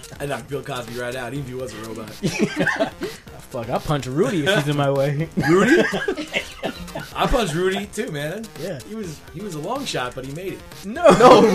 I knocked Bill Cosby right out, even if he was a robot. Fuck, I'll punch Rudy if she's in my way. Rudy? I punched Rudy too, man. Yeah. He was a long shot, but he made it. No.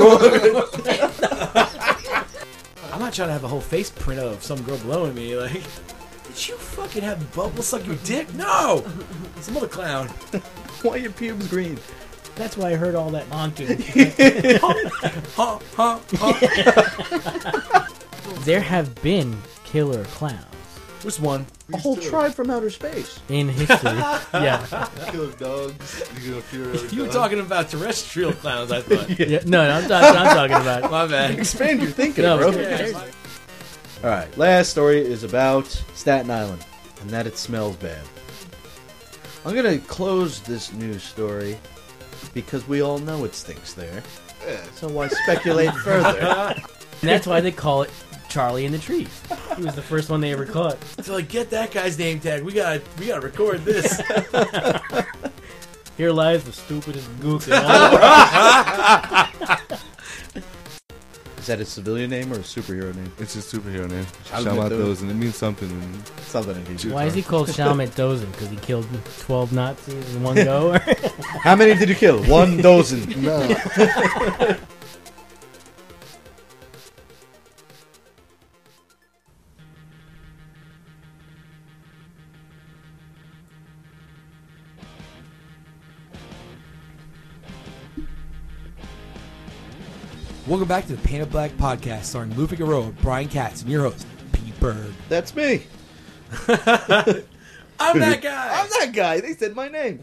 I'm not trying to have a whole face print of some girl blowing me. Like, did you fucking have bubbles suck your dick? No! Some other clown. Why are your pubes green? That's why I heard all that honking. Huh, huh, huh. There have been killer clowns Which one? A whole tribe from outer space. in history. Yeah. Kill dogs. You gonna fear every You were dog. talking about terrestrial clowns, I thought. Yeah. No, I'm talking about. My bad. Expand your thinking, No, bro. yeah. All right, last story is about Staten Island, and that it smells bad. I'm gonna close this news story because we all know it stinks there. Yeah. So why speculate further? And that's why they call it Charlie in the Trees. He was the first one they ever caught. So like, get that guy's name tag. We gotta record this. Here lies the stupidest gook in all. Is that a civilian name or a superhero name? It's a superhero name. I'll Shout admit out those. those, and it means something. Something in here. Why is he called Shalmet Dozen? Because he killed 12 Nazis in one go? How many did you kill? 1 dozen. No. Welcome back to the Painted Black Podcast, starring Lou Figueroa, Brian Katz, and your host, Pete Berg. That's me. I'm that guy. I'm that guy. They said my name.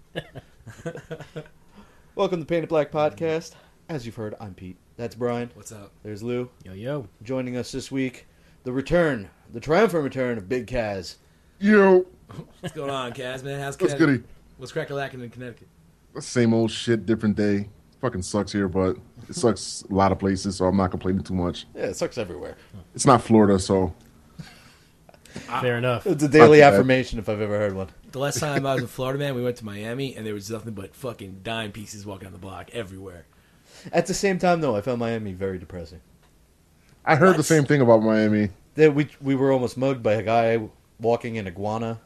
Welcome to Painted Black Podcast. As you've heard, I'm Pete. That's Brian. What's up? There's Lou. Yo, yo. Joining us this week, the triumphant return of Big Kaz. Yo. What's going on, Kaz, man? How's What's Connecticut? goody? What's crack-a-lacking in Connecticut? Same old shit, different day. Fucking sucks here, but it sucks a lot of places, so I'm not complaining too much. Yeah, it sucks everywhere. It's not Florida, so Fair enough. It's a daily Fuck that. affirmation if I've ever heard one. The last time I was in Florida, man, we went to Miami, and there was nothing but fucking dime pieces walking on the block everywhere. At the same time, though, I found Miami very depressing. I heard What? the same thing about Miami. That we were almost mugged by a guy walking an iguana.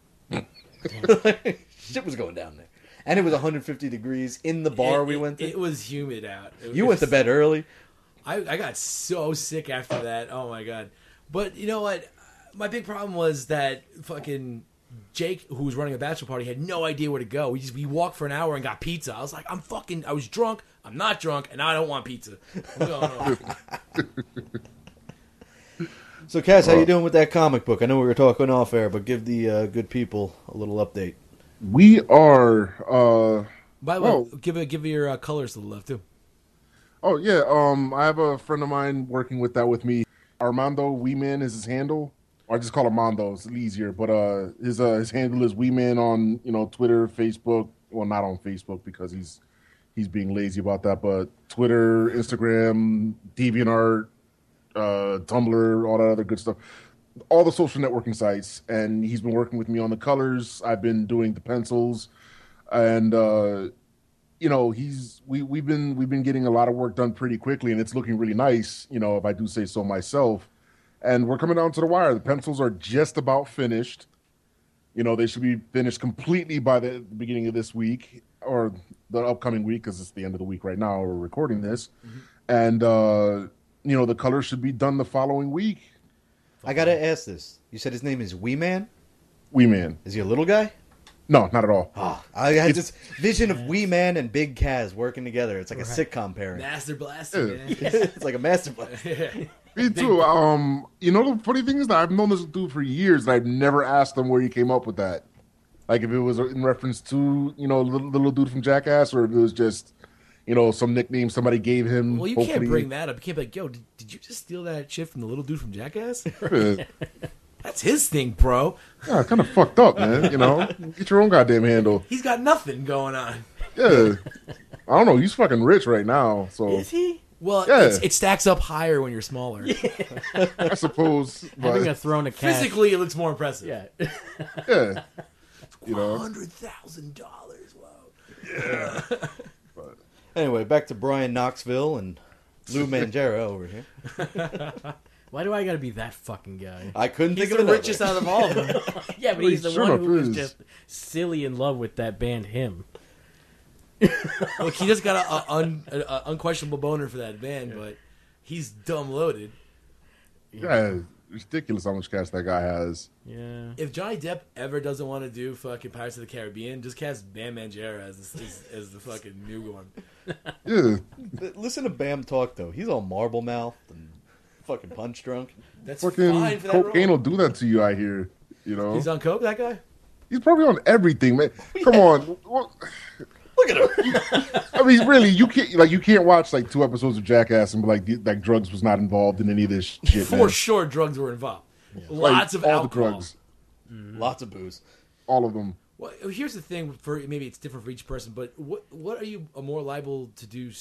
Shit was going down there. And it was 150 degrees in the bar we went to. It was humid out. You went to bed early. I got so sick after that. Oh, my God. But you know what? My big problem was that fucking Jake, who was running a bachelor party, had no idea where to go. We walked for an hour and got pizza. I was like, I was drunk. I'm not drunk, and now I don't want pizza. I'm going home. So, Cass, how you doing with that comic book? I know we were talking off air, but give the good people a little update. We are, By the way, Oh. give your colors to the left, too. oh yeah, I have a friend of mine working with that with me. Armando Weeman is his handle. Or I just call him Mondo, it's easier. But his handle is Weeman on, Twitter, Facebook. Well, not on Facebook because he's being lazy about that, but Twitter, Instagram, DeviantArt, Tumblr, all that other good stuff. All the social networking sites, and he's been working with me on the colors. I've been doing the pencils, and we've been getting a lot of work done pretty quickly, and it's looking really nice. If I do say so myself. And we're coming down to the wire. The pencils are just about finished. They should be finished completely by the beginning of this week or the upcoming week because it's the end of the week right now. We're recording this, and the colors should be done the following week. I gotta ask this. You said his name is Wee Man? Weeman. Is he a little guy? No, not at all. Oh, I had this vision of Wee Man and Big Kaz working together. It's like a sitcom pairing. Master Blaster, Yeah. man. It's like a master plan. Me too. The funny thing is that I've known this dude for years, and I've never asked him where he came up with that. Like if it was in reference to little dude from Jackass, or if it was just some nickname somebody gave him. Well, you hopefully. can't bring that up. You can't be like, yo, did you just steal that shit from the little dude from Jackass? Yeah, That's his thing, bro. it's kind of fucked up, man. Get your own goddamn handle. He's got nothing going on. Yeah, I don't know. He's fucking rich right now, so Is he? Well, Yeah. it stacks up higher when you're smaller. I suppose. Having a But, throne of cash. Physically, it looks more impressive. Yeah. yeah, $100,000. Wow. Anyway, back to Brian Knoxville and Lou Manjera over here. Why do I gotta be that fucking guy? I couldn't He's think the of another. richest out of all of them. Yeah, but he's the Sure one enough who was is. just silly in love with that band. Him. Look, he just got a unquestionable boner for that band, but he's dumb loaded. Yeah, it's ridiculous how much cash that guy has. Yeah. If Johnny Depp ever doesn't want to do fucking Pirates of the Caribbean, just cast Bam Margera as the fucking new one. Yeah, Listen to Bam talk though. He's all marble mouthed and fucking punch drunk. That's fucking fine for that cocaine role. will do that to you. I hear. You know, He's on coke, that guy? he's probably on everything, man. Come on. What- Look at him. I mean, really, you can't watch like 2 episodes of Jackass and be like drugs was not involved in any of this shit. For man. sure, drugs were involved. Like, Lots of all alcohol. the drugs, Lots of booze. all of them. Well, here's the thing. For maybe it's different for each person, but what are you more liable to do?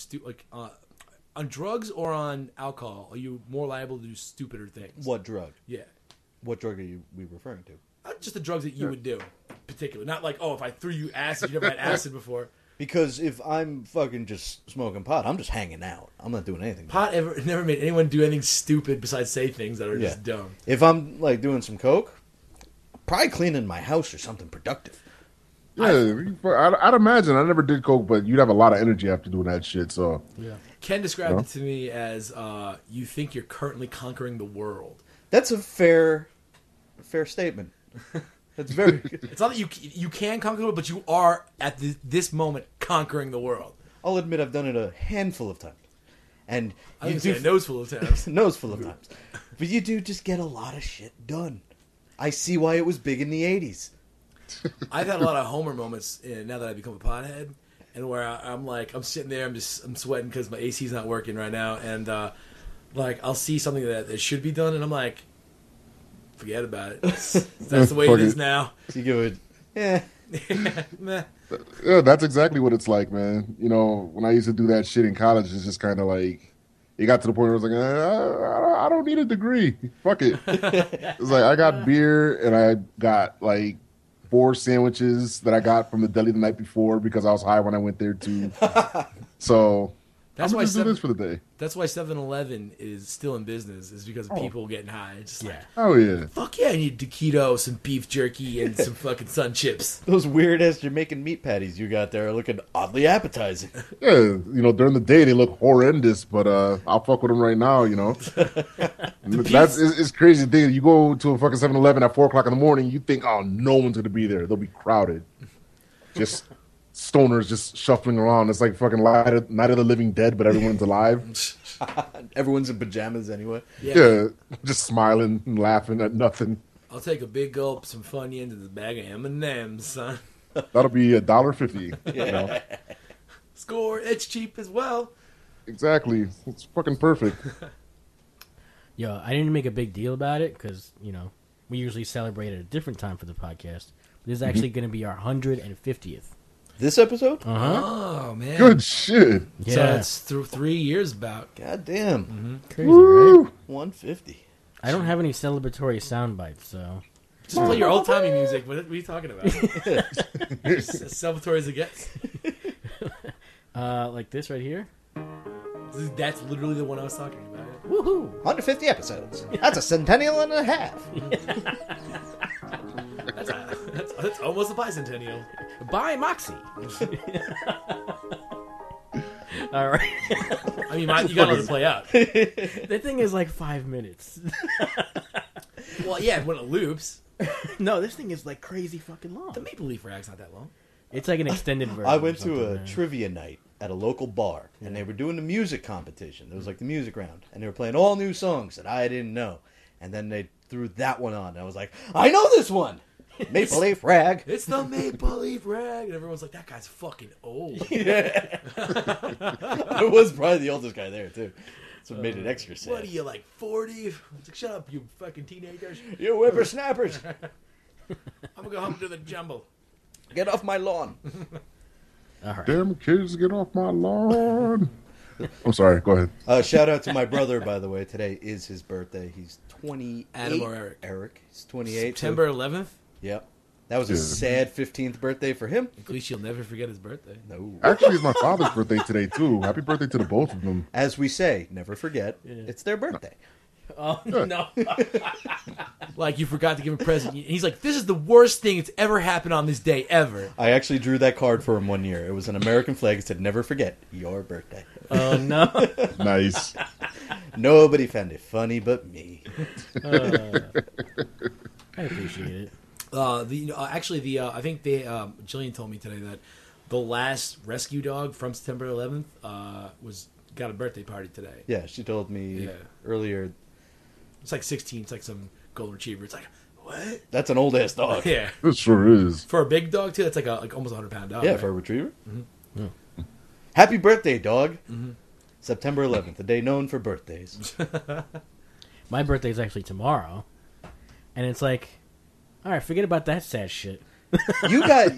On drugs or on alcohol? Are you more liable to do stupider things? What drug? Yeah, What drug are we referring to? not just the drugs that you would do, particularly. Not like, oh, if I threw you acid, you never had acid before. Because if I'm fucking just smoking pot, I'm just hanging out. I'm not doing anything. Pot never made anyone do anything stupid besides say things that are just dumb. If I'm like doing some coke, probably cleaning my house or something productive. Yeah, I'd imagine. I never did coke, but you'd have a lot of energy after doing that shit. So Yeah. Ken described Yeah. it to me as you think you're currently conquering the world. That's a fair statement. That's very good. It's not that you can conquer the world, but you are at this moment conquering the world. I'll admit I've done it a handful of times. And I you was do say a nose full of times. nose full of times. But you do just get a lot of shit done. I see why it was big in the 80s. I've had a lot of Homer moments now that I've become a pothead, and where I'm sitting there, I'm sweating because my AC's not working right now, and like I'll see something that should be done, and I'm like, forget about it. That's the way it is now. So you go, Meh. yeah, that's exactly what it's like, man. You know, when I used to do that shit in college, it's just kind of like it got to the point where I was like, I don't need a degree. Fuck it. It's like I got beer and I got like 4 sandwiches that I got from the deli the night before because I was high when I went there too. So That's I'm why gonna just do this for the day. That's why 7-Eleven is still in business, is because of people getting high. It's just like, Oh yeah. fuck yeah, I need taquitos, some beef jerky, and some fucking sun chips. those weird ass Jamaican meat patties you got there are looking oddly appetizing. Yeah, you know, during the day they look horrendous, but I'll fuck with them right now, you know. It's crazy thing. You go to a fucking 7-Eleven at 4 o'clock in the morning, you think, oh, no one's gonna be there. They'll be crowded. Just stoners just shuffling around. It's like fucking Night of the Living Dead, but everyone's alive. Everyone's in pajamas anyway. Yeah, just smiling and laughing at nothing. I'll take a big gulp, some Funyuns, and a bag of M&M's, son. That'll be $1.50. You know? Score, it's cheap as well. Exactly. It's fucking perfect. Yo, I didn't make a big deal about it because, we usually celebrate at a different time for the podcast. This is actually going to be our 150th. This episode? Uh-huh. Oh, man. Good shit. Yeah. So it's 3 years about. God damn. Crazy, Woo. right? 150. I don't have any celebratory sound bites, so... Just play your old-timey music. What are you talking about? Celebratory as it gets. Like this right here. That's literally the one I was talking about. Woohoo! 150 episodes. That's a centennial and a half. That's almost a bicentennial. Bye, Moxie! All right. I mean, you gotta let it play out. The thing is like 5 minutes. Well, yeah, when it loops. No, this thing is like crazy fucking long. The Maple Leaf rag's not that long. It's like an extended version. I or went to something, a man. trivia night at a local bar, and they were doing the music competition. It was like the music round, and they were playing all new songs that I didn't know. And then they threw that one on, and I was like, I know this one! Maple Leaf Rag. It's the Maple Leaf rag. And everyone's like, that guy's fucking old. I was probably the oldest guy there, too. That's what made it extra sad. What are you, like 40? It's like, shut up, you fucking teenagers. You whippersnappers! I'm gonna go home to the jumble. Get off my lawn. All right. Damn kids, get off my lawn. I'm sorry, go ahead. Shout out to my brother, by the way. Today is his birthday. He's 28. Adam or Eric? Eric. He's 28. September 11th. Yep. That was a Yeah. sad 15th birthday for him. At least you'll never forget his birthday. No. Actually, it's my father's birthday today, too. Happy birthday to the both of them. As we say, never forget, it's their birthday. Oh no! Like you forgot to give him a present. And he's like, "This is the worst thing that's ever happened on this day ever." I actually drew that card for him one year. It was an American flag. It said, "Never forget your birthday." Oh no! Nice. Nobody found it funny but me. I appreciate it. I think Jillian told me today that the last rescue dog from September 11th got a birthday party today. Yeah, she told me Yeah. earlier. It's like 16. It's like some golden retriever. It's like, what? That's an old ass dog. Yeah. It sure is. For a big dog too, that's like almost 100-pound dog. Yeah, right? for a retriever. Yeah. Happy birthday, dog! September 11th, a day known for birthdays. My birthday is actually tomorrow, and it's like, all right, forget about that sad shit. You got.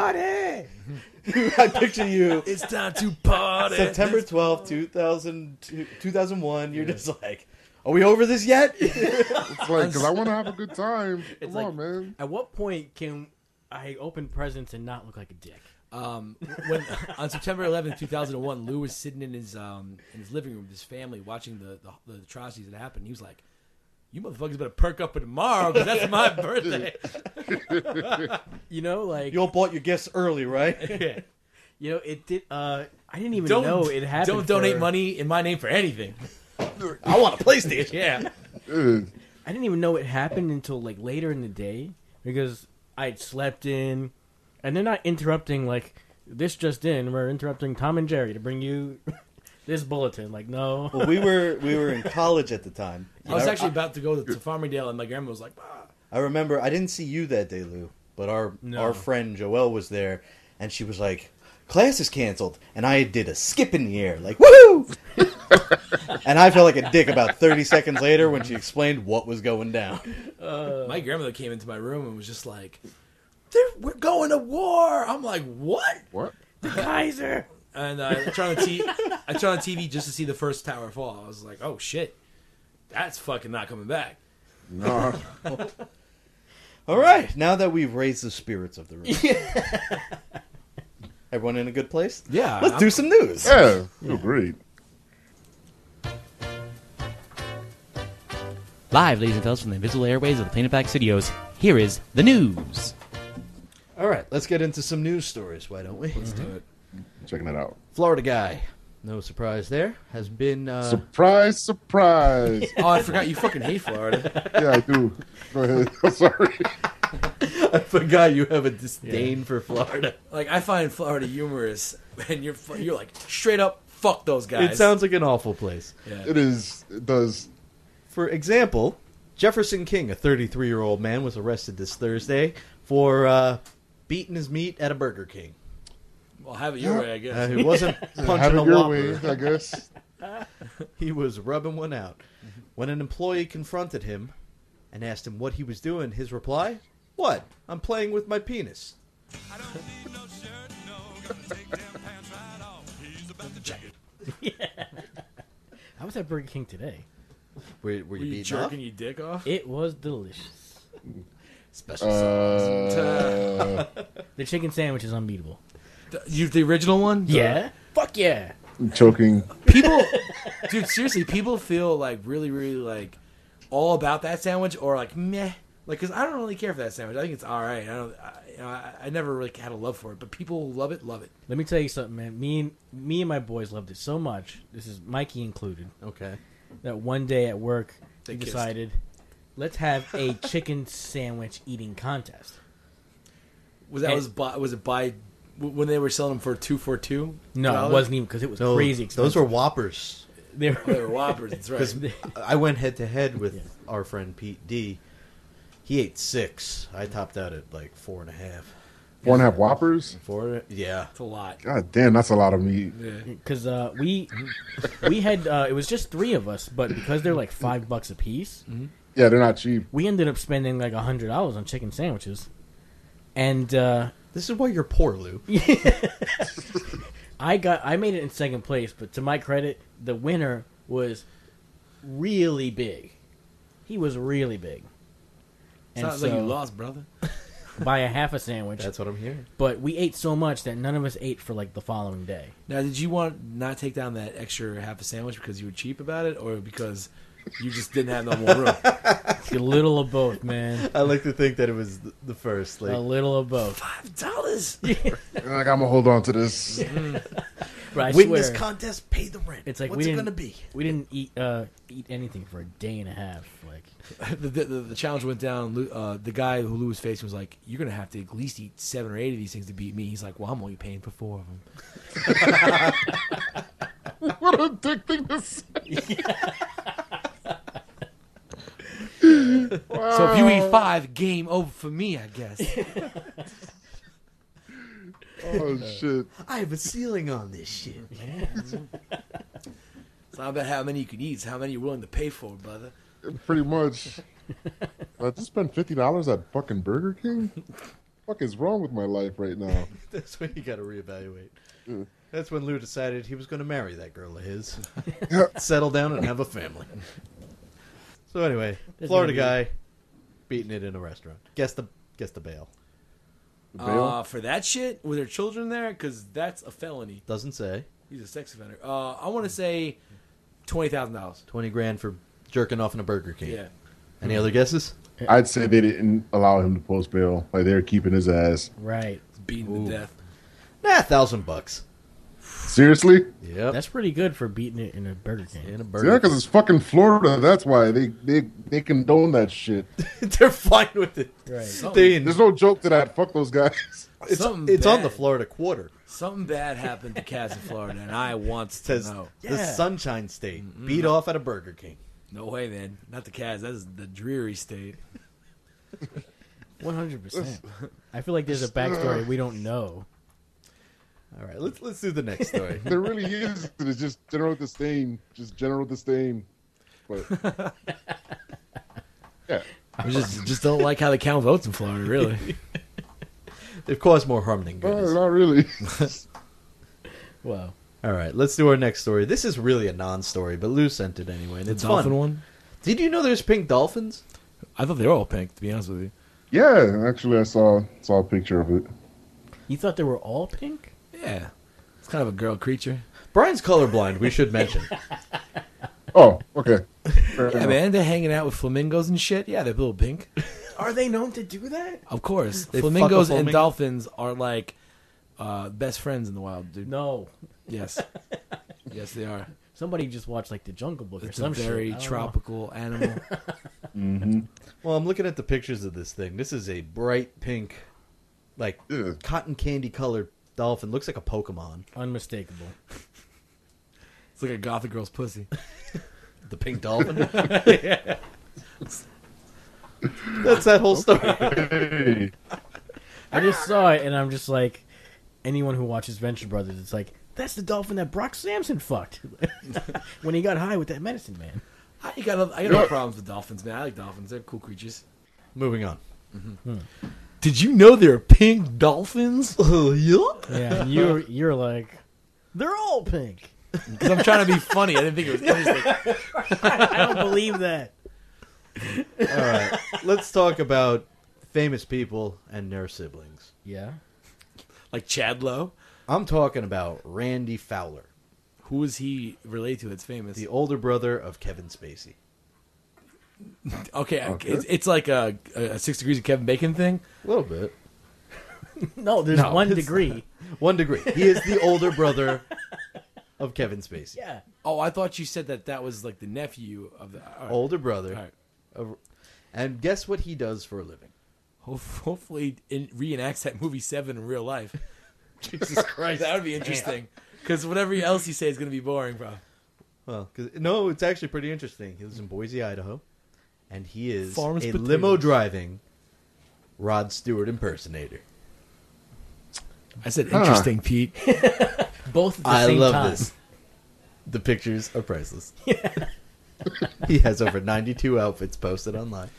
I picture you. It's time to party. September 12th, 2001. You're just like, are we over this yet? It's like, because I want to have a good time. Come like- on, man. At what point can I open presents and not look like a dick? When on September 11th, 2001, Lou was sitting in his living room with his family watching the atrocities that happened. He was like, "You motherfuckers better perk up for tomorrow because that's my birthday." You know, like You all bought your gifts early, right? Yeah. you know, it did. I didn't even know it happened. Don't donate for- money in my name for anything. I want a PlayStation. Yeah. I didn't even know it happened until like later in the day because I'd slept in, and they're not interrupting like this just in. We're interrupting Tom and Jerry to bring you this bulletin. Like, no. Well, we were in college at the time. I was actually about to go to Farmingdale, and my grandma was like, "Ah." I remember I didn't see you that day, Lou, but our friend Joelle was there, and she was like, "Class is canceled," and I did a skip in the air, like woohoo! And I felt like a dick about 30 seconds later when she explained what was going down. My grandmother came into my room and was just like, "We're going to war." I'm like, "What?" What? The Kaiser. And I turned on the TV just to see the first tower fall. I was like, "Oh shit, that's fucking not coming back." Nah. All right, now that we've raised the spirits of the room. Everyone in a good place? Yeah, Let's do some news. Yeah. Feel great. Live, ladies and fellas, from the invisible airways of the Planet Pack Studios, here is the news. All right, let's get into some news stories, why don't we? Let's do it. Checking it out. Florida guy, no surprise there, has been... Surprise, surprise. Oh, I forgot you fucking hate Florida. Yeah, I do. Go ahead. I'm sorry. I forgot you have a disdain for Florida. Like, I find Florida humorous, and you're like, straight up, fuck those guys. It sounds like an awful place. Yeah. It is. It does. For example, Jefferson King, a 33-year-old man, was arrested this Thursday for beating his meat at a Burger King. Well, have it your way, I guess. He wasn't punching Have a it your Whopper. way, I guess. He was rubbing one out. When an employee confronted him and asked him what he was doing, his reply, "What? I'm playing with my penis." I was at Burger King today. Were Were you you beating jerking off? your dick off? It was delicious. Special sauce. The chicken sandwich is unbeatable. The original one? Yeah. Fuck yeah. Choking. People, dude, seriously, people feel like really, really like all about that sandwich or like meh. Like, because I don't really care for that sandwich. I think it's all right. I never really had a love for it, but people who love it, love it. Let me tell you something, man. Me and my boys loved it so much. This is Mikey included. Okay. That one day at work, They we kissed. decided, let's have a chicken sandwich eating contest. Was it by when they were selling them for $2 for $2? No, it wasn't even because it was No, crazy expensive. those were Whoppers. They Oh, they were were Whoppers. That's right. I went head to head with Yeah. our friend Pete D. He ate 6. I topped out at like 4.5. 4.5 Whoppers? 4? Yeah. It's a lot. God damn, that's a lot of meat. Yeah. because we had it was just 3 of us, but because they're like $5 a piece, Yeah, they're not cheap. we ended up spending like $100 on chicken sandwiches, and This is why you're poor, Lou. I made it in second place. But to my credit, the winner was really big. He was really big. Sounds like you lost, brother. by a half a sandwich. That's what I'm hearing. But we ate so much that none of us ate for like the following day. Now, did you want not take down that extra half a sandwich because you were cheap about it, or because You just didn't have no more room. It's a little of both, man. I like to think that it was the first. Like, A little of both. $5. Like, I'm gonna hold on to this. But I win swear, this contest, pay the rent. it's like What's we it didn't gonna be? We didn't eat anything for a day and a half. Like The challenge went down. The guy who Lou was facing was like, "You're gonna have to at least eat 7 or 8 of these things to beat me." He's like, "Well, I'm only paying for 4 of them." What a dick thing to say. So if you eat 5, game over for me, I guess. Oh shit! I have a ceiling on this shit. It's not about how many you can eat; it's how many you're willing to pay for, brother. Pretty much. I just spent $50 at fucking Burger King. Fuck is wrong with my life right now? That's when you got to reevaluate. Yeah. That's when Lou decided he was going to marry that girl of his, settle down, and have a family. So anyway, Florida guy beating it in a restaurant. Guess the bail. Bail? For that shit, were there children there? Because that's a felony. Doesn't say. He's a sex offender. I want to say $20,000. $20,000 for jerking off in a Burger King. Yeah, Any other guesses? I'd say they didn't allow him to post bail. Like they were keeping his ass. right. it's beaten to death. Nah, $1,000. Seriously? Yep. That's pretty good for beating it in a Burger King. in a Yeah, Burger because it's fucking Florida. That's why they condone that shit. They're fine with it. Right. There's no joke to that. Fuck those guys. Something It's on bad. the Florida Quarter. Something bad happened to Kaz in Florida, and I want It to says know. the Sunshine State beat off at a Burger King. No way, man. Not the Kaz. That's the dreary state. 100%. I feel like there's a backstory we don't know. All right, let's do the next story. There really is. It's just general disdain. Just general disdain. But yeah, We just don't like how they count votes in Florida, really. They've caused more harm than good. not really. Wow. All right, let's do our next story. This is really a non-story, but Lou sent it anyway, and The it's dolphin fun. one? Did you know there's pink dolphins? I thought they were all pink, to be honest with you. Yeah, actually, I saw a picture of it. You thought they were all pink? Yeah. It's kind of a girl creature. Brian's colorblind, we should mention. Oh, okay. Fair Yeah, enough. man. They're hanging out with flamingos and shit. Yeah, they're a little pink. Are they known to do that? Of course. They fuck a Flamingos and flamingo? dolphins are like best friends in the wild, dude. No. Yes. Yes, they are. Somebody just watched like the Jungle Book or It's a some shit. very I don't know. tropical animal. Mm-hmm. Well, I'm looking at the pictures of this thing. This is a bright pink, like Yeah. cotton candy colored dolphin. Looks like a Pokemon. Unmistakable. It's like a gothic girl's pussy. The pink dolphin. That's that whole story. Hey. I just saw it and I'm just like, anyone who watches Venture Brothers, it's like, that's the dolphin that Brock Samson fucked when he got high with that medicine man. I got no problems with dolphins, man. I like dolphins. They're cool creatures. Moving on. Did you know there are pink dolphins? Oh, yeah. Yeah, and you're like, they're all pink. Because I'm trying to be funny. I didn't think it was interesting. I don't believe that. All right. Let's talk about famous people and their siblings. Yeah. Like Chad Lowe. I'm talking about Randy Fowler, Who is he related to that's famous? the older brother of Kevin Spacey. Okay, Okay. It's like a 6 Degrees of Kevin Bacon thing. A little bit. No, there's No, 1 it's degree. 1 degree. He is the older brother of Kevin Spacey. Yeah. Oh, I thought you said that was like the nephew of the... all right. Older brother. All right. And guess what he does for a living? Hopefully reenacts that movie 7 in real life. Jesus Christ. That would be interesting. Because whatever else you say is going to be boring, bro. Well, no, it's actually pretty interesting. He lives in Boise, Idaho, and he is Farms a potatoes. limo driving Rod Stewart impersonator. I said interesting, Pete. Both at the I same love time. this. The pictures are priceless. He has over 92 outfits posted online.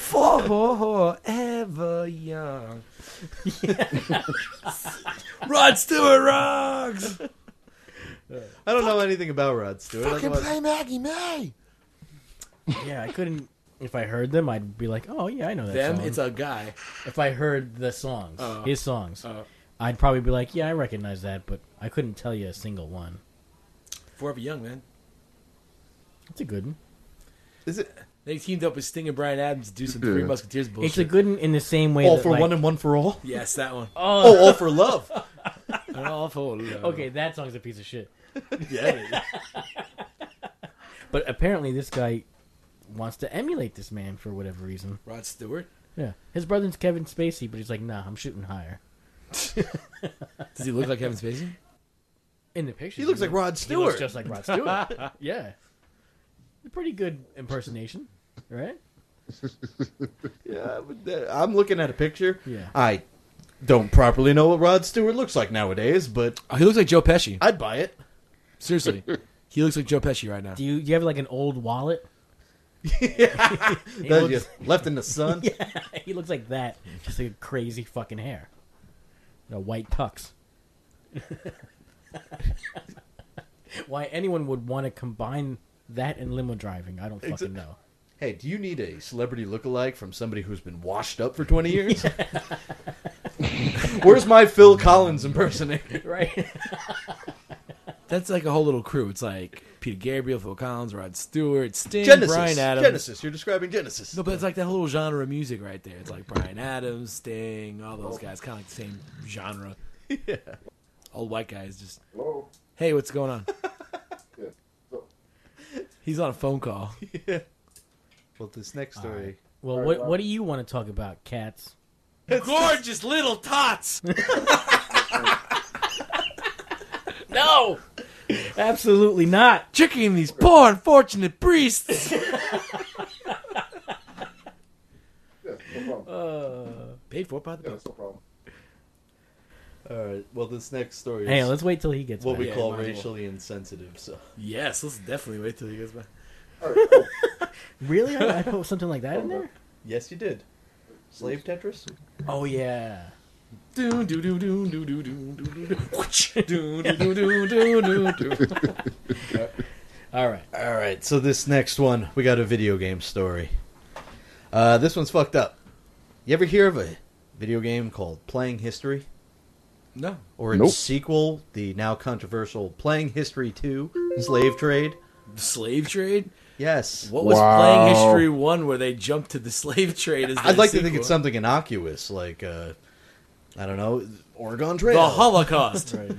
Forever young. Rod Stewart rocks. I don't know anything about Rod Stewart. otherwise- Maggie May. Yeah, I couldn't. If I heard them, I'd be like, "Oh yeah, I know that Them, song." it's a guy. If I heard the songs, Oh. his songs, Oh. I'd probably be like, "Yeah, I recognize that," but I couldn't tell you a single one. Forever young, man. It's a good one. Is it They teamed up with Sting and Brian Adams to do some Three Musketeers bullshit. It's a good in the same way. all that, for like, one and one for all? Yes, that one. Oh, all for love. All for love. Okay, that song's a piece of shit. Yeah. But apparently, this guy wants to emulate this man for whatever reason. Rod Stewart. Yeah, his brother's Kevin Spacey, but he's like, nah, I'm shooting higher. Does he look like Kevin Spacey? In the picture, He looks like Rod He looks Stewart. just like Rod Stewart. Yeah, a pretty good impersonation, right? Yeah, but, I'm looking at a picture. Yeah. I don't properly know what Rod Stewart looks like nowadays, but Oh, he looks like Joe Pesci. I'd buy it. Seriously. He looks like Joe Pesci right now. Do you have like an old wallet? Does you left in the sun? Yeah, he looks like that. Just like a crazy fucking hair. White tux. Why anyone would want to combine that and limo driving, I don't fucking know. Hey, do you need a celebrity lookalike from somebody who's been washed up for 20 years? Where's my Phil Collins impersonator? Right? That's like a whole little crew. It's like Peter Gabriel, Phil Collins, Rod Stewart, Sting, Genesis. Brian Adams. Genesis. You're describing Genesis. No, but it's like that whole little genre of music right there. It's like Brian Adams, Sting, all those guys. Kind of like the same genre. Yeah. Old white guys just, Hello. hey, what's going on? Yeah. So, He's on a phone call. Yeah. Well, this next story. Well, what do you want to talk about, cats? Gorgeous little tots. No! Absolutely not. Tricking these poor unfortunate priests. yeah, no problem. Paid for by the Yeah, book. that's no problem. All right. Well, this next story Hey, is let's wait till he gets what back. we Yeah, call might as well. racially insensitive. So. Yes, let's definitely wait till he gets back. All right, cool. Really? I put something like that in there? Yes, you did. Slave Tetris. Oh, yeah. Do do do do do do do do do do do do do do do. All right. All right. So this next one, we got a video game story. This one's fucked up. You ever hear of a video game called Playing History? No. Or its Nope. sequel, the now controversial Playing History 2, Slave Trade? Slave trade? Yes. What was Wow. Playing History 1 where they jumped to the slave trade as I'd the like to think sequel? it's something innocuous, like, I don't know, Oregon Trail. The Holocaust. Right.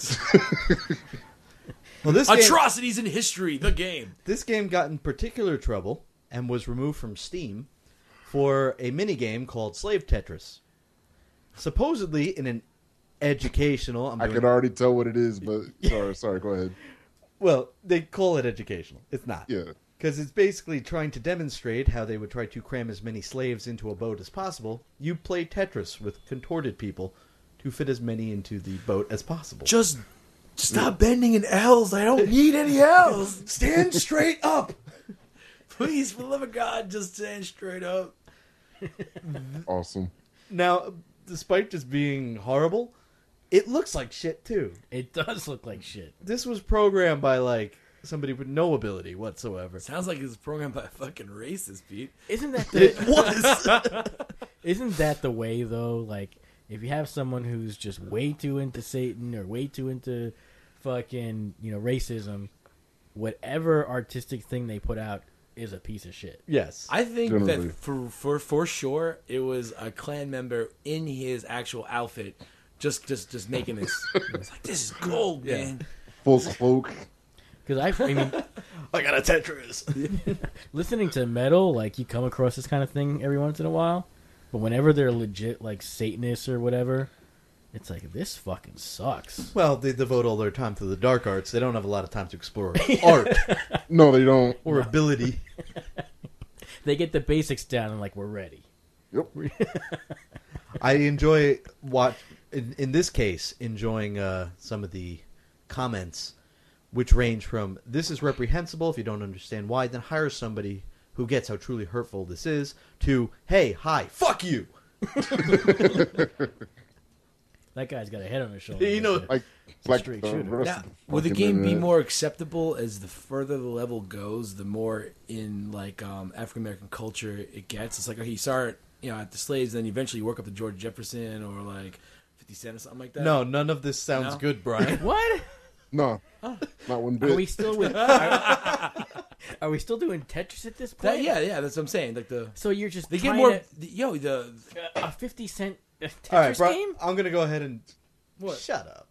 Well, this game, Atrocities in History, the game. this game got in particular trouble and was removed from Steam for a minigame called Slave Tetris. Supposedly in an educational... I can already tell what it is, but sorry, go ahead. Well, they call it educational. It's not. Yeah. Because it's basically trying to demonstrate how they would try to cram as many slaves into a boat as possible. You play Tetris with contorted people to fit as many into the boat as possible. Just stop bending in L's. I don't need any L's. Stand straight up! Please, for the love of God, just stand straight up. Awesome. Now, despite just being horrible, it looks like shit too. It does look like shit. This was programmed by, like, somebody with no ability whatsoever. Sounds like it's programmed by a fucking racist, Pete. Isn't that the It was! Isn't that the way though? Like, if you have someone who's just way too into Satan or way too into fucking, racism, whatever artistic thing they put out is a piece of shit. Yes. I think Generally. that for sure it was a Klan member in his actual outfit, just making this. It's like, this is gold, Yeah. man. Full cloak. Because I mean, I got a Tetris! listening to metal, like you come across this kind of thing every once in a while, but whenever they're legit like Satanists or whatever, it's like, this fucking sucks. Well, they devote all their time to the dark arts. They don't have a lot of time to explore art No, they don't. or ability. They get the basics down and like, we're ready. Yep. I enjoy in this case enjoying some of the comments, which range from "this is reprehensible. If you don't understand why, then hire somebody who gets how truly hurtful this is," to "hey, hi, fuck you." That guy's got a head on his shoulder. You know, Like, like straight the shooter. rest Now, of the will the fucking game be internet. more acceptable as the further the level goes? The more in like African American culture it gets. It's like, okay, you start at the slaves, then eventually you work up to George Jefferson or like 50 Cent or something like that. no, none of this sounds No? good, Brian. What? No, not one bit. Are we still with? Are Are we still doing Tetris at this That, point? yeah, that's what I'm saying. Like So you're just they get trying more. to, The a 50-cent Tetris All right, bro. game? I'm gonna go ahead and What? shut up.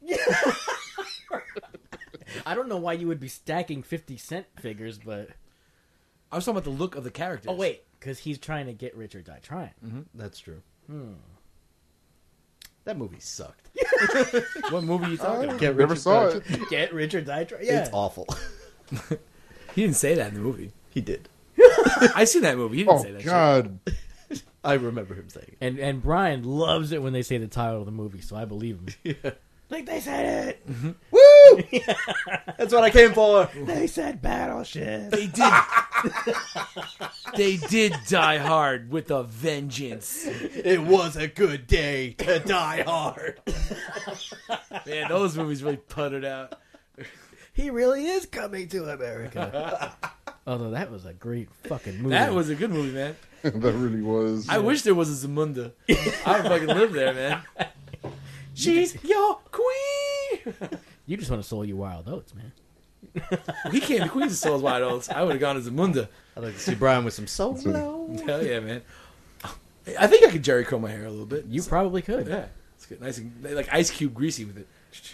I don't know why you would be stacking 50-cent figures, but I was talking about the look of the characters. oh wait, because he's trying to get rich or die trying. That's true. That movie sucked. What movie are you talking about? Get Never Rich or saw Die it. Trying. Get rich or die trying. Yeah. It's awful. He didn't say that in the movie. He did. I seen that movie. He didn't Oh say that. God. I remember him saying it. And Brian loves it when they say the title of the movie, so I believe him. Yeah. Like they said it. Woo! That's what I came for. They said battleship. They did. They did Die Hard with a vengeance. It was a good day to die hard. Man, those movies really puttered out. He really is coming to America. Although that was a great fucking movie. That was a good movie, man. That really was. I wish there was a Zamunda. I would fucking live there, man. She's your queen. You just want to soul you wild oats, man. He came to Queens of Souls Wide Oats. I would have gone to Zamunda. I'd like to see Brian with some solo. Hell yeah, man. I think I could Jerry curl my hair a little bit. You probably could. Yeah, it's good. Nice and like Ice Cube greasy with it.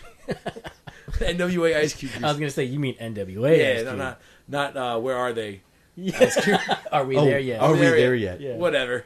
NWA Ice Cube greasy. I was gonna say you mean NWA. Yeah, Ice no, Cube. not where are they? Yeah. Are we there yet? Are we There there yet. yet? Yeah. Whatever.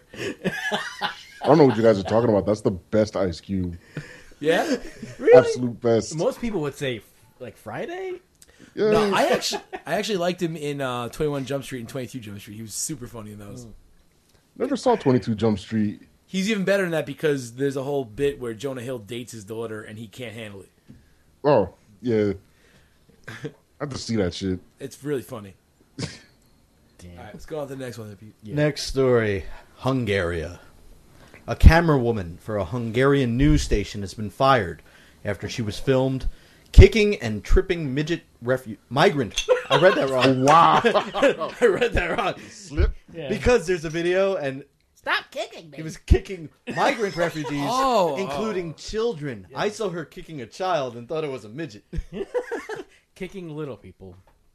I don't know what you guys are talking about. That's the best Ice Cube. Yeah. Really? Absolute best. Most people would say like Friday. Yeah. No, I actually liked him in 21 Jump Street and 22 Jump Street. He was super funny in those. Never saw 22 Jump Street. He's even better than that because there's a whole bit where Jonah Hill dates his daughter and he can't handle it. Oh, yeah. I have to see that shit. It's really funny. Damn. All right, let's go on to the next one, Pete. Yeah. Next story, Hungaria. A camera woman for a Hungarian news station has been fired after she was filmed kicking and tripping migrant. I read that wrong. Wow. I read that wrong. Slip. Yeah. Because there's a video and Stop kicking me. he was kicking migrant refugees, Oh, including children. I saw her kicking a child and thought it was a midget. Kicking little people.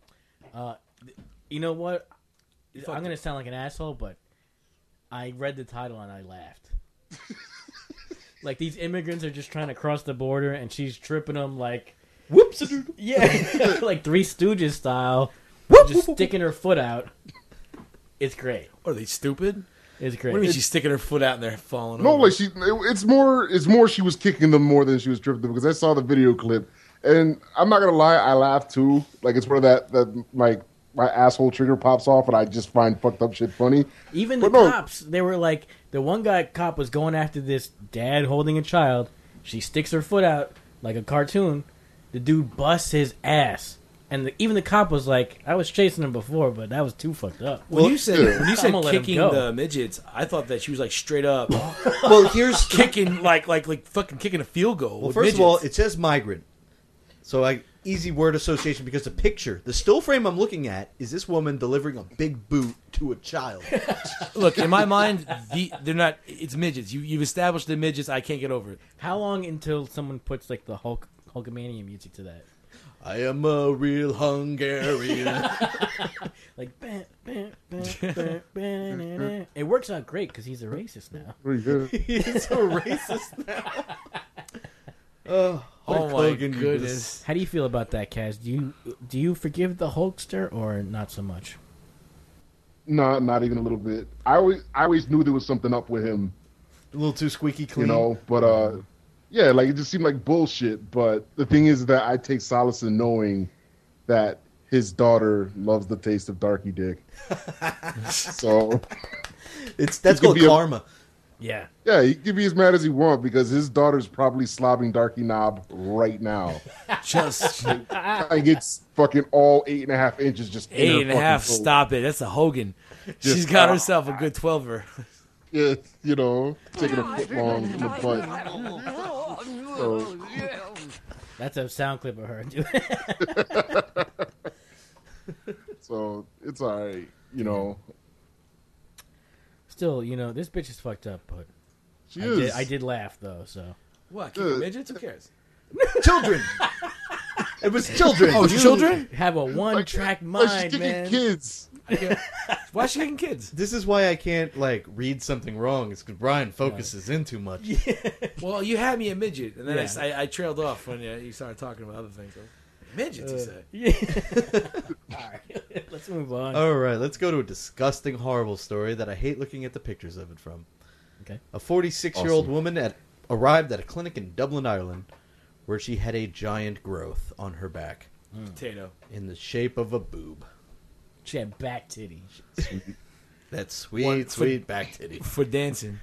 You know what? I'm gonna sound like an asshole, but I read the title and I laughed. Like these immigrants are just trying to cross the border, and she's tripping them like, Whoops! yeah, like Three Stooges style, just sticking her foot out. It's great. What, are they stupid? It's What great. do you mean she's sticking her foot out and they're falling No, over? like it's more she was kicking them more than she was tripping them because I saw the video clip and I'm not gonna lie, I laughed too. Like it's where that like my asshole trigger pops off and I just find fucked up shit funny. Even the But no. cops, they were like, the one cop was going after this dad holding a child. She sticks her foot out like a cartoon. The dude busts his ass. And even the cop was like, I was chasing him before, but that was too fucked up. When you said I'm gonna let him kicking go. the midgets, I thought that she was like straight up Well, here's kicking like fucking kicking a field goal. Well, with first of all, midgets. it says migrant. So, easy word association because the picture, the still frame I'm looking at is this woman delivering a big boot to a child. Look, in my mind, they're not. It's midgets. You've established the midgets. I can't get over it. How long until someone puts like the Hulkamania music to that? I am a real Hungarian. Like, bah, bah, bah, bah, bah, nah, nah. It works out great because he's a racist now. Pretty good. He's so racist now. Oh Oh my goodness. How do you feel about that, Kaz? Do you forgive the Hulkster or not so much? No, not even a little bit. I always knew there was something up with him, A little too squeaky clean. you know, but yeah, like it just seemed like bullshit. But the thing is that I take solace in knowing that his daughter loves the taste of darky dick. So That's could called be a- Yeah. karma. yeah, he can be as mad as he wants because his daughter's probably slobbing darky knob right now. Just I gets fucking all 8.5 inches just in her 8.5. fucking throat. Stop it. That's a Hogan. She's Just- got herself a good 12er. Yeah, you know, taking a foot long in the butt. So, That's a sound clip of her. so it's all right, you know. Still, this bitch is fucked up, but She I is. did laugh though. So What? Kicking midgets? Who cares? Children. It was children. Oh, You children? have a one-track Like, she's mind, kicking man. kids. Why is she getting kids? This is why I can't like read something wrong. It's because Brian focuses in too much. Well, you had me a midget, and then Yeah. I trailed off when you started talking about other things. Midgets, you say? Yeah. All right, let's move on. All right, let's go to a disgusting, horrible story that I hate looking at the pictures of it from. Okay. A 46-year-old Awesome. woman arrived at a clinic in Dublin, Ireland, where she had a giant growth on her back Potato. in the shape of a boob. She had back titty. That sweet, One- sweet back titty. For dancing.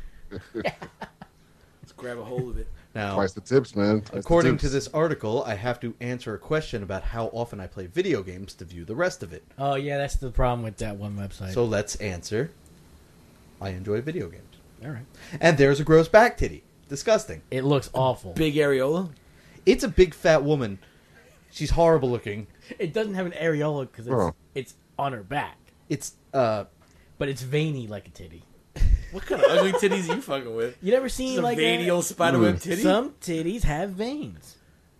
Let's grab a hold of it. Now, Twice the tips, man. Twice the according to tips. this article, I have to answer a question about how often I play video games to view the rest of it. Oh yeah, that's the problem with that one website. So let's answer. I enjoy video games. all right, And there's a gross back titty. Disgusting. it looks awful. Big areola. It's a big fat woman. She's horrible looking. It doesn't have an areola because Oh. it's on her back, It's but it's veiny like a titty. What kind of ugly titties are you fucking with? You never Just seen a like veiny a, old spiderweb titty? some titties have veins.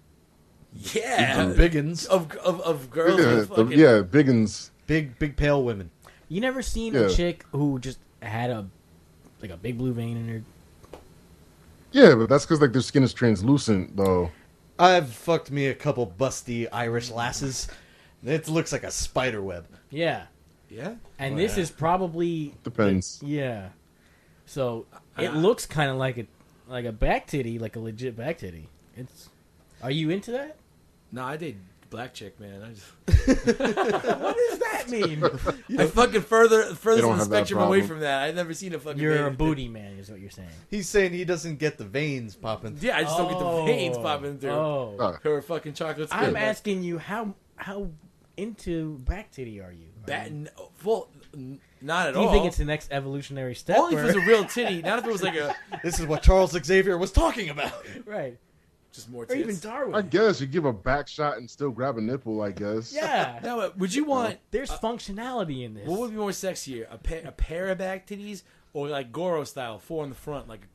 Yeah. biggins. Of girls Yeah, with fucking... Biggins. Big pale women. You never seen Yeah. a chick who just had a big blue vein in her. Yeah, but that's because like their skin is translucent, though. I've fucked me a couple busty Irish lasses. It looks like a spider web. Yeah, Yeah? and Oh, this yeah. is probably Depends. yeah. So it looks kind of like a back titty, like a legit back titty. It's. Are you into that? No, I did black chick, man. I just... What does that mean? I fucking further They from don't the have that spectrum away problem. from that. I've never seen a fucking... You're a vein. booty man, is what you're saying. He's saying he doesn't get the veins popping. Yeah, I just don't get the veins popping through Oh, her fucking chocolate skin. I'm asking you how into back titty are you? Well, not at Do you all. think it's the next evolutionary step? Only if or- it was a real titty. Not if it was like a... This is what Charles Xavier was talking about. right, Just more or tits. even Darwin. I guess you give a back shot and still grab a nipple. I guess. Yeah, No, but would you want... there's functionality in this. What would be more sexier? A pair of back titties or like Goro style, 4 in the front, like...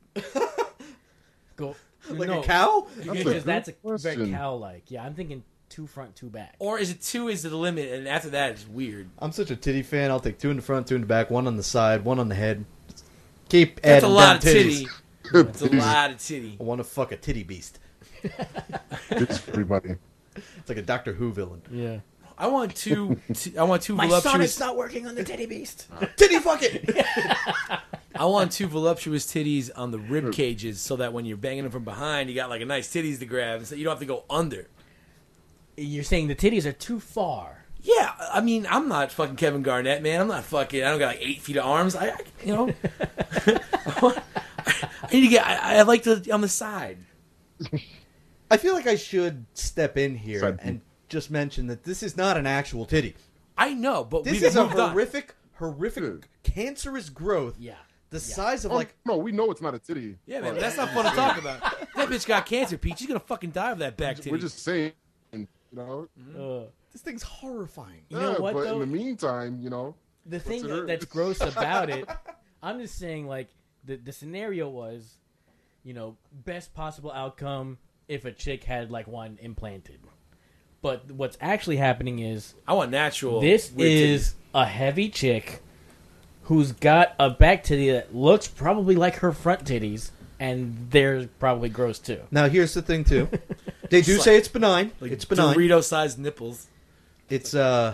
Go Like no, a cow? That's a Because good that's a very question. cow-like. Yeah, I'm thinking 2 front, 2 back. Or is it 2 is the limit and after that it's weird? I'm such a titty fan. I'll take 2 in the front, 2 in the back, 1 on the side, 1 on the head. Keep That's a adding lot of down titty. titties. That's a lot of titty. I want to fuck a titty beast. It's for everybody. It's like a Doctor Who villain. Yeah. I want two My voluptuous... sonic's not working on the titty beast. Titty fuck it! I want 2 voluptuous titties on the rib cages so that when you're banging them from behind, you got like a nice titties to grab, so you don't have to go under. You're saying the titties are too far. Yeah, I mean, I'm not fucking Kevin Garnett, man. I'm not fucking... I don't got like 8 feet of arms. I you know... I need to get... I like to... on the side. I feel like I should step in here Side and just mention that this is not an actual titty. I know, but This we've is a moved on. horrific, Dude. cancerous growth. Yeah. The size of Oh, like... no, we know it's not a titty. Yeah, man, but that's not fun to talk about. That bitch got cancer, Pete. She's gonna fucking die of that back titty. We're just saying, you know. This thing's horrifying. You know what, but though? in the meantime, you know. The thing it hurt? that's gross about it, I'm just saying, like, the scenario was, best possible outcome if a chick had, like, one implanted. But what's actually happening is I want natural. this weird is a heavy chick who's got a back titty that looks probably like her front titties, and they're probably gross too. Now here's the thing too. They do say it's benign. like It's benign. Dorito-sized nipples. It's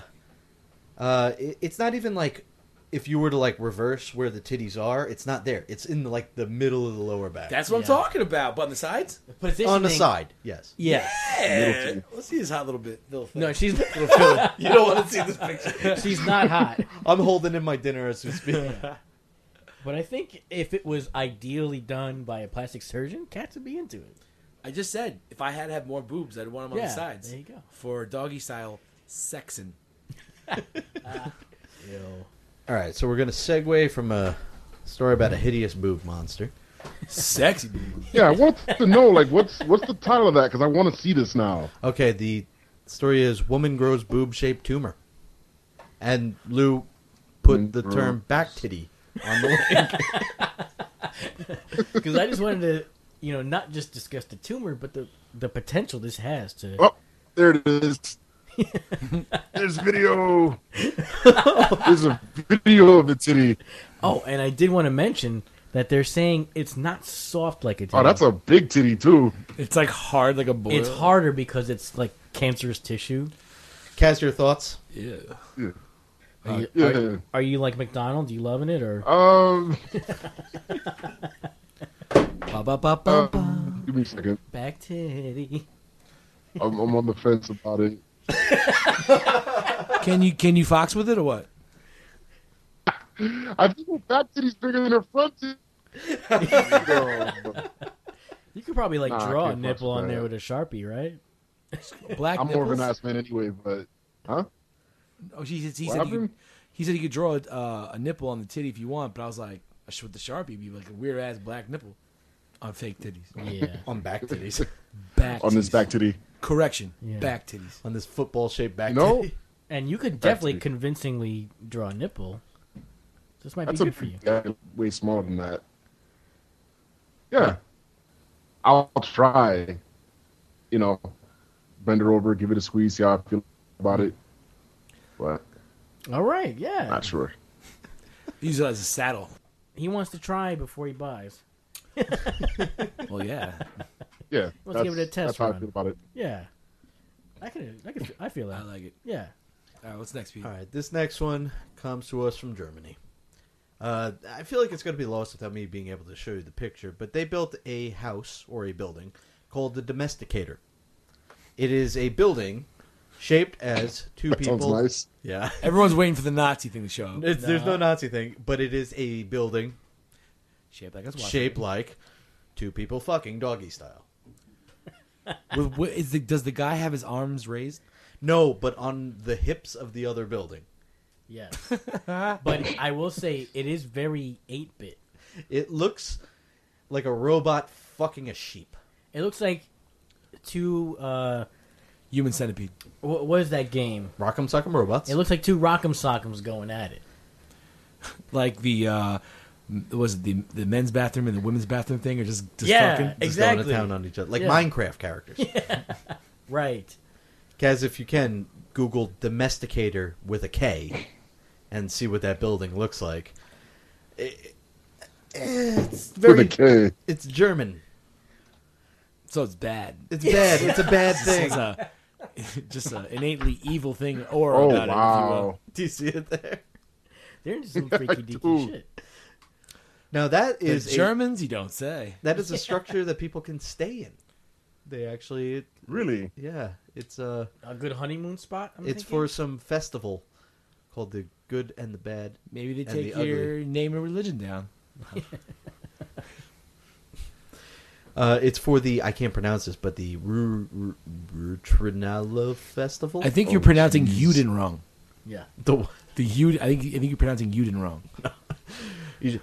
it's not even like if you were to like reverse where the titties are, it's not there. It's in like the middle of the lower back. That's what I'm Yeah. talking about. But on the sides, on the side. Yes. Yeah. yeah. Let's see this hot little bit. Little thing. No, she's little Philly. You don't want to see this picture. she's not hot. I'm holding in my dinner as we speak. But I think if it was ideally done by a plastic surgeon, cats would be into it. I just said if I had to have more boobs, I'd want them on Yeah, the sides. there you go. For doggy style sexing. All right, so we're gonna segue from a story about a hideous boob monster. Sexy boob. Yeah, I want to know, like, what's the title of that? Because I want to see this now. Okay, the story is woman grows boob-shaped tumor, and Lou put the term back titty on the link. Because I just wanted to, not just discuss the tumor, but the potential this has to Oh, There it is. There's video. There's a video of the titty. Oh, and I did want to mention that they're saying it's not soft like a titty. Oh, that's a big titty too. It's like hard like a boil. It's harder because it's like cancerous tissue. Kaz, your thoughts? Yeah. Yeah. Are you like McDonald's? You loving it or? Give me a second. Back titty. I'm on the fence about it. Can you fox with it or what? I think her back titty's bigger than her front titty. You could probably like Nah, I draw a can't nipple watch on there that. with a Sharpie, right? Black I'm nipples? more of an ass man anyway, but huh? Oh, he said What happened? he could draw a nipple on the titty if you want, but I was like, with the Sharpie, it'd be like a weird ass black nipple on fake titties. Yeah. On back titties. Back On this titties. back titty. Correction. Yeah. Back titties. On this football-shaped back No, titty. And you could Back definitely titty. convincingly draw a nipple. This might that's be good for you. way smaller than that. Yeah, I'll try. You know, bend her over, give it a squeeze, see how I feel about it. But All right, yeah. not sure. Use it as a saddle. He wants to try before he buys. Well, yeah. Yeah, Let's give it a test That's how I run. feel about it. Yeah. I feel I that. like it. Yeah. All right, what's next, Pete? All right, this next one comes to us from Germany. I feel like it's going to be lost without me being able to show you the picture, but they built a house or a building called the Domesticator. It is a building shaped as two That people. sounds nice. Yeah. Everyone's waiting for the Nazi thing to show up. There's no Nazi thing, but it is a building Shaped like a SWAT shaped like two people fucking doggy style. Does the guy have his arms raised? No, but on the hips of the other building. Yes. But I will say it is very 8-bit. It looks like a robot fucking a sheep. It looks like two Human centipede. what is that game? Rock'em Sock'em Robots. It looks like two Rock'em Sock'ems going at it. Like the was it the men's bathroom and the women's bathroom thing, or just Yeah, fucking? Just exactly. going to town on each other. Like Yeah. Minecraft characters. Right. Kaz, if you can, Google Domesticator with a K and see what that building looks like. It's With a very... K. It's German. So it's bad. It's bad. It's a bad thing. It's a just an innately evil thing aura Oh about it. If you will. wow! Do you see it there? They're into some freaky deaky Dude. shit. Now that The is Germans, you don't say. that is a structure that people can stay in. They actually, Really? yeah, it's A good honeymoon spot. I'm it's thinking? for some festival called the Good and the Bad. Maybe they And take the your name and religion down. It's for the I can't pronounce this, but the Rutrinala Festival. I think you're Oh, pronouncing jeez. Uden wrong. Yeah. the The Uden. I think you're pronouncing Uden wrong. you,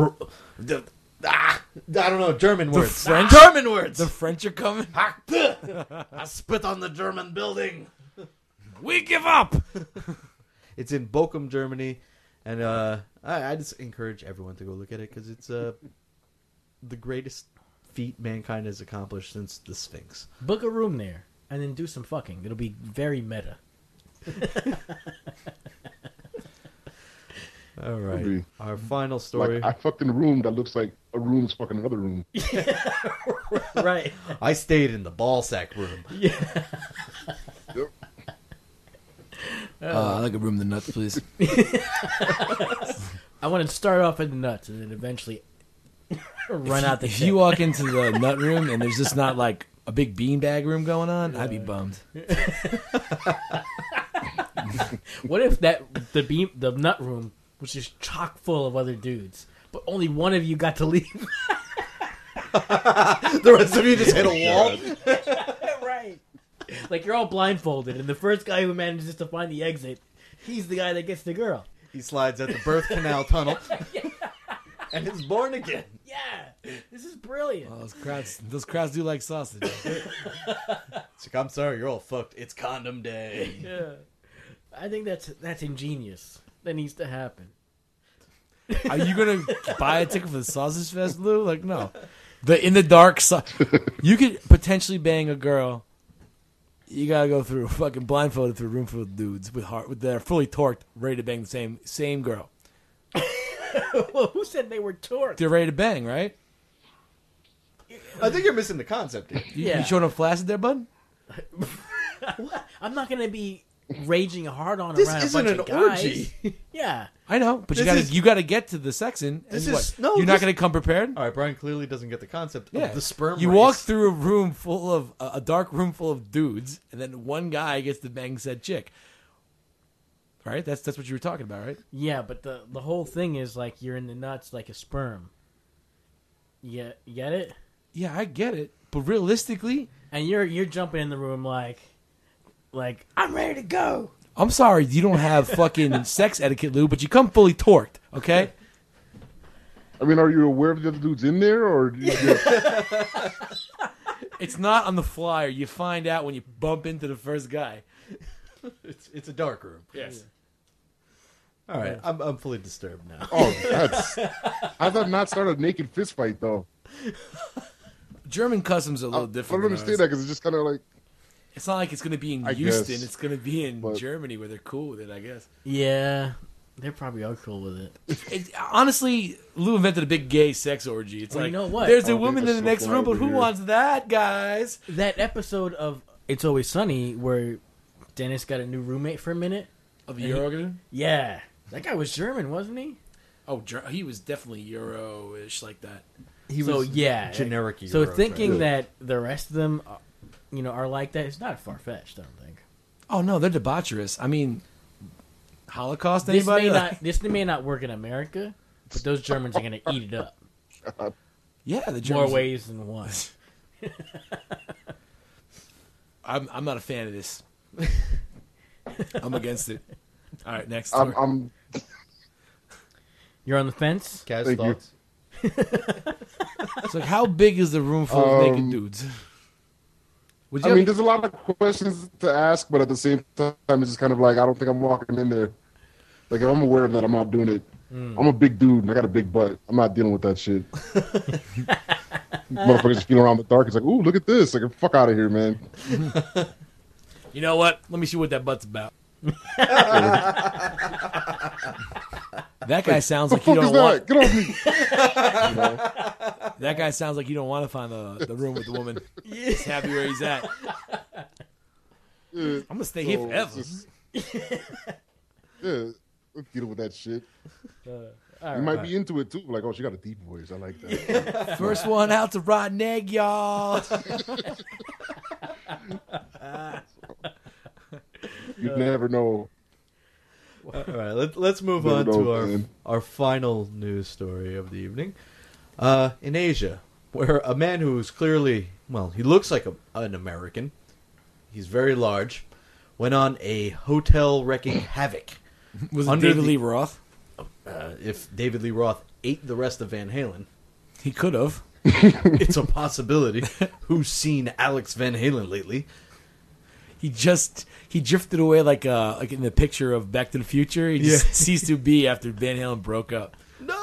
I don't know German words. French- German words. The French are coming. I spit on the German building. We give up. It's in Bochum, Germany, and I just encourage everyone to go look at it because it's the greatest feat mankind has accomplished since the Sphinx. Book a room there and then do some fucking. It'll be very meta. All right, Maybe. our final story. Like I fucked in a room that looks like a room's fucking another room. Right. I stayed in the ball sack room. Yeah. Yep. I like a room the nuts, please. I want to start off at the nuts and then eventually run out the If shit. you walk into the nut room and there's just not like a big beanbag room going on, I'd be bummed. What if the nut room was just chock full of other dudes, but only one of you got to leave? The rest of you just hit a wall. Right. Like you're all blindfolded, and the first guy who manages to find the exit, he's the guy that gets the girl. He slides at the birth canal tunnel and is born again. Yeah, this is brilliant. Oh, those crowds do like sausage. It's like, I'm sorry, you're all fucked. It's condom day. Yeah, I think that's ingenious. That needs to happen. Are you gonna buy a ticket for the sausage fest, Lou? Like, no. The in the dark. You could potentially bang a girl you gotta go through fucking blindfolded through a room full of dudes with they're fully torqued, ready to bang the same girl. Well, who said they were torqued? They're ready to bang, right? I think you're missing the concept here. You showing up flaccid there, bud? I'm not gonna be raging hard on This around isn't a an bunch of guys. orgy. Yeah. I know, but This you gotta get to the sexing. This and is- what? no, You're not this- gonna come prepared. All right, Brian clearly doesn't get the concept of the sperm You race. walk through a room full of a dark room full of dudes, and then one guy gets to bang said chick. Right? That's what you were talking about, right? Yeah, but the whole thing is like you're in the nuts like a sperm. Yeah, you get it? Yeah, I get it, but realistically, And you're jumping in the room like I'm ready to go. I'm sorry, you don't have fucking sex etiquette, Lou, but you come fully torqued, okay? I mean, are you aware of the other dudes in there, or do you just, It's not on the flyer. You find out when you bump into the first guy. It's a dark room. Yes. All right, I'm fully disturbed now. oh, that's I thought not start a naked fist fight though. German customs are a I little don't different. than understand ours. that because it's just kind of like It's not like it's going to be in I Houston. guess, It's going to be in but- Germany where they're cool with it, I guess. Yeah. They probably are cool with it. Honestly, Lou invented a big gay sex orgy. It's Well, like, you know what? there's I a don't woman think in the that's next so room, far but who over here. wants that, guys? That episode of It's Always Sunny where Dennis got a new roommate for a minute. Of the And he- Euro? Yeah. That guy was German, wasn't he? Oh, he was definitely Euro-ish like that. He So, was yeah. generic. So Euro, thinking right? that the rest of them, are like that, it's not far fetched. I don't think. Oh, no, they're debaucherous. I mean, Holocaust, This anybody? may not work in America, but those Germans are gonna eat it up Yeah, the more Germans. ways than one. I'm not a fan of this. I'm against it. All right, next. story. I'm You're on the fence. Kaz, Thank you. thoughts? It's like, how big is the room full of naked dudes? Would you I mean, have- there's a lot of questions to ask, but at the same time, it's just kind of like I don't think I'm walking in there. Like if I'm aware of that, I'm not doing it. I'm a big dude and I got a big butt. I'm not dealing with that shit. Motherfuckers just feeling around the dark. It's like, ooh, look at this. Like, fuck out of here, man. you know what? Let me see what that butt's about. That guy sounds The like you fuck is don't want. that? Get off me. You know? That guy sounds like you don't want to find the room with the woman. He's happy where he's at. Yeah, I'm gonna stay here so forever. it's just- yeah, let's deal with that shit. All You might right. be into it too. Like, oh, she got a deep voice. I like that. First one out to rotten egg, y'all. You never know. All right, let's move Never on know, to man. our final news story of the evening. In Asia, where a man who's clearly, well, he looks like an American, he's very large, went on a hotel wrecking havoc. Was it Under David the- Lee Roth? If David Lee Roth ate the rest of Van Halen, He could have. it's a possibility. Who's seen Alex Van Halen lately? He drifted away like in the picture of Back to the Future. He just ceased to be after Van Halen broke up.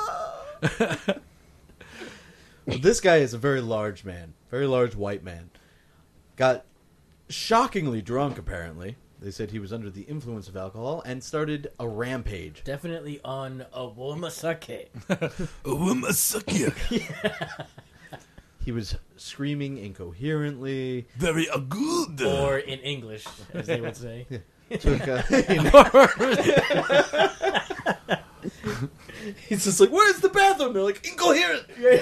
Well, this guy is a very large man, very large white man. Got shockingly drunk, apparently. They said he was under the influence of alcohol and started a rampage. Definitely on a Womasake. He was screaming incoherently. Very good. Or in English, as they would say. Took, he's just like, "Where's the bathroom?" They're like, "Incoherent."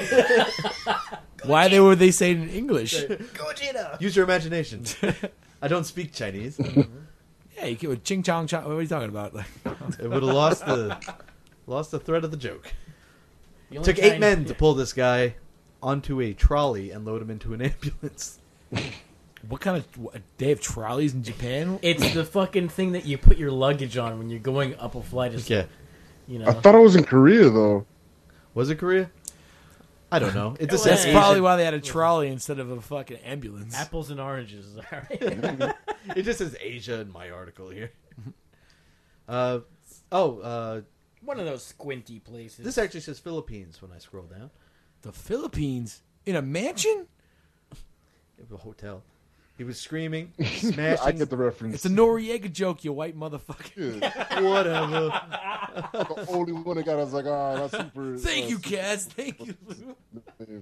Why were they saying in English? Use your imagination. I don't speak Chinese. Yeah, you could ching chong chong. What are you talking about? Like, It would have lost the thread of the joke. The only Took 8 time- men to pull this guy onto a trolley and load him into an ambulance. what kind of they have trolleys in Japan? It's the fucking thing that you put your luggage on when you're going up a flight of Yeah. you know. I thought I was in Korea though. Was it Korea? I don't know. It just Well, That's says probably Asian. why they had a trolley instead of a fucking ambulance. Apples and oranges. All right. It just says Asia in my article here. One of those squinty places. This actually says Philippines when I scroll down. The Philippines in a mansion? A hotel. He was screaming, I smashing. get the reference. It's a Noriega joke, you white motherfucker. Yeah. Whatever. The only one that got us like, oh, that's super. Thank you, Kaz. Thank you. you.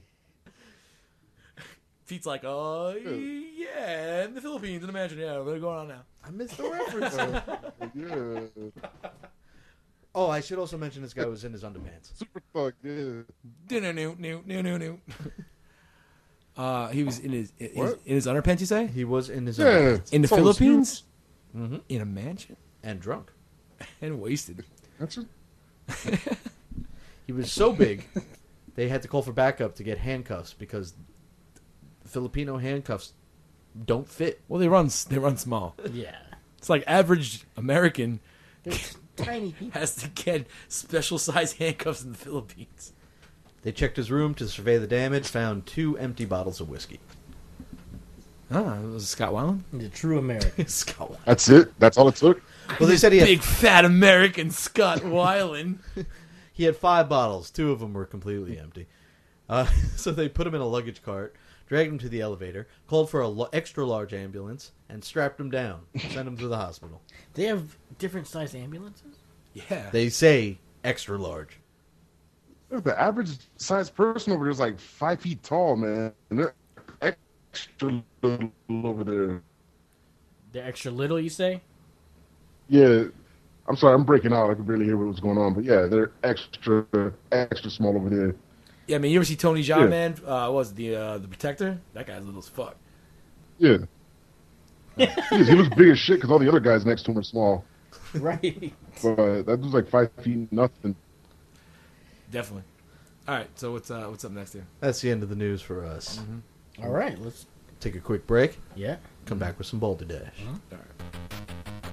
Pete's like, yeah, in the Philippines, imagine, yeah, they're going on now. I missed the reference. Yeah. Oh, I should also mention this guy was in his underpants. Super thug, yeah. No. He was in his What? in his underpants, you say? He was in his Yeah. underpants. In the So Philippines? Mm-hmm. In a mansion? And drunk. And wasted. That's it. He was so big, they had to call for backup to get handcuffs because Filipino handcuffs don't fit. Well, they run small. Yeah. It's like average American Tiny people. has to get special size handcuffs in the Philippines. They checked his room to survey the damage, found 2 empty bottles of whiskey. Ah, it was Scott Weiland? The true American. Scott. That's it. That's all it took. Well, they said he had, Big fat American Scott Weiland. he had 5 bottles. 2 of them were completely empty. So they put him in a luggage cart, dragged him to the elevator, called for a extra large ambulance, and strapped him down. Sent him to the hospital. They have different size ambulances? Yeah. They say extra large. The average size person over there is like 5 feet tall, man. And they're extra little over there. They're extra little, you say? Yeah. I'm sorry, I'm breaking out. I could barely hear what was going on. But yeah, they're extra small over there. Yeah, I mean, you ever see Tony Jaa, Yeah. man? What was it, the Protector? That guy's little as fuck. Yeah. he looks big as shit because all the other guys next to him are small. Right. But that dude's like 5 feet nothing. Definitely. All right, so what's up next here? That's the end of the news for us. All right, let's. Take a quick break. Yeah. Come back with some Boulder Dash. All right.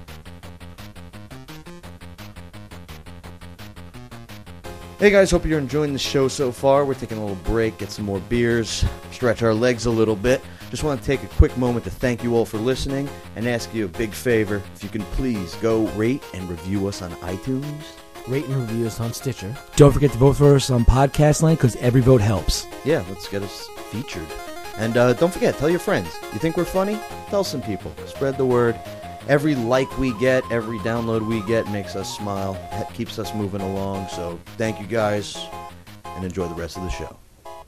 Hey guys, hope you're enjoying the show so far. We're taking a little break, get some more beers, stretch our legs a little bit. Just want to take a quick moment to thank you all for listening and ask you a big favor. If you can please go rate and review us on iTunes. Rate and review us on Stitcher. Don't forget to vote for us on Podcast Land because every vote helps. Yeah, let's get us featured. And don't forget, tell your friends. You think we're funny? Tell some people. Spread the word. Every like we get, every download we get makes us smile. That keeps us moving along. So thank you guys, and enjoy the rest of the show.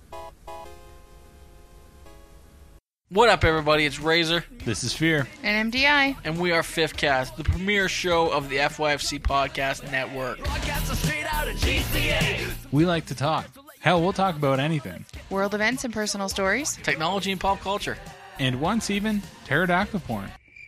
What up, everybody? It's Razor, This is Fear. And MDI. and we are Fifth Cast, the premier show of the FYFC Podcast Network. We like to talk. Hell, we'll talk about anything. World events and personal stories. Technology and pop culture. And once even, pterodactyl porn.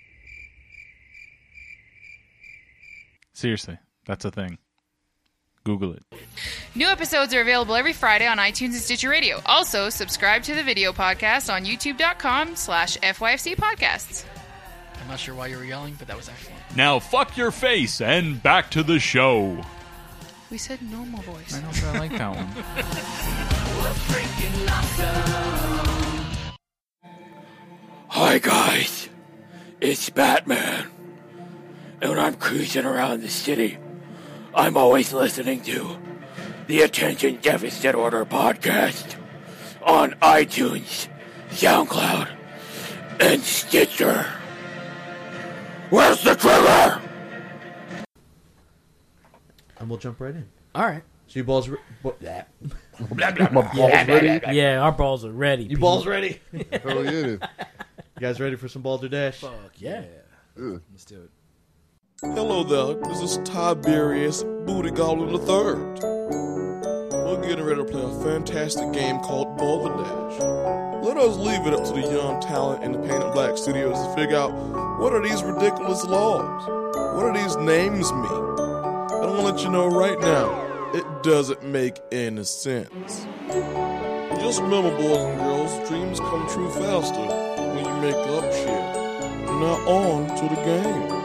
Seriously, that's a thing. Google it. New episodes are available every Friday on iTunes and Stitcher Radio. Also, subscribe to the video podcast on youtube.com/FYFC Podcasts. I'm not sure why you were yelling, but that was excellent. Now fuck your face and back to the show. We said normal voice. I know, but I like that one. Hi guys, it's Batman. And when I'm cruising around the city, I'm always listening to the Attention Deficit Order podcast on iTunes, SoundCloud, and Stitcher. Where's the trigger? And we'll jump right in. All right. So you balls... My balls ready? Yeah, our balls are ready. You balls ready? Hell yeah. You guys ready for some Boulder Dash? Fuck Yeah. Ugh. Let's do it. Hello there, this is Tiberius Booty Goblin III. We're getting ready to play a fantastic game called Boulder Dash. Let us leave it up to the young talent in the Painted Black Studios to figure out what are these ridiculous laws? What do these names mean? I want to let you know right now, it doesn't make any sense. Just remember, boys and girls, dreams come true faster when you make up shit. Now on to the game.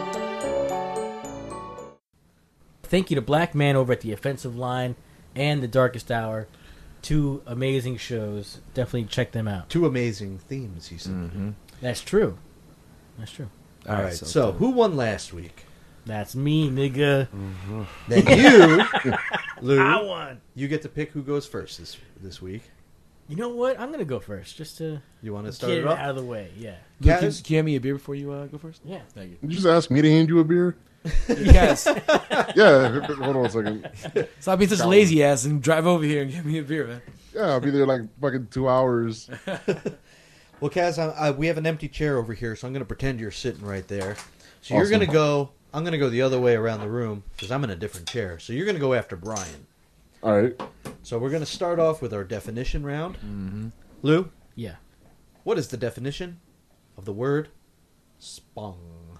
Thank you to Black Man over at the Offensive Line and The Darkest Hour. 2 amazing shows. Definitely check them out. 2 amazing themes, he said. Mm-hmm. That's true. That's true. All right, so who won last week? That's me, nigga. Then you, Lou, I won. you get to pick who goes first this week. You know what? I'm gonna go first, just to You want to start get it it off? out of the way. Yeah. Luke, can Kaz? you hand me a beer before you go first? Yeah. Thank you. Did you just ask me to hand you a beer? Yes. Yeah, hold on a second. Stop being such a lazy ass and drive over here and give me a beer, man. Yeah, I'll be there like fucking 2 hours. Well, Kaz, we have an empty chair over here, so I'm going to pretend you're sitting right there. So you're Awesome. going to go. I'm going to go the other way around the room because I'm in a different chair. So you're going to go after Brian. All right. So we're going to start off with our definition round. Mm-hmm. Lou, Yeah. what is the definition of the word spong?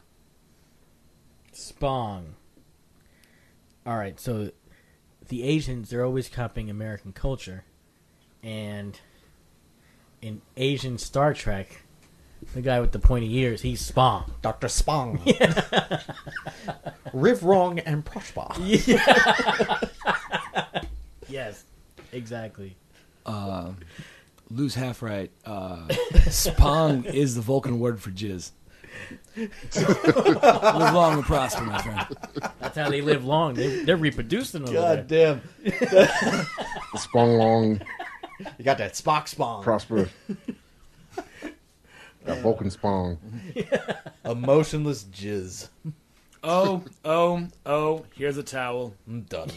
Spong. All right, so the Asians, they're always copying American culture. And in Asian Star Trek, the guy with the pointy ears, he's Spong. Dr. Spong. Riv Wrong and Prosper. Yes, exactly. Lou's half right. Spong is the Vulcan word for jizz. Live long and prosper, my friend. That's how they live long. They're reproducing over God there. damn. Spong long, You got that Spock Spong. prosper. Got Vulcan Spong. Emotionless jizz. Oh, here's a towel. I'm done.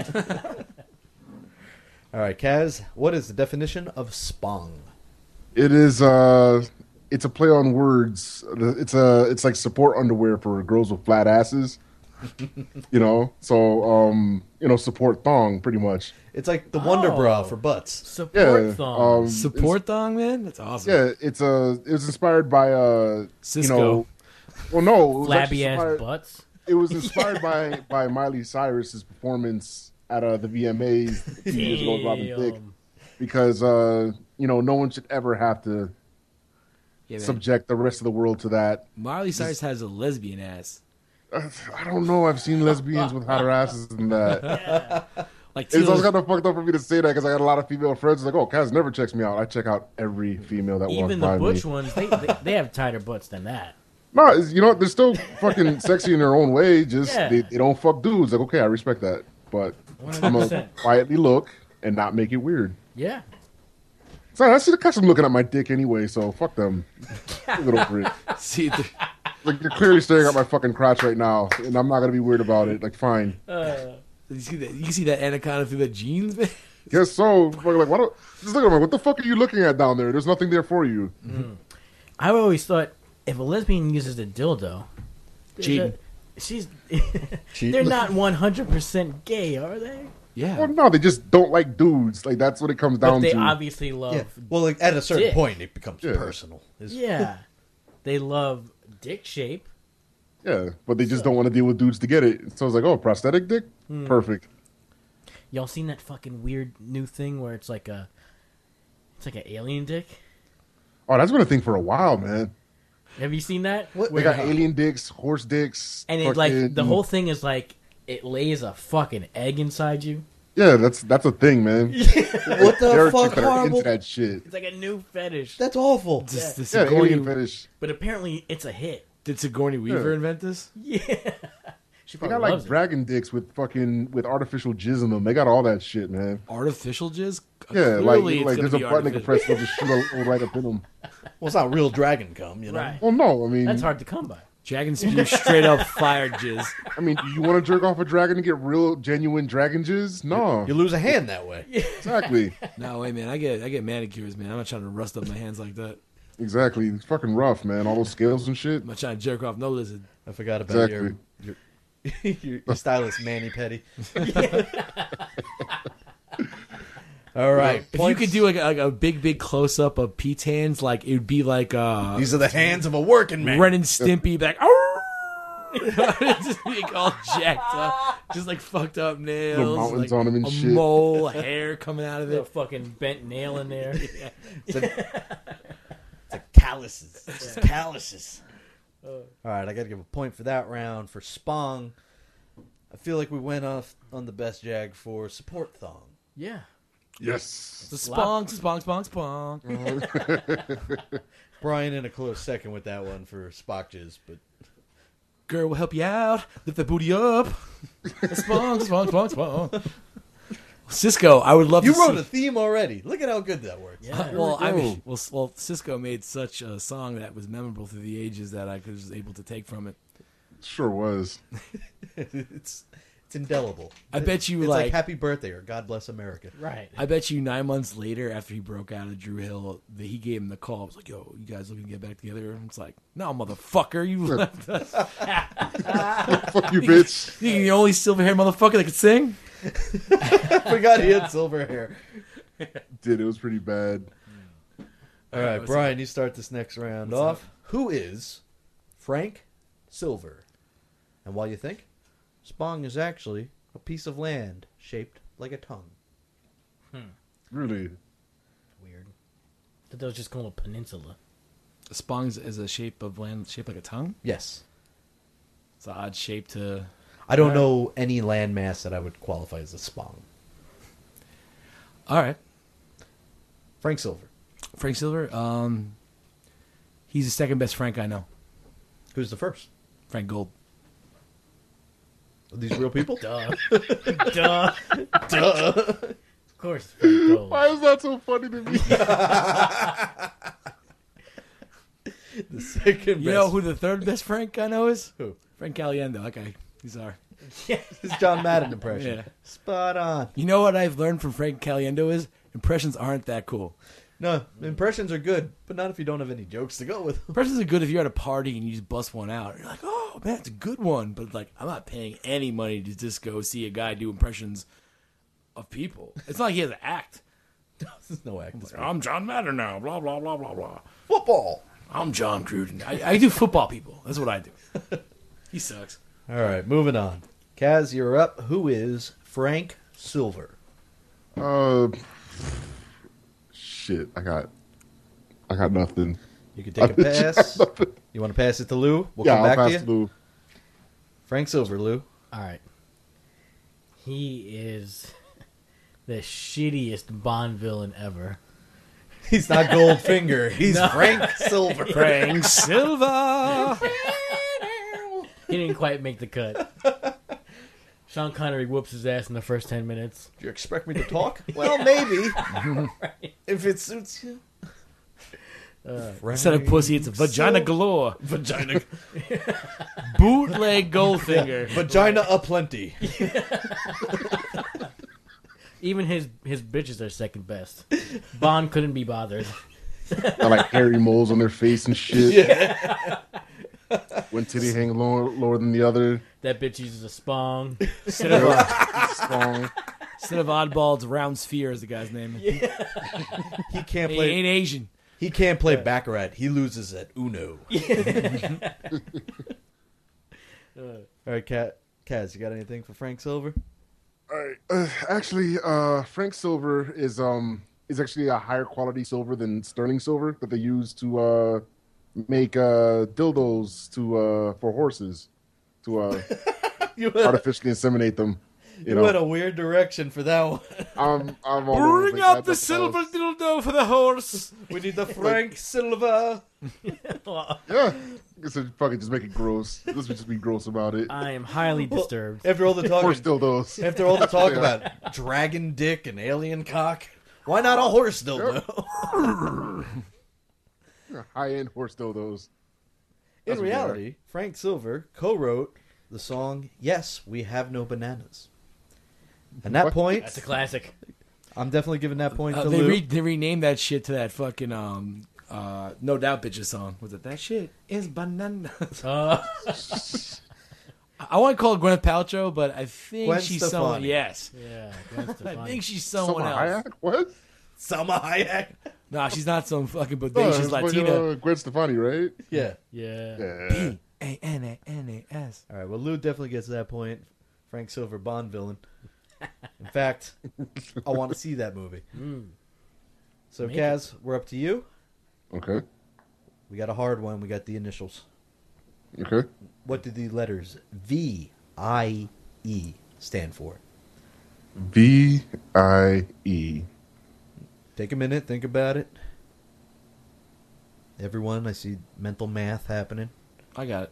All right, Kaz, what is the definition of spong? It is it's a play on words. It's like support underwear for girls with flat asses. You know, so support thong pretty much. It's like the Wonder Bra Oh. for butts. Support Yeah, thong. Support thong, man? That's awesome. Yeah, it was inspired by Cisco. You know, well, no, it was Flabby actually ass inspired- butts. It was inspired by Miley Cyrus's performance at the VMAs a few years ago with Robin Thicke, Damn. because no one should ever have to Yeah, man. subject the rest of the world to that. Miley Cyrus has a lesbian ass. I don't know. I've seen lesbians with hotter asses than that. Like It's always Taylor, kind of fucked up for me to say that because I got a lot of female friends like, oh, Kaz never checks me out. I check out every female that walks Even by the butch me. ones, they have tighter butts than that. No, they're still fucking sexy in their own way. Just Yeah. they don't fuck dudes. Like, okay, I respect that, but I'm gonna 100%. quietly look and not make it weird. Yeah. So I see the catch them looking at my dick anyway, so fuck them. Get over it. see, Like you're clearly staring at my fucking crotch right now, and I'm not gonna be weird about it. Like, fine. you can see that anaconda through the jeans, man. Guess so. Fucking like, why don't just look at me? What the fuck are you looking at down there? There's nothing there for you. I always thought if a lesbian uses a dildo, Cheating. she's Cheating. they're not 100% gay, are they? Yeah. Well, no, they just don't like dudes. Like that's what it comes But down they to. obviously love. Yeah. Well, like, at a certain Dick. point, it becomes Yeah. personal. Yeah. They love dick shape. Yeah, but they just don't want to deal with dudes to get it. So it's like, oh, prosthetic dick, perfect. Y'all seen that fucking weird new thing where it's like an alien dick? Oh, that's been a thing for a while, man. Have you seen that? What- They got alien dicks, horse dicks, And it like fucking- the whole thing is like it lays a fucking egg inside you. Yeah, that's a thing, man. What the There are fuck, chicks that are horrible? into that shit. It's like a new fetish. That's awful. Does Yeah, Sigourney, alien fetish. But apparently it's a hit. did Sigourney Weaver Yeah. invent this? Yeah. She They probably got like loves it. dragon dicks with artificial jizz in them. They got all that shit, man. Artificial jizz? Yeah, Clearly it's like gonna there's a be button they can artificial. press. They'll just shoot a little right up in them. Well, it's not real dragon cum, you know? Right. Well, no, I mean, That's hard to come by. Dragon spew straight up fire jizz. I mean, you want to jerk off a dragon and get real, genuine dragon jizz? No, You lose a hand that way. exactly, No way, man. I get manicures, man. I'm not trying to rust up my hands like that. exactly. It's fucking rough, man. All those scales and shit. I'm not trying to jerk off no lizard. I forgot about Exactly. your stylist, Manny Petty. All right. If you could do like a big close up of Pete's hands, like it would be like These are the hands of a working man. Ren and Stimpy, like just be all jacked up, just like fucked up nails, Little mountains like on 'em and a shit. mole, hair coming out of A it. fucking bent nail in there. It's like calluses. It's just calluses. All right, I got to give a point for that round. For Spong, I feel like we went off on the best jag for support thong. Yeah. Yes. The spong, spong. Brian in a close second with that one for Spock jizz, but Girl will help you out. Lift that booty up. Spong. Cisco, I would love You to wrote see. a theme already. Look at how good that works. Yeah. Well, Cisco made such a song that was memorable through the ages that I was able to take from it. Sure was. it's indelible. I bet you It's like like Happy Birthday or God Bless America. Right. I bet you 9 months later, after he broke out of Drew Hill, that he gave him the call. I was like, "Yo, you guys looking to get back together?" And it's like, "No, motherfucker, you left us. Fuck you, bitch. You're the only silver-haired motherfucker that could sing." I forgot he had silver hair. Did it was pretty bad. All right, Brian, you start this next round off. Who is Frank Silver? And while you think, Spong is actually a piece of land shaped like a tongue. Really? Weird. I thought that was just called a peninsula. Spong is a shape of land shaped like a tongue. Yes. It's an odd shape to. I don't know any landmass that I would qualify as a Spong. All right, Frank Silver. Frank Silver. He's the second best Frank I know. Who's the first? Frank Gold. Are these real people? Duh. Duh. Of course. Frank Gold. Why is that so funny to me? The second best. You know who the third best Frank I know is? Who? Frank Caliendo. Okay, he's our. His John Madden impression. Yeah. Spot on. You know what I've learned from Frank Caliendo is impressions aren't that cool. No, impressions are good, but not if you don't have any jokes to go with them. Impressions are good if you're at a party and you just bust one out. You're like, oh man, it's a good one. But like, I'm not paying any money to just go see a guy do impressions of people. It's not like he has to act. There's no act. Like, I'm John Madden now. Blah blah blah blah blah. Football. I'm John Gruden. I do football people. That's what I do. He sucks. All right, moving on. Kaz, you're up. Who is Frank Silver? Shit. I got nothing. You can take a pass. You want to pass it to Lou? We'll Yeah, come I'll back pass to to you. Lou. Frank Silver, Lou. All right. He is the shittiest Bond villain ever. He's not Goldfinger. He's No. Frank Silver. Frank Silva. He didn't quite make the cut. Sean Connery whoops his ass in the first 10 minutes. Do you expect me to talk? Well, maybe. If it suits you. Instead of pussy, it's vagina galore. Vagina. Bootleg Goldfinger. Vagina aplenty. Even his bitches are second best. Bond couldn't be bothered. Got like hairy moles on their face and shit. Yeah. One titty hang lower than the other. That bitch uses a spong. Instead of Strong. oddball, it's round sphere is the guy's name. He can't He play. ain't Asian. He can't play Baccarat. He loses at Uno. All right, Kaz, you got anything for Frank Silver? All right. Actually, Frank Silver is actually a higher quality silver than sterling silver that they use to make dildos for horses to artificially inseminate them. You went know, a weird direction for that one. I'm all over Bring place. out the That's silver all. dildo for the horse. We need the Frank Silver. Yeah, I said fucking just make it gross. Let's just be gross about it. I am highly disturbed. After all the talk, Horse dildos. after all the talk about dragon dick and alien cock, why not a horse dildo? High-end horse dildos. In That's what they are. reality, Frank Silver co-wrote the song "Yes, We Have No Bananas." And that point, That's a classic. I'm definitely giving that point to They Lou. they renamed that shit to that fucking No Doubt Bitches song. Was it that shit is banana? I want to call it Gwyneth Paltrow, but I think Gwen she's Stefani. someone. Yes, Yeah. Gwen I Stefani. think she's someone Selma else. Hayek? What? Selma Hayek. No, she's not some fucking Oh, bodacious it's fucking, Latina. Gwen Stefani, right? Yeah. Yeah. Yeah. P-A-N-A-N-A-S. All right. Well, Lou definitely gets that point. Frank Silver, Bond villain. In fact, I want to see that movie. So, Make Kaz, we're up to you. Okay. We got a hard one. We got the initials. Okay. What do the letters V-I-E stand for? V-I-E. Take a minute. Think about it. Everyone, I see mental math happening. I got it.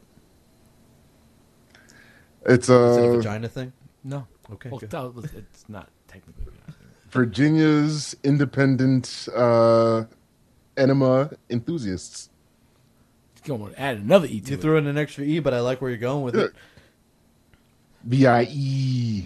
It's Is it a vagina thing? No. Okay, Well, good. it's not technically. Virginia's independent enema enthusiasts. Going to add another E to You it. threw in an extra E, but I like where you're going with it. VIE.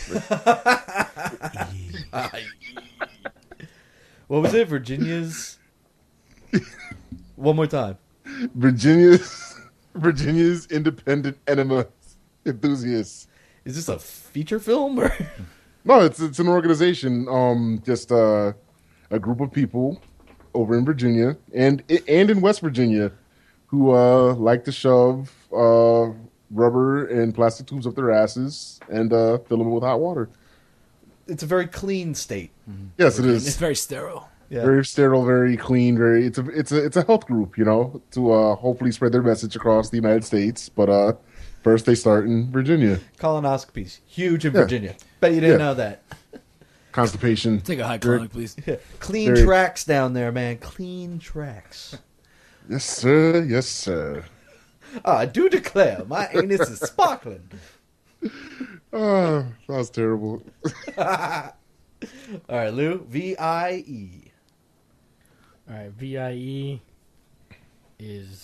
What was it? Virginia's. One more time. Virginia's independent enema enthusiasts. Is this a feature film or? No, it's an organization. Just a group of people over in Virginia and in West Virginia who like to shove rubber and plastic tubes up their asses and fill them with hot water. It's a very clean state. Yes, it It's is. very sterile. Yeah. Very sterile, very clean. It's a health group, to hopefully spread their message across the United States. But first, they start in Virginia. Colonoscopies, huge in Yeah. Virginia. Bet you didn't Yeah. know that. Constipation. Take a high chronic, please. Clean Very- tracks down there, man. Clean tracks. Yes, sir. Yes, sir. I do declare, my anus is sparkling. Oh, that was terrible. All right, Lou. VIE. All right, VIE is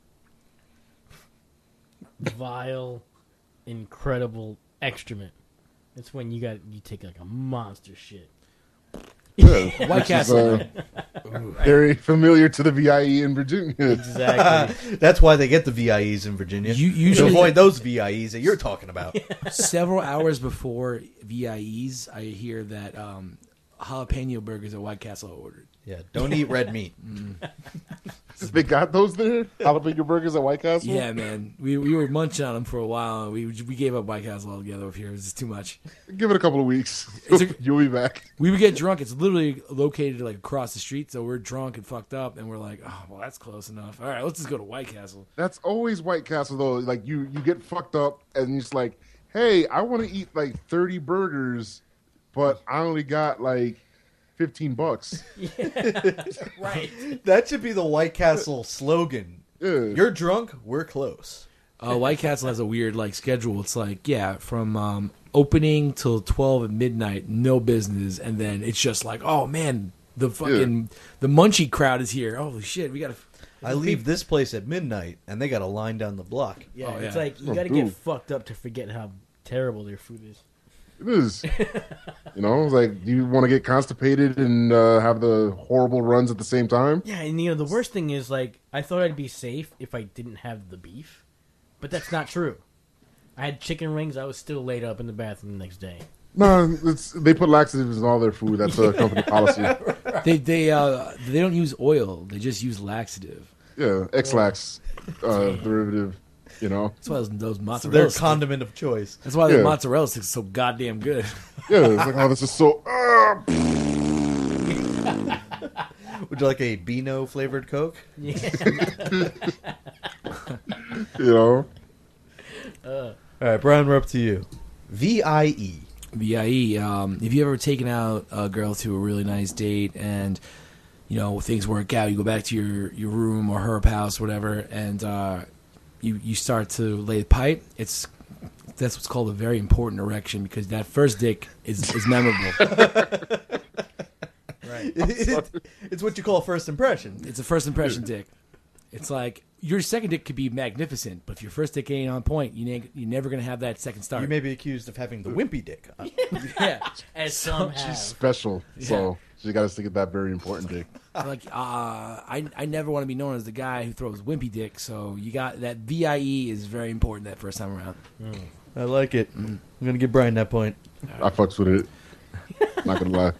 vile, incredible excrement. It's when you take like a monster shit. Yeah, White which is, Castle. very familiar to the VIE in Virginia. Exactly. That's why they get the VIEs in Virginia. You to usually avoid those VIEs that you're talking about. several hours before VIEs, I hear that jalapeno burgers at White Castle are ordered. Yeah, don't eat red meat. They got those there? Jalapeno burgers at White Castle? Yeah, man, we were munching on them for a while, and we gave up White Castle altogether up here. It was just too much. Give it a couple of weeks. You'll be back. We would get drunk. It's literally located like across the street, so we're drunk and fucked up, and we're like, oh, well, that's close enough. All right, let's just go to White Castle. That's always White Castle, though. Like, you get fucked up, and it's like, hey, I want to eat, like, 30 burgers, but I only got, like, $15. Right. That should be the White Castle slogan. Yeah. You're drunk, we're close. White Castle has a weird like schedule. It's like from opening till 12 at midnight, no business, and then it's just like, oh man, the fucking the munchie crowd is here. Holy shit, we gotta. I leave this place at midnight, and they got a line down the block. Yeah, Oh, it's yeah. like you Oh, got to dude. get fucked up to forget how terrible their food is. It is. It's like, do you want to get constipated and have the horrible runs at the same time? Yeah, and the worst thing is like I thought I'd be safe if I didn't have the beef, but that's not true. I had chicken wings. I was still laid up in the bathroom the next day. No, they put laxatives in all their food. That's a company policy. They don't use oil. They just use laxative. Yeah, X-Lax derivative, That's why those So mozzarella. their sticks- condiment of choice. That's why the Yeah. mozzarella sticks are so goddamn good. Yeah, it's like, oh, this is so... Would you like a Beano flavored Coke? Yeah. you know? All right, Brian, we're up to you. VIE. VIE. If you ever taken out a girl to a really nice date and things work out, you go back to your room or her house, whatever, and you start to lay the pipe. That's what's called a very important erection because that first dick is memorable. Right. It's what you call first impression. It's a first impression dick. It's like your second dick could be magnificent, but if your first dick ain't on point, you're never gonna have that second start. You may be accused of having the wimpy dick. Yeah, As some She's have. special, so she got to stick at that very important dick. like I never want to be known as the guy who throws wimpy dick. So you got that VIE is very important that first time around. I like it. I'm going to give Brian that point. I fucks with it. Not gonna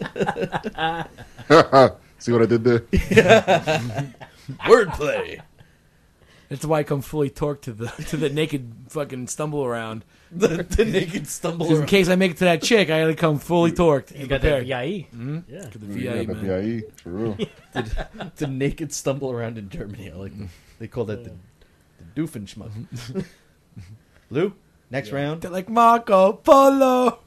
lie. See what I did there? Wordplay. That's why I come fully torqued to the naked fucking stumble around. The naked stumble Just in around. case I make it to that chick, I gotta come fully torqued. You and got that prepared. VIE. Yeah, Yeah. to the Yeah, VIE, the man. VIE, for real. The naked stumble around in Germany. I like they call that the Doofenschmuck. Lou, next round. They're like Marco Polo.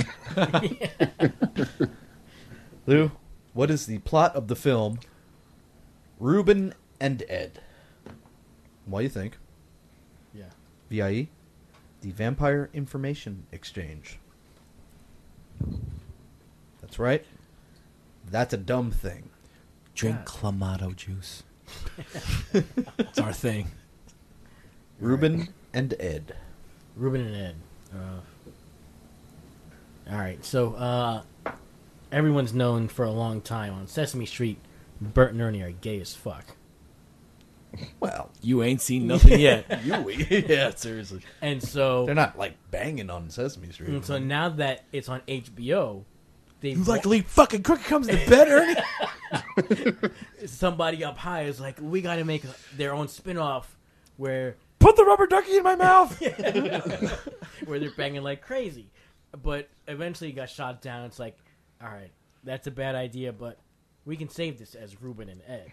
Lou, what is the plot of the film Ruben and Ed? What do you think? Yeah. VIE? The Vampire Information Exchange. That's right. That's a dumb thing. Drink Clamato juice. It's our thing. Ruben and Ed. Ruben and Ed. All right, so everyone's known for a long time on Sesame Street, Bert and Ernie are gay as fuck. Well, You ain't seen nothing yet. yeah, seriously. And so They're not like banging on Sesame Street. And so now that it's on HBO, they You like to leave fucking Crooked Comes to bed, Ernie? somebody up high is like, we got to make their own spin-off where Put the rubber ducky in my mouth. where they're banging like crazy. But eventually it got shot down. It's like, all right, that's a bad idea, but we can save this as Ruben and Ed.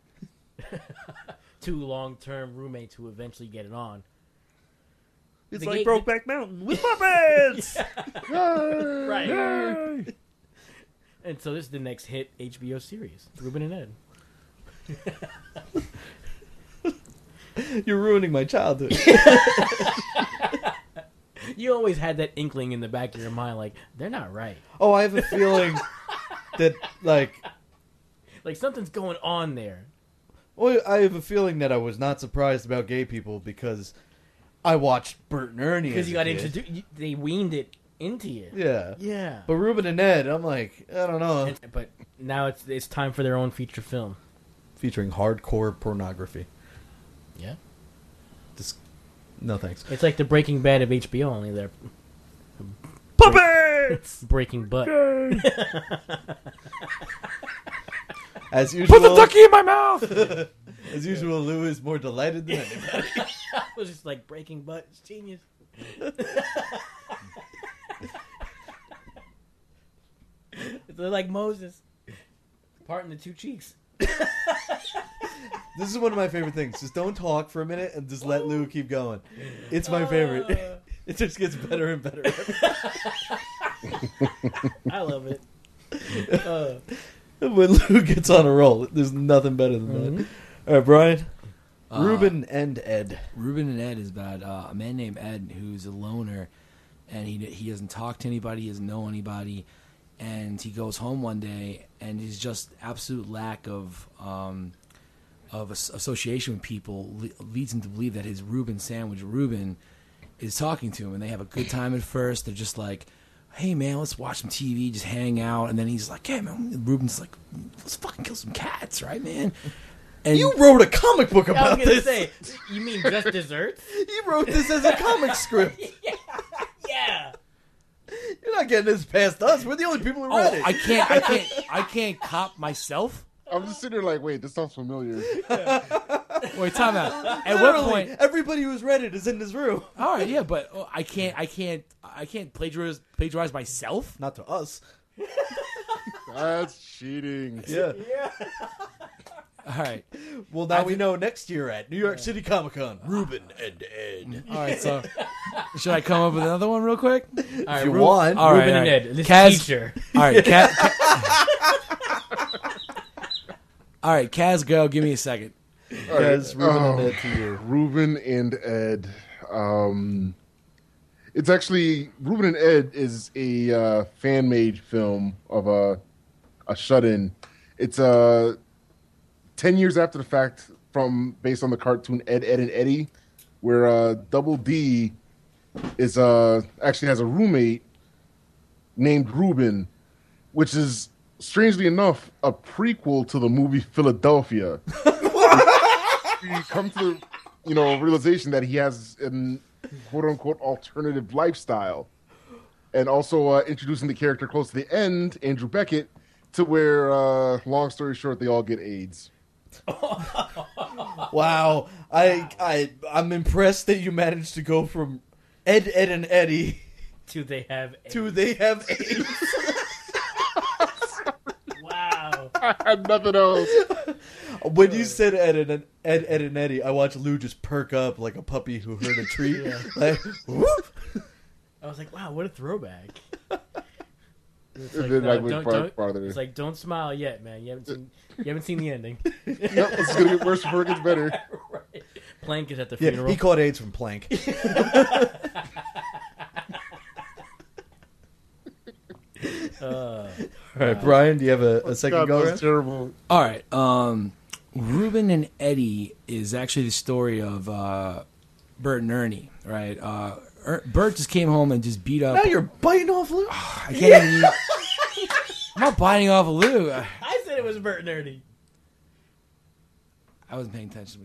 Two long-term roommates who eventually get it on. It's The like gay- Brokeback Mountain with puppets. Right. And so this is the next hit HBO series, Ruben and Ed. You're ruining my childhood. You always had that inkling in the back of your mind, like, they're not right. Oh, I have a feeling that, like, something's going on there. well, I have a feeling that I was not surprised about gay people because I watched Bert and Ernie. Because as you a got kid. introduced, they weaned it into you. Yeah. Yeah. But Ruben and Ed, I'm like, I don't know. But now it's time for their own feature film. Featuring hardcore pornography. Yeah. No thanks. It's like the Breaking Bad of HBO, only they're Puppets! breaking butt. As usual. Put the ducky in my mouth. As usual, Lou is more delighted than anybody. I was just like, breaking butt, it's genius. They're like Moses, parting the two cheeks. This is one of my favorite things. Just don't talk for a minute and just let Lou keep going. It's my favorite. It just gets better and better. I love it. When Lou gets on a roll, there's nothing better than that. All right, Brian. Ruben and Ed. Ruben and Ed is about a man named Ed who's a loner, and he doesn't talk to anybody, he doesn't know anybody, and he goes home one day, and his just absolute lack of association with people leads him to believe that his Reuben sandwich, Reuben, is talking to him, and they have a good time at first. They're just like, hey, man, let's watch some TV, just hang out, and then he's like, hey, man, Reuben's like, let's fucking kill some cats, right, man? And You wrote a comic book I about was gonna this. say, you mean just desserts? You wrote this as a comic script. Yeah. You're not getting this past us. We're the only people who read oh, it. I can't cop myself? I'm just sitting there like, wait, this sounds familiar. Wait, time out. At what Literally, point? everybody who's read it is in this room. All right, yeah, but I can't plagiarize myself. Not to us. That's cheating. Yeah. All right, Well, now we know next year at New York City Comic Con, Ruben and Ed. all right. So, should I come up with another one real quick? All right, If you want. All right, Ruben all and right. Ed, this Kaz- teacher. All right, all right, Kaz, go. Give me a second. All right, Guys, Ruben and Ed to you. Ruben and Ed. It's actually Ruben and Ed is a fan-made film of a shut-in. It's 10 years after the fact, based on the cartoon Ed, Edd and Eddy, where Double D is actually has a roommate named Ruben, which is strangely enough a prequel to the movie Philadelphia. You come to the realization that he has an quote unquote alternative lifestyle, and also introducing the character close to the end, Andrew Beckett, to where long story short, they all get AIDS. Wow. I'm impressed that you managed to go from Ed, Edd and Eddy Do they have to they have AIDS. Wow. I had nothing else. When you said Ed, and Eddy, I watched Lou just perk up like a puppy who heard a treat. Yeah. Like, whoop. I was like, wow, what a throwback. It's And then I went farther. It's like, don't smile yet, man. You haven't seen the ending. Yep, this is gonna get worse before it gets better. Right. Plank is at the Yeah, funeral. he caught AIDS from Plank. All right, Brian, do you have a second God, go that's around? terrible. All right. Ruben and Eddie is actually the story of Bert and Ernie, right? Bert just came home and just beat up. Now you're biting off Lou. I can't even. I'm not biting off Lou. I said it was Bert and Ernie. I wasn't paying attention.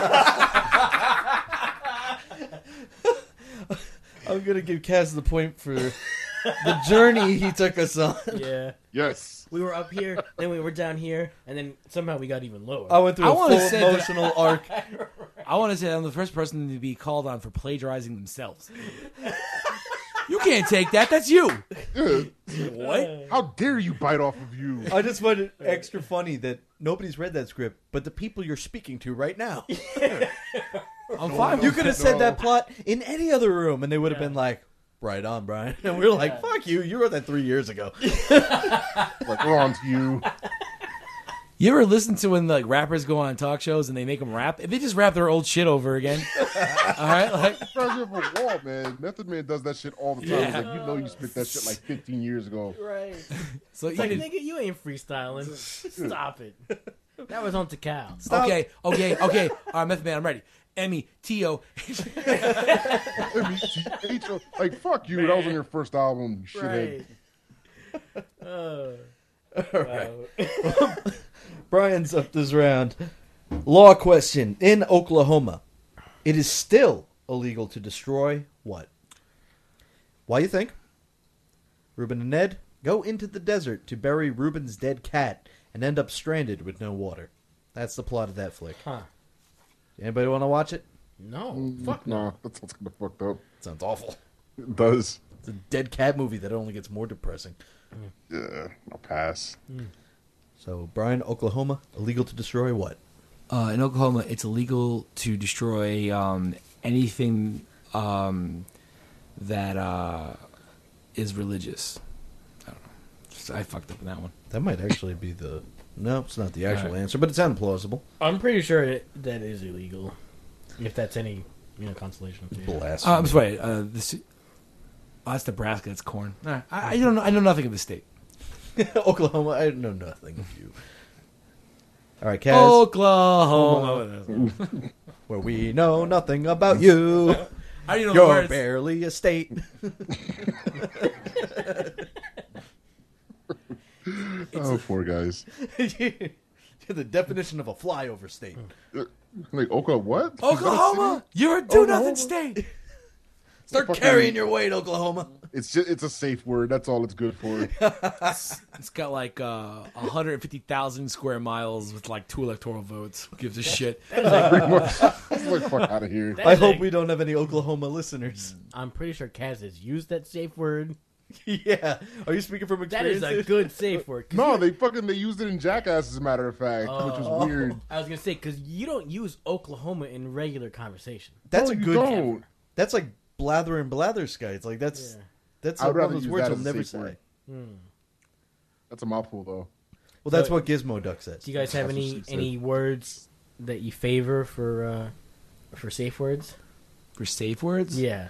I'm gonna give Kaz the point for the journey he took us on. Yeah. Yes. We were up here, then we were down here, and then somehow we got even lower. I went through I a wanna full say that- emotional arc. I want to say I'm the first person to be called on for plagiarizing themselves. You can't take that. That's you. What? How dare you bite off of you? I just find it extra funny that nobody's read that script, but the people you're speaking to right now. I'm fine. You could have said that plot in any other room, and they would have been like, "Right on, Brian." And we were like, "Fuck you! You wrote that 3 years ago." Like, we're on to you. You ever listen to when like rappers go on talk shows and they make them rap? If they just rap their old shit over again, all right, like Bro, you have a wall, man. Method Man does that shit all the time. It's like, you know, you spit that shit like 15 years ago. Right. so. It's like, nigga, you ain't freestyling. Stop it. That was on Takao. Okay. All right, Method Man, I'm ready. M-E-T-O. M-E-T-H-O. Like, fuck you. That was on your first album, you shithead. Right. Brian's up this round. Law question. In Oklahoma, it is still illegal to destroy what? Why you think? Ruben and Ned go into the desert to bury Ruben's dead cat and end up stranded with no water. That's the plot of that flick. Huh. Anybody want to watch it? No. Fuck no. Nah, that sounds kind of fucked up. Sounds awful. It does. It's a dead cat movie that only gets more depressing. Yeah, I'll pass. So, Brian, Oklahoma, illegal to destroy what? In Oklahoma, it's illegal to destroy anything that is religious. I don't know. I fucked up in that one. That might actually be the... No, it's not the actual answer, but it sounded plausible. I'm pretty sure that is illegal. If that's any consolation. Blasphemy. I'm sorry. That's Nebraska. That's corn. I don't know. I know nothing of the state. Oklahoma, I know nothing of you. All right, Kaz. Oklahoma. Where we know nothing about you. How do you know the You're words? barely a state. Oh, poor guys. You're the definition of a flyover state. Like, what? Oklahoma. You're a do-nothing state. Start carrying your weight, Oklahoma. It's a safe word. That's all it's good for. It's got like 150,000 square miles with like 2 electoral votes. Who gives a shit? Pretty much. It's like, fuck out of here. I hope we don't have any Oklahoma listeners. I'm pretty sure Kaz has used that safe word. Yeah. Are you speaking from That experience? is a good safe word. No, they used it in Jackass, as a matter of fact, which was weird. I was going to say, because you don't use Oklahoma in regular conversation. That's No, a you good... don't. That's like blather and blatherskites. Like, that's... Yeah. That's I'd like one rather of those use words that you'll as a never safe say. word. That's a mouthful, though. Well, that's what Gizmo Duck says. Do you guys have That's what she said. any words that you favor for safe words? For safe words? Yeah.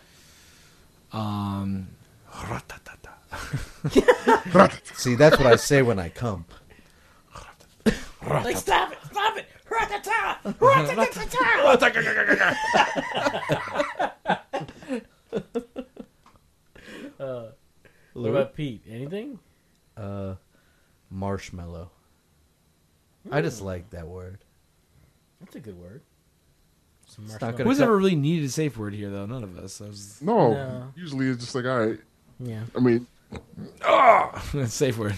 Ratatata. See, that's what I say when I come. Like, stop it! Stop it! Ratata! Ratata! What about Pete? Anything? Marshmallow. I just like that word. That's a good word. Some not marshmallow. gonna- Who's ever really needed a safe word here, though? None of us. No, usually it's just like, all right. Yeah. I mean, Safe word.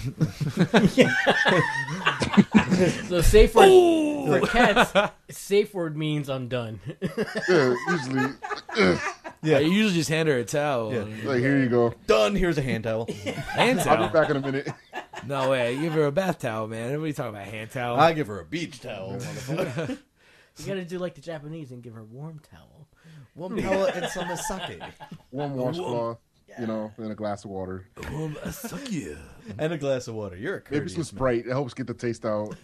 So safe word for cats. Safe word means I'm done. yeah, usually, Yeah, you usually just hand her a towel. Yeah. like, here you go. Done. Here's a hand towel. Hand I'll towel? be back in a minute. No way. Give her a bath towel, man. Everybody talking about hand towel. I give her a beach towel. Motherfucker. You gotta do like the Japanese and give her a warm towel. One towel and some sake. Warm washcloth, you know, and a glass of water. Suck you. And a glass of water. You're a Maybe courteous some man. Sprite. It helps get the taste out.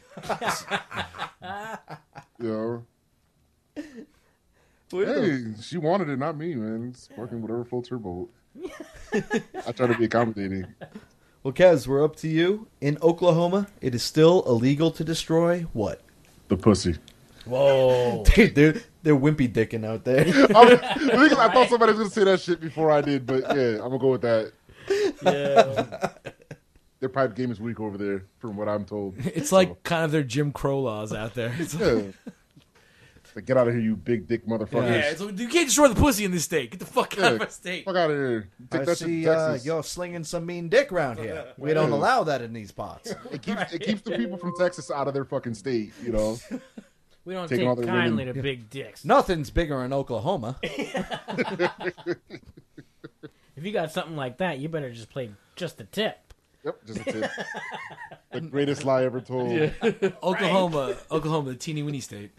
You know? Hey, she wanted it, not me, man. It's fucking whatever floats her boat. I try to be accommodating. Well, Kaz, we're up to you. In Oklahoma, it is still illegal to destroy what? The pussy. Whoa. Dude, they're wimpy dicking out there. I thought somebody was going to say that shit before I did, but yeah, I'm going to go with that. Yeah. Their pipe game is weak over there, from what I'm told. It's like kind of their Jim Crow laws out there. It's like, Yeah. Like, get out of here, you big dick motherfuckers. yeah, it's like, you can't destroy the pussy in this state. Get the fuck out of my state. Fuck out of here. Take I that see to Texas. you're slinging some mean dick around here. We don't allow that in these pots. It keeps the people from Texas out of their fucking state, you know? We don't Taking all take their kindly women. to big dicks. Nothing's bigger in Oklahoma. If you got something like that, you better just play just the tip. Yep, just a tip. The greatest lie ever told. Yeah. Oklahoma, the teeny weeny state.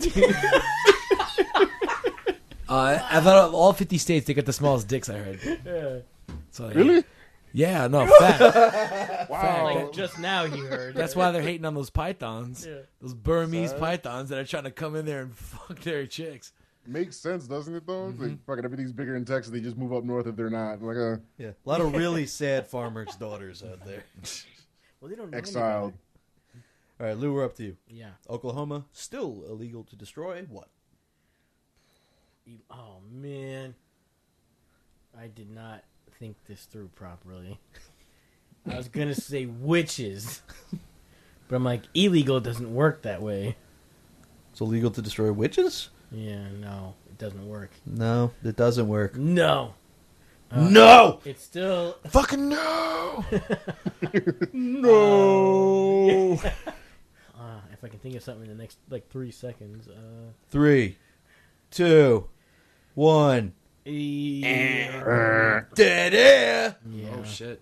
I thought of all 50 states, they got the smallest dicks. I heard. Yeah. So Really? Yeah, no, fact. Wow. Like just now he heard. That's why they're hating on those pythons, Yeah. those Burmese pythons that are trying to come in there and fuck their chicks. Makes sense, doesn't it, though? Like, fucking everything's bigger in Texas. They just move up north if they're not. Like a Yeah, a lot of really sad farmers' daughters out there. Well, they don't know exiled. All right, Lou, we're up to you. anybody. Oklahoma, still illegal to destroy what? Yeah. Oh man, I did not think this through properly. I was gonna say witches, but I'm like, illegal doesn't work that way. It's illegal to destroy witches? Yeah, no, it doesn't work. No, it doesn't work. No. No! It's still Fucking no! No! if I can think of something in the next like 3 seconds. 3, 2, 1. Yeah. Dead air! Oh shit!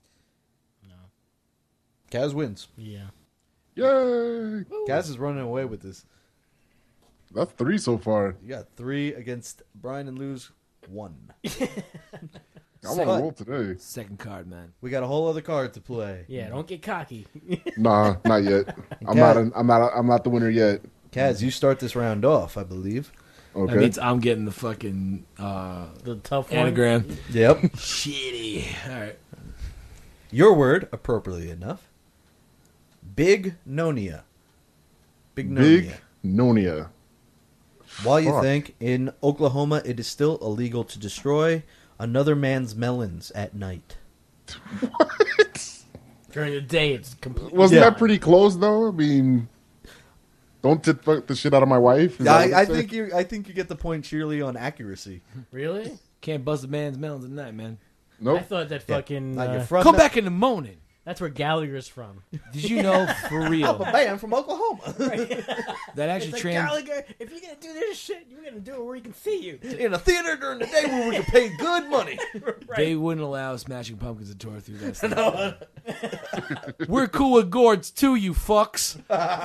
Kaz wins. Yeah. Yay! Kaz is running away with this. That's 3 so far. You got 3 against Brian and Lou's 1. I'm on a roll today. Second card, man. We got a whole other card to play. Yeah, don't get cocky. Nah, not yet. I'm not the winner yet. Kaz, you start this round off, I believe. Okay. That means I'm getting the fucking The tough one. anagram. Yep. Shitty. All right. Your word, appropriately enough. Big Nonia. Big Nonia. Big Nonia. While you Fuck. think, in Oklahoma, it is still illegal to destroy another man's melons at night. During the day, it's completely. Wasn't Yeah. that pretty close though? I mean, don't tit fuck the shit out of my wife. Is that what I it said? think you get the point sheerly on accuracy. Really? Can't bust a man's melons at night, man. I Nope. thought that fucking. Like you're from Come back in the morning. That's where Gallagher's from. Did you know for real man from Oklahoma. that actually It's like, Gallagher, if you're gonna do this shit, you're gonna do it where he can see you. In a theater during the day where we can pay good money. They wouldn't allow Smashing Pumpkins to tour through that stuff. We're cool with gourds too, you fucks.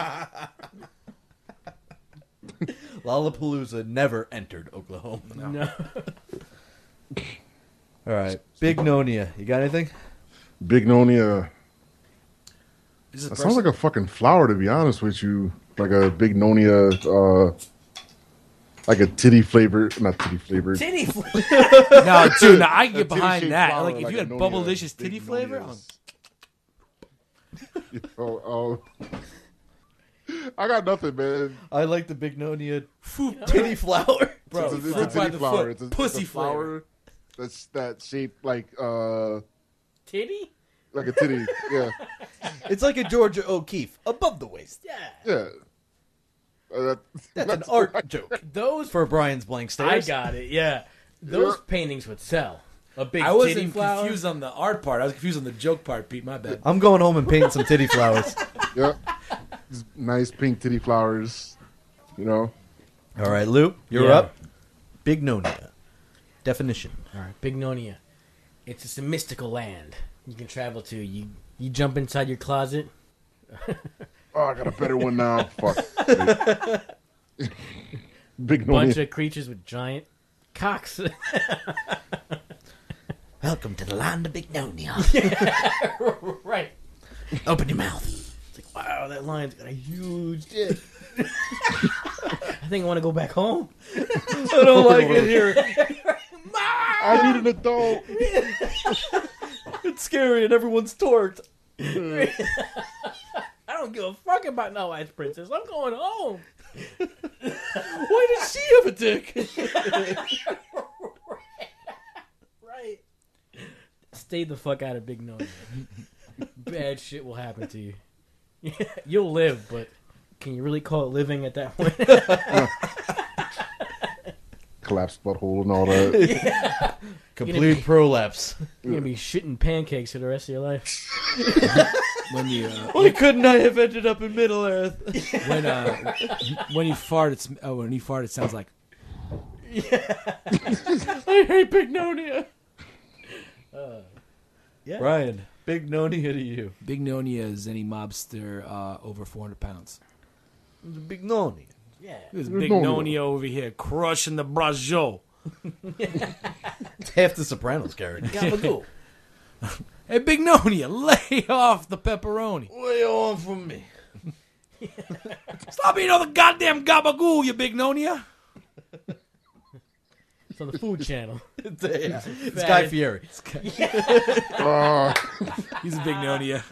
Lollapalooza never entered Oklahoma. No. All right, Big Nonia. You got anything? Big Nonia. Is That sounds like a fucking flower, to be honest with you. Like a Big Nonia, like a titty flavored, not titty flavored. Titty flip. No, dude, now I can get A behind titty-shaped that. flower Like if like you a had Nonia, bubblicious big titty flavor, Nonias. Oh. I got nothing, man. I like the Big Nonia titty flower. bro, It's a fruit by titty the flower. foot, It's a pussy flower that's that shaped like Titty? a titty. Yeah, It's like a Georgia O'Keeffe, above the waist. Yeah. yeah. That's an art joke. Those. For Brian's blank I stares. got it, yeah. Those paintings would sell. A big I titty wasn't flower. confused on the art part. I was confused on the joke part, Pete. My bad. I'm going home and painting some titty flowers. Yeah. These nice pink titty flowers. You know. All right, Lou, you're Yeah. up. Big Nonia. Definition. All right, Big Nonia. It's just a mystical land you can travel to. You jump inside your closet. Oh, I got a better one now. Fuck. Big Bunch Nonia. of creatures with giant cocks. Welcome to the land of Big Nonia. Right. Open your mouth. It's like, wow, that lion's got a huge dick. I think I want to go back home. I don't like it here. I need an adult. It's scary and everyone's torqued. I don't give a fuck about no Ice Princess. I'm going home. Why does she have a dick? Right. Stay the fuck out of Big Noni. Bad shit will happen to you. You'll live, but can you really call it living at that point? Collapsed butthole and all that. Yeah. Complete prolapse. You're gonna be shitting pancakes for the rest of your life. Why couldn't I have ended up in Middle Earth? When you fart, it sounds like. I hate Big Nonia. Yeah. Brian, Big Nonia to you. Big Nonia is any mobster over 400 pounds. Big Nonia. Yeah. There's Big Nonia over here crushing the Brazil. It's half the Sopranos character. Gabagool. Hey, Big Nonia, lay off the pepperoni. Lay on from me. Stop eating all the goddamn gabagool, you Big Nonia. It's on the Food Channel. It's Guy Fieri. He's a Big Nonia.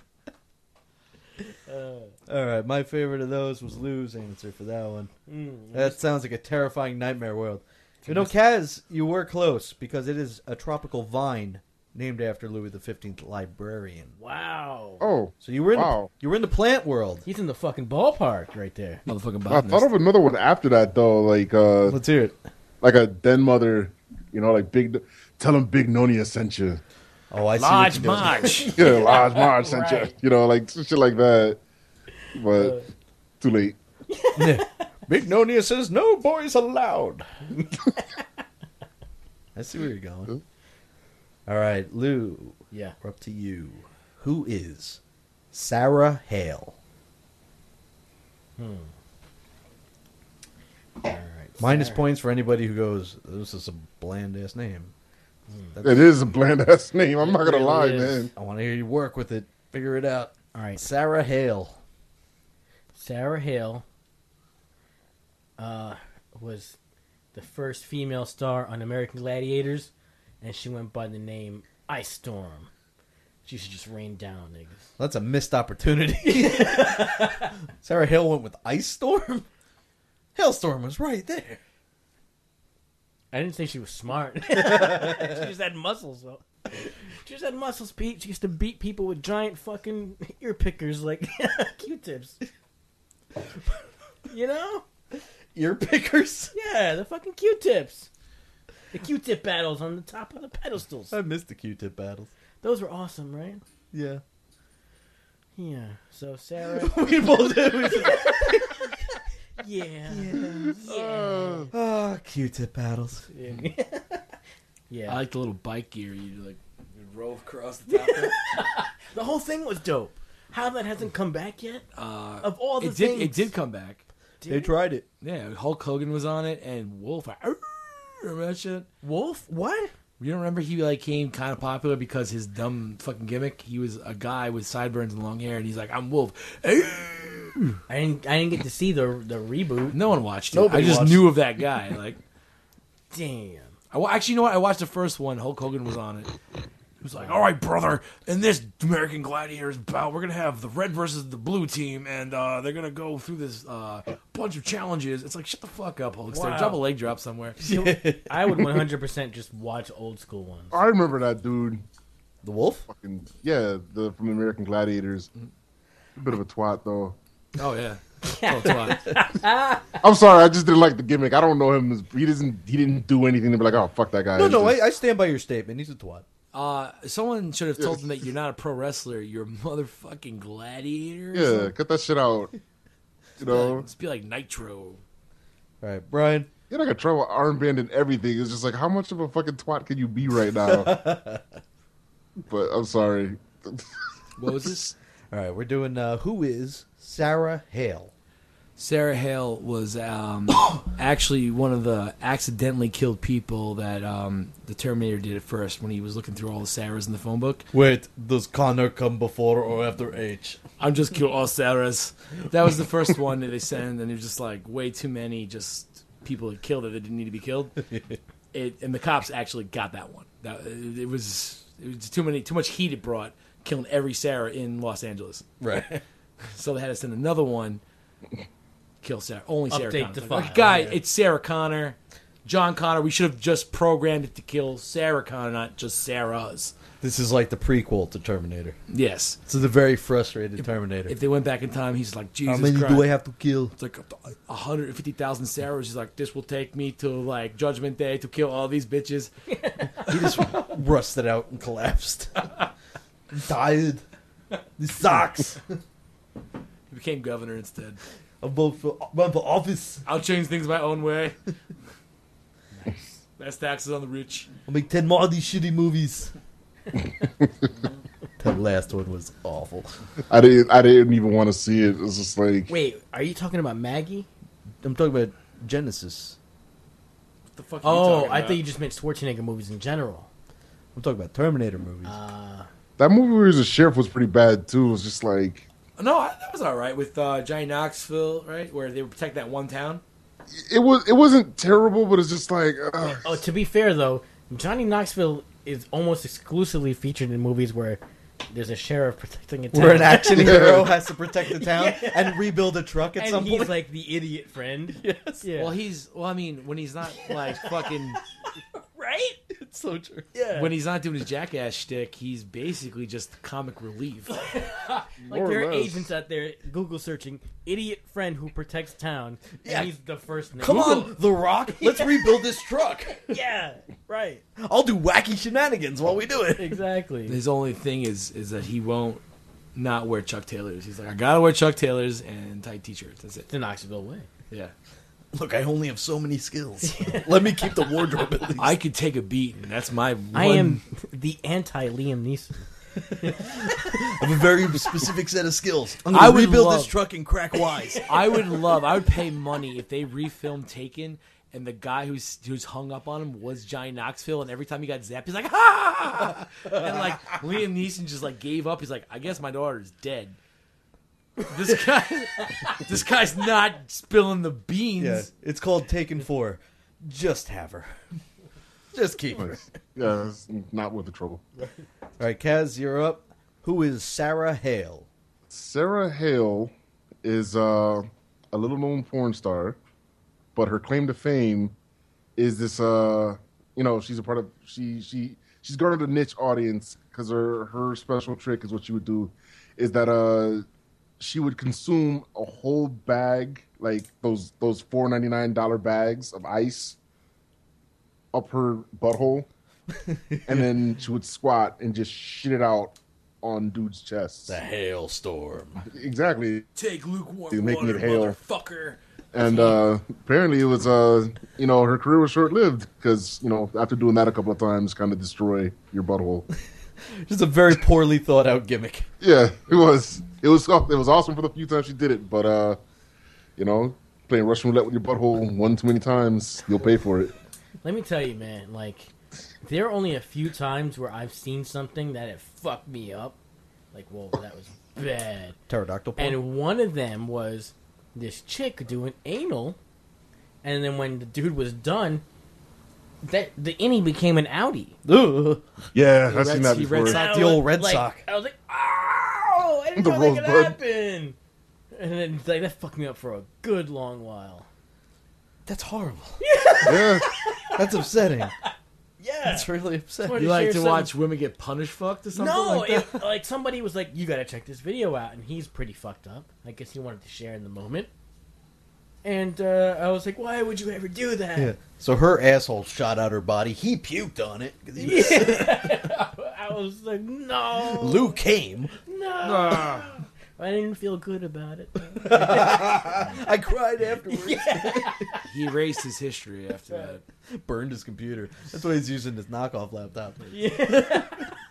All right, my favorite of those was Lou's answer for that one. That sounds like a terrifying nightmare world. You know, Kaz, you were close because it is a tropical vine named after Louis XV librarian. Wow. Oh, so you were in the plant world. He's in the fucking ballpark right there. Motherfucking I thought of another one after that though. Like, let's hear it. Like a den mother, you know, like tell him Big Nonia sent you. Oh, I see. Large March. Yeah, Large March sent you. Right. You know, like shit like that. But too late. Big Nonia says no boys allowed. I see where you're going. All right, Lou. Yeah. We're up to you. Who is Sarah Hale? All right. Minus Sarah. points for anybody who goes, this is a bland ass name. It is a bland ass name. I'm not gonna really lie, is. man. I want to hear you work with it. Figure it out. All right. Sarah Hale. Sarah Hale was the first female star on American Gladiators, and she went by the name Ice Storm. She should just rain down, niggas. That's a missed opportunity. Sarah Hale went with Ice Storm? Hailstorm was right there. I didn't say she was smart. She just had muscles, though. She just had muscles, Pete. She used to beat people with giant fucking ear pickers like Q-tips. You know? Ear pickers? Yeah, the fucking Q-tips. The Q-tip battles on the top of the pedestals. I missed the Q-tip battles. Those were awesome, right? Yeah. Yeah. So Sarah. We both did. Yeah. Q-tip battles. Yeah. I like the little bike gear you rove across the top of it. The whole thing was dope. How that hasn't come back yet? Of all the it things. It did come back. They tried it. Yeah, Hulk Hogan was on it, and Wolf. Remember that shit? Wolf? What? You don't remember he came kind of popular because his dumb fucking gimmick? He was a guy with sideburns and long hair, and he's like, I'm Wolf. I didn't get to see the reboot. No one watched it. Nobody I just watched knew of that guy. Like, Damn. actually, you know what? I watched the first one. Hulk Hogan was on it. He was like, all right, brother, in this American Gladiators bout, we're going to have the red versus the blue team, and they're going to go through this bunch of challenges. It's like, shut the fuck up, Hulkster. Wow. Drop a leg drop somewhere. I would 100% just watch old school ones. I remember that dude. The Wolf? Fucking from the American Gladiators. A bit of a twat though. Oh, yeah. Oh, twat. I'm sorry, I just didn't like the gimmick. I don't know him. He didn't do anything to be like, oh fuck that guy. No, It's just- I stand by your statement. He's a twat. Someone should have told him that you're not a pro wrestler. You're a motherfucking gladiator. Yeah, cut that shit out. You know, Let's be like Nitro. All right, Brian. you had like a trouble armband and everything. It's just like, how much of a fucking twat can you be right now? But I'm sorry. What was this? All right, we're doing who is Sarah Hale? Sarah Hale was actually one of the accidentally killed people that the Terminator did at first when he was looking through all the Sarahs in the phone book. Wait, does Connor come before or after H? I'm just kill all Sarahs. That was the first one that they sent, and it was just like way too many just people had killed that didn't need to be killed. And the cops actually got that one. It was It was too much heat it brought, killing every Sarah in Los Angeles. Right. So they had to send another one, kill Sarah. Only Sarah Update Connor. the Like, file, guy, yeah. it's Sarah Connor, John Connor. We should have just programmed it to kill Sarah Connor, not just Sarah's. This is like the prequel to Terminator. Yes. This is a very frustrated Terminator. If they went back in time, he's like, Jesus How many Christ. do I have to kill? It's like 150,000 Sarahs. He's like, this will take me to like Judgment Day to kill all these bitches. He just rusted out and collapsed. I'm tired. This sucks. He became governor instead. I'm run for office. I'll change things my own way. Less taxes on the rich. I'll make 10 more of these shitty movies. That last one was awful. I didn't even want to see it. It was just like, Wait, are you talking about Maggie? I'm talking about Genesis. What the fuck are you Oh, talking I about? thought you just meant Schwarzenegger movies in general. I'm talking about Terminator movies. that movie where he was a sheriff was pretty bad too. It was just like, No, that was all right with Johnny Knoxville, right? Where they would protect that one town. it wasn't terrible, but it's just like, Oh, to be fair though, Johnny Knoxville is almost exclusively featured in movies where there's a sheriff protecting a town. Where an action hero has to protect the town and rebuild a truck at and some he's point. like the idiot friend. Yes. Yeah. Well, I mean, when he's not like fucking, right? It's so true. Yeah. when he's not doing his jackass shtick, he's basically just comic relief. Like More or there are less. agents out there Google searching idiot friend who protects town, Yeah. and he's the first name. Come on, The Rock. Let's rebuild this truck. Yeah, right. I'll do wacky shenanigans while we do it. Exactly. His only thing is that he won't not wear Chuck Taylors. He's like, I gotta wear Chuck Taylors and tight t-shirts. That's it. The Knoxville way. Yeah. Look, I only have so many skills. Let me keep the wardrobe at least. I could take a beat, and that's my one. I am the anti Liam Neeson. I have a very specific set of skills. I'm I going to would rebuild love- this truck and crack wise. I would pay money if they refilmed Taken and the guy who's hung up on him was Johnny Knoxville, and every time he got zapped, he's like, ha! And like Liam Neeson just like gave up. He's like, I guess my daughter's dead. This guy's not spilling the beans. Yeah, it's called Taken 4. Just have her. Just keep her. yeah, it's not worth the trouble. All right, Kaz, you're up. Who is Sarah Hale? Sarah Hale is a little known porn star, but her claim to fame is this. She's a part of she's garnered a niche audience because her special trick is what she would do is that she would consume a whole bag, like those $4.99 bags of ice, up her butthole, and then she would squat and just shit it out on dudes' chests. The Hailstorm. Exactly. Take lukewarm You're making water, it hail. motherfucker. And apparently it was, her career was short-lived because, after doing that a couple of times, kind of destroy your butthole. Just a very poorly thought out gimmick. Yeah, it was. It was awesome for the few times she did it, but, playing Russian roulette with your butthole one too many times, you'll pay for it. Let me tell you, man, like, there are only a few times where I've seen something that it fucked me up. Like, whoa, that was bad. Pterodactyl porn. And one of them was this chick doing anal, and then when the dude was done, the innie became an outie. Ugh. Yeah, I've seen that he before. red Not the old red like, sock. I was like, oh, I didn't The know that could rosebud. happen. And then like that fucked me up for a good long while. That's horrible. Yeah. That's upsetting. Yeah. That's really upsetting. You like share to some- watch women get punished fucked or something No, like that? like somebody was like, you gotta check this video out, and he's pretty fucked up. I guess he wanted to share in the moment. And I was like, why would you ever do that? Yeah. So her asshole shot out her body. He puked on it. 'Cause he was- I was like, no. Lou came. No. I didn't feel good about it. I cried afterwards. He erased his history after that. Burned his computer. That's why he's using his knockoff laptop. Yeah.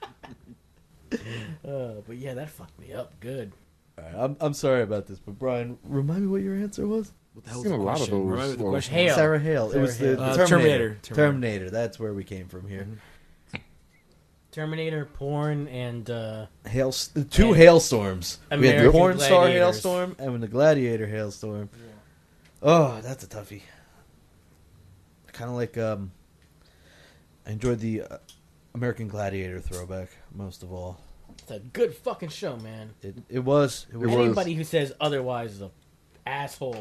But yeah, that fucked me up good. All right, I'm sorry about this, but Brian, remind me what your answer was. What the hell Seen was the a lot of question? those. Remember the Well, question? Hale. Sarah Hale. It was Sarah the Hale. Terminator. Terminator. Terminator. That's where we came from here. Terminator, porn, and Two hailstorms. We had the American porn star Gladiators. hailstorm and the gladiator hailstorm. Oh, that's a toughie. Kind of like I enjoyed the American Gladiator throwback, most of all. It's a good fucking show, man. It was. Anybody who says otherwise is a asshole.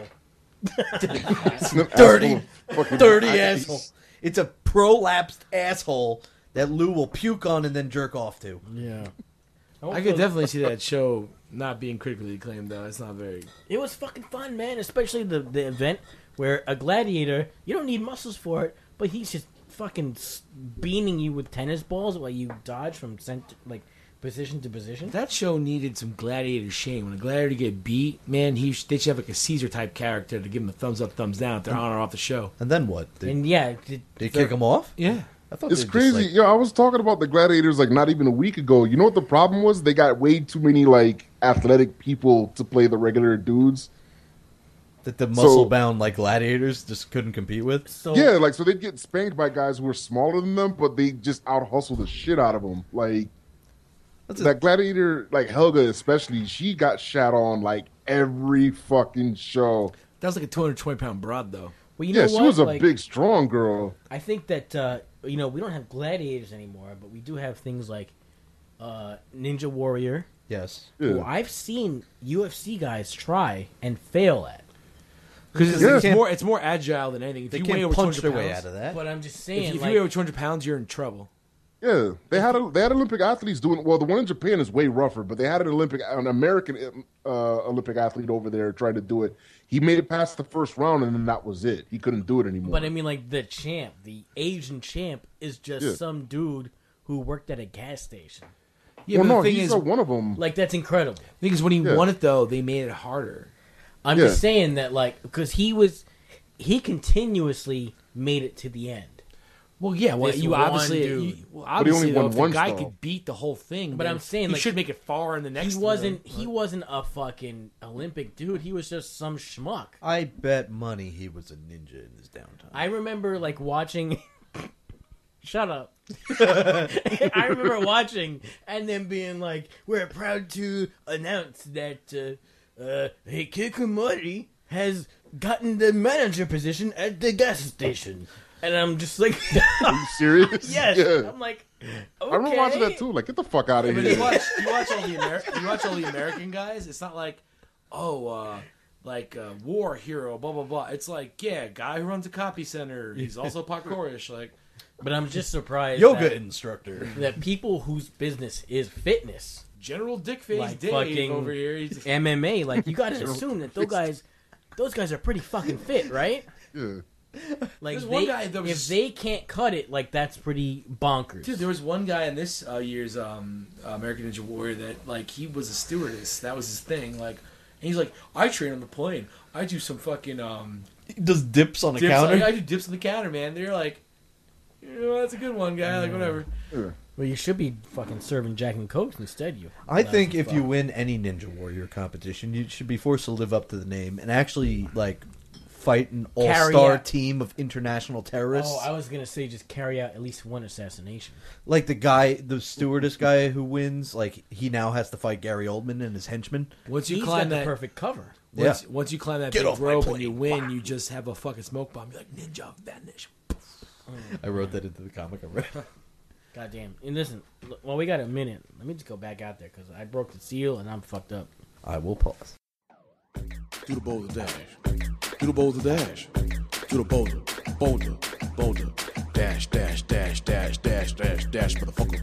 Dirty asshole. It's a prolapsed asshole that Lou will puke on and then jerk off to. Yeah. I could definitely see that show not being critically acclaimed, though. It's not very... It was fucking fun, man. Especially the event where a gladiator, you don't need muscles for it, but he's just fucking beaning you with tennis balls while you dodge from position to position. That show needed some gladiator shame. When a gladiator get beat, man, they should have like a Caesar-type character to give him a thumbs up, thumbs down if they're on or off the show. And then what? Did they kick him off? Yeah. I thought it's crazy. Yo, I was talking about the Gladiators like not even a week ago. You know what the problem was? They got way too many like athletic people to play the regular dudes. That the muscle-bound like gladiators just couldn't compete with? So they'd get spanked by guys who were smaller than them, but they just out-hustle the shit out of them. Like, that gladiator, like Helga especially, she got shat on like every fucking show. That was like a 220-pound broad, though. Well, you know she was a big, strong girl. I think that, we don't have gladiators anymore, but we do have things like Ninja Warrior. Yes. Who I've seen UFC guys try and fail at. Because it's more agile than anything. If they you can't weigh over punch 200 their pounds, way out of that. But I'm just saying, if you weigh over 200 pounds, you're in trouble. Yeah, they had Olympic athletes doing well. The one in Japan is way rougher, but they had an American Olympic athlete over there trying to do it. He made it past the first round, and then that was it. He couldn't do it anymore. But I mean, like the Asian champ, is just some dude who worked at a gas station. Yeah, but the thing he's is, one of them. Like that's incredible. Because when he won it, though, they made it harder. I'm just saying that, like, because he continuously made it to the end. Well, yeah. Well, This you one obviously, dude. But he only though, won if once, the guy though. could beat the whole thing, But then I'm saying, he like, should make it far in the next. He wasn't a fucking Olympic dude. He was just some schmuck. I bet money he was a ninja in his downtime. I remember like watching. Shut up. I remember watching and then being like, "We're proud to announce that Hikikomori has gotten the manager position at the gas station." And I'm just like, Are you serious? yes. Yeah. I'm like, okay. I remember watching that too. Like, get the fuck out of But here. you watch all the American guys. It's not like, war hero, blah blah blah. It's like, guy who runs a copy center. He's also parkourish. Like, But I'm just surprised yoga instructor that people whose business is fitness, General Dickface like Dave fucking over here, he's MMA, like you got to assume that those guys are pretty fucking fit, right? Yeah. Like There's one guy that was if they can't cut it, like that's pretty bonkers. Dude, there was one guy in this year's American Ninja Warrior that, like, he was a stewardess. That was his thing. Like, and he's like, I train on the plane. I do some fucking he does dips on the dips. counter. I do dips on the counter, man. They're like, that's a good one, guy. Like, whatever. Yeah. Well, you should be fucking serving Jack and Coke instead. I think if you win any Ninja Warrior competition, you should be forced to live up to the name and actually like fight an all-star team of international terrorists. Oh, I was gonna say just carry out at least one assassination. Like the stewardess guy who wins, like he now has to fight Gary Oldman and his henchmen. Once you He's climb got that the perfect cover. Once you climb that Get big off my rope plane. and you win, you just have a fucking smoke bomb. You're like, ninja vanish. I wrote that into the comic I read. Goddamn. And listen, well, we got a minute. Let me just go back out there because I broke the seal and I'm fucked up. I will pause. Do the boulder dash. Do the boulder dash. Do the boulder. Boulder. Dash, motherfucker.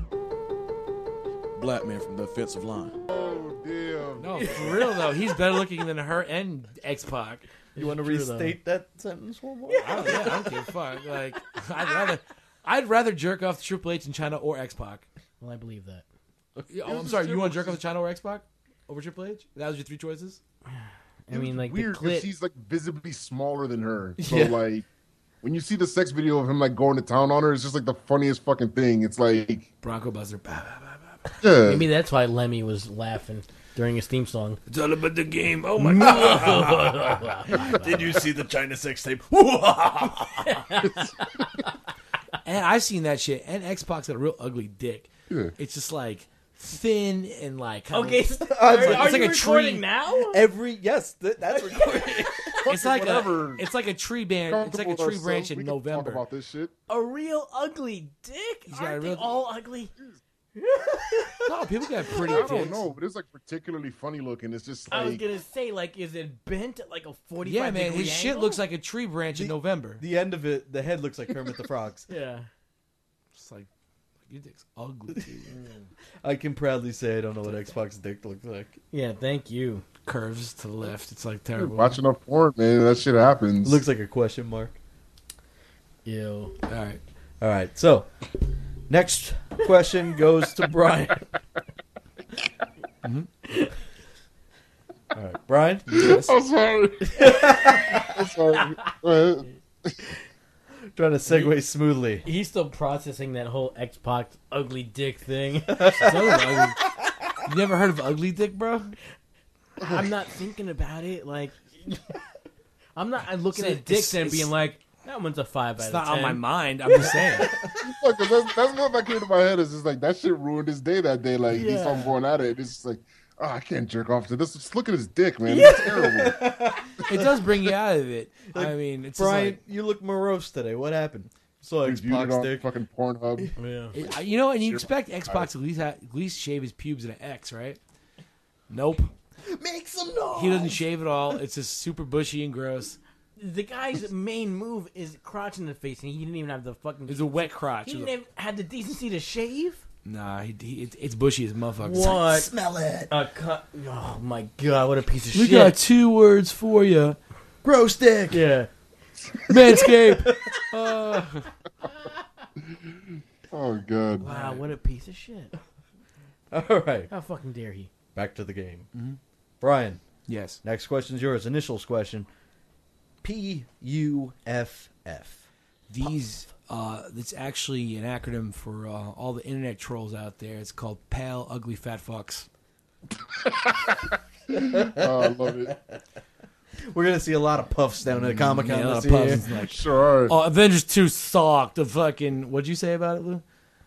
Black man from the offensive line. Oh, damn. No, for real though, he's better looking than her and X-Pac. You want to restate that sentence one more? I don't give a fuck. Like, I'd rather jerk off to Triple H in China or X-Pac. Well, I believe that. Oh, I'm sorry. You want to jerk off to China or X-Pac over Triple H? That was your three choices. I mean, like weird the because clit. he's like visibly smaller than her. So Yeah. like, when you see the sex video of him like going to town on her, it's just like the funniest fucking thing. It's like Bronco Buster. Bah, bah, bah, bah, bah. yeah. Maybe that's why Lemmy was laughing during his theme song. It's all about the game. Oh my god! Did you see the China sex tape? And I've seen that shit. And X-Pac's got a real ugly dick. Yeah. It's just like thin and like kinda Okay, it's are like you a recording tree. now? That's recording. It's like Whatever. it's like a tree band. It's like a Comfortable tree with branch ourselves. in We can talk November. about this shit. A real ugly dick? He's got a Aren't they real- all ugly? No, people got pretty I dicks. don't know, but it's like particularly funny looking. It's just like I was gonna say, like, is it bent at like a 45 Yeah, man, degree his shit angle? looks like a tree branch in November. The end of it, the head looks like Kermit the Frog's. Yeah. It's like your dick's ugly. Dude. I can proudly say I don't know what Xbox dick looks like. Yeah, thank you. Curves to the left. It's like terrible. watch enough porn, man. That shit happens. It looks like a question mark. Ew. All right. All right, so next question goes to Brian. All right, Brian. I'm sorry. I'm sorry. Go ahead. Trying to segue smoothly. He's still processing that whole Xbox ugly dick thing. So ugly. You never heard of ugly dick, bro? I'm not thinking about it. Like, I'm looking So at dicks and it's- being like, that one's a 5 It's out not of 10. on my mind. I'm just saying. Look, 'cause that's what that came to my head. Is just like that shit ruined his day that day. Like he's all going at it. It's just like, oh, I can't jerk off to this. Just look at his dick, man. It's terrible. It does bring you out of it. I mean, it's Brian, just you look morose today. What happened? So Reviewed it Xbox on dick. fucking Pornhub. Yeah. like, you know, and you expect Xbox to at least shave his pubes in an X, right? Nope. Make some noise. He doesn't shave at all. It's just super bushy and gross. The guy's main move is crotch in the face, and he didn't even have the fucking. It's a wet crotch. He didn't even have the decency to shave. Nah, it's bushy as a motherfucker. What? Smell it. Oh my god! What a piece of We shit. got 2 words for you. Gross dick. Yeah. Manscaped. Oh god. Wow, what a piece of shit. All right, How fucking dare he? back to the game. Brian, Yes. next question's yours. Initials question. PUFF. These, it's actually an acronym for all the internet trolls out there. It's called Pale, Ugly, Fat Fucks. Oh, I love it. We're gonna see a lot of puffs down at the Comic Con Yeah, a lot this of puffs. year. It's like, Sure. oh, Avengers 2 sucked. The fucking, what'd you say about it, Lou?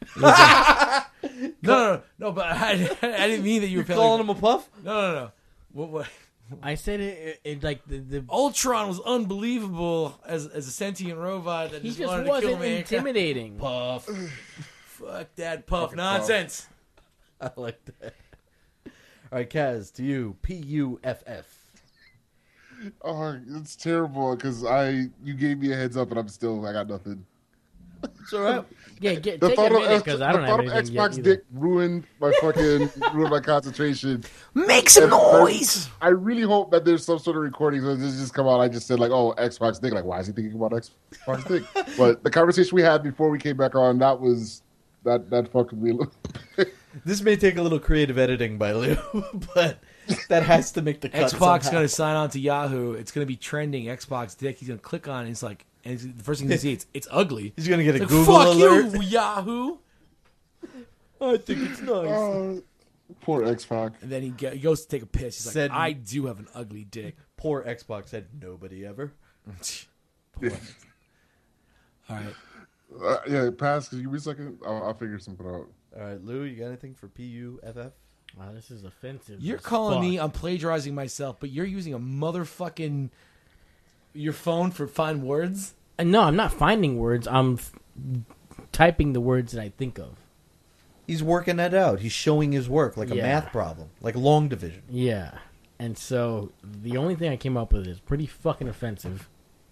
No, but I didn't mean that you were Calling him a puff? No. What? I said it like the Ultron was unbelievable as a sentient robot that he just just wanted to kill wasn't mankind. intimidating. Puff. Fuck that puff Fucking nonsense. I like that. All right, Kaz, to you. PUFF. Oh, it's terrible because you gave me a heads up and I got nothing. It's all right. Yeah, The take a thought minute of because I don't have anything yet Xbox either. dick ruined my concentration. Make some noise. I really hope that there's some sort of recording so this just come out. I just said like, oh, Xbox dick. Like, why is he thinking about Xbox dick? But the conversation we had before we came back on, that fucked me. This may take a little creative editing by Lou, but that has to make the cut Xbox somehow. going to sign on to Yahoo. It's going to be trending Xbox dick. He's going to click on it. It's like, and the first thing you see, it's ugly. He's gonna get a Like, Google fuck alert. you, Yahoo. I think it's nice. Poor Xbox. And then he goes to take a piss. He's like, Said- I do have an ugly dick. Poor Xbox said nobody ever. Poor. All right. Yeah, pass. Give me a second. I'll figure something out. All right, Lou, you got anything for PUFF? Wow, this is offensive. You're as calling fuck. me, I'm plagiarizing myself, but you're using a motherfucking your phone for fine words? No, I'm not finding words. I'm typing the words that I think of. He's working that out. He's showing his work like a Yeah. math problem, like long division. Yeah. And so the only thing I came up with is pretty fucking offensive.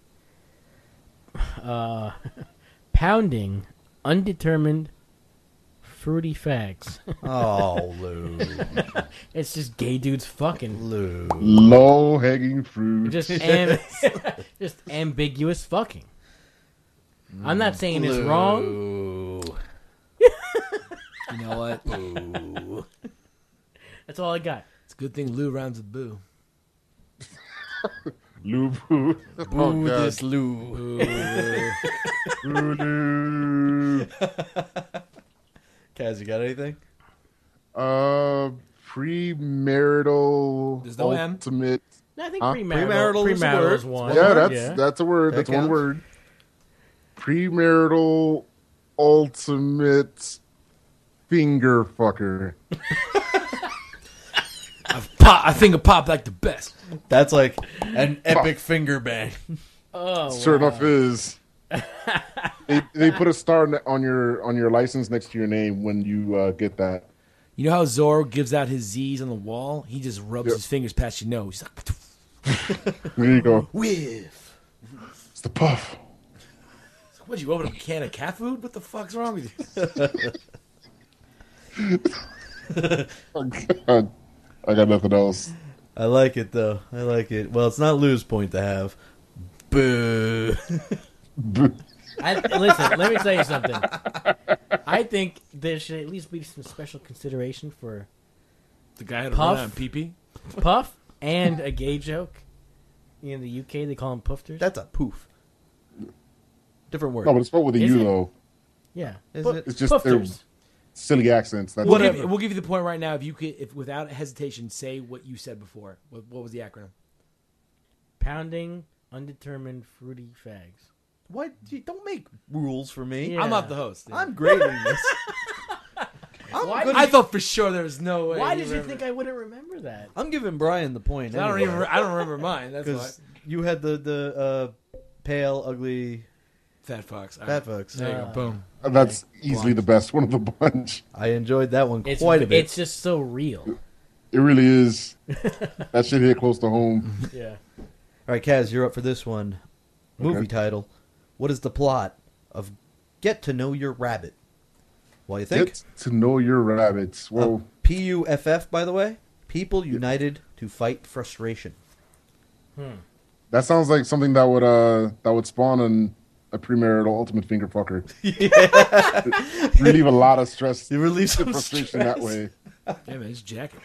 Pounding undetermined fruity fags. Oh, Lou. It's just gay dudes fucking. Lou. Low hanging fruit. Just just ambiguous fucking. I'm not saying it's wrong. Lou. You know what? Ooh. That's all I got. It's a good thing Lou rhymes with boo. Lou boo. Oh, Boo God. this Lou. Boo, Lou. Kaz, you got anything? Premarital There's no M. ultimate. I think Huh? premarital is a Premarital word. is one. Yeah, Yeah. that's a word. That That's one counts. word. Premarital ultimate finger fucker. I finger pop like the best. That's like an epic finger bang. Oh, Sure wow. enough is. They put a star on your license next to your name when you get that. You know how Zorro gives out his Z's on the wall? He just rubs his fingers past your nose. He's like, There you go. whiff. It's the puff. What'd you open up a can of cat food? What the fuck's wrong with you? Oh, God. I got nothing else. I like it though. I like it. Well, it's not Lou's point to have. Boo. Listen, let me tell you something. I think there should at least be some special consideration for The guy had a Puff? run on pee-pee? Puff and a gay joke. In the UK, they call them poofters. That's a poof. Different word. No, but it's spelled with a Is U it? though. Yeah. Is it? It's just their Poofters. silly accents. That's We'll it. give you the point right now. If you could, if without hesitation, say what you said before. What was the acronym? Pounding undetermined fruity fags. What? Don't make rules for me. Yeah. I'm not the host. I'm great in this. I thought for sure there was no way. Why did you remember. think I wouldn't remember that? I'm giving Brian the point. I don't anyway. I don't remember mine. That's why. Because you had the pale, ugly Fat Fox. fat folks. There you go. Boom. That's easily the best one of the bunch. I enjoyed that one It's, quite a bit. It's just so real. It really is. That shit hit close to home. Yeah. All right, Kaz, you're up for this one. Movie Okay. title. What is the plot of Get to Know Your Rabbit? What do you think? Get to know your rabbits. Well, PUFF, by the way. People United to Fight Frustration. that sounds like something that would spawn a premarital ultimate finger fucker. Relieve a lot of stress. You release and some frustration stress. that way. Yeah, man, it's jacket.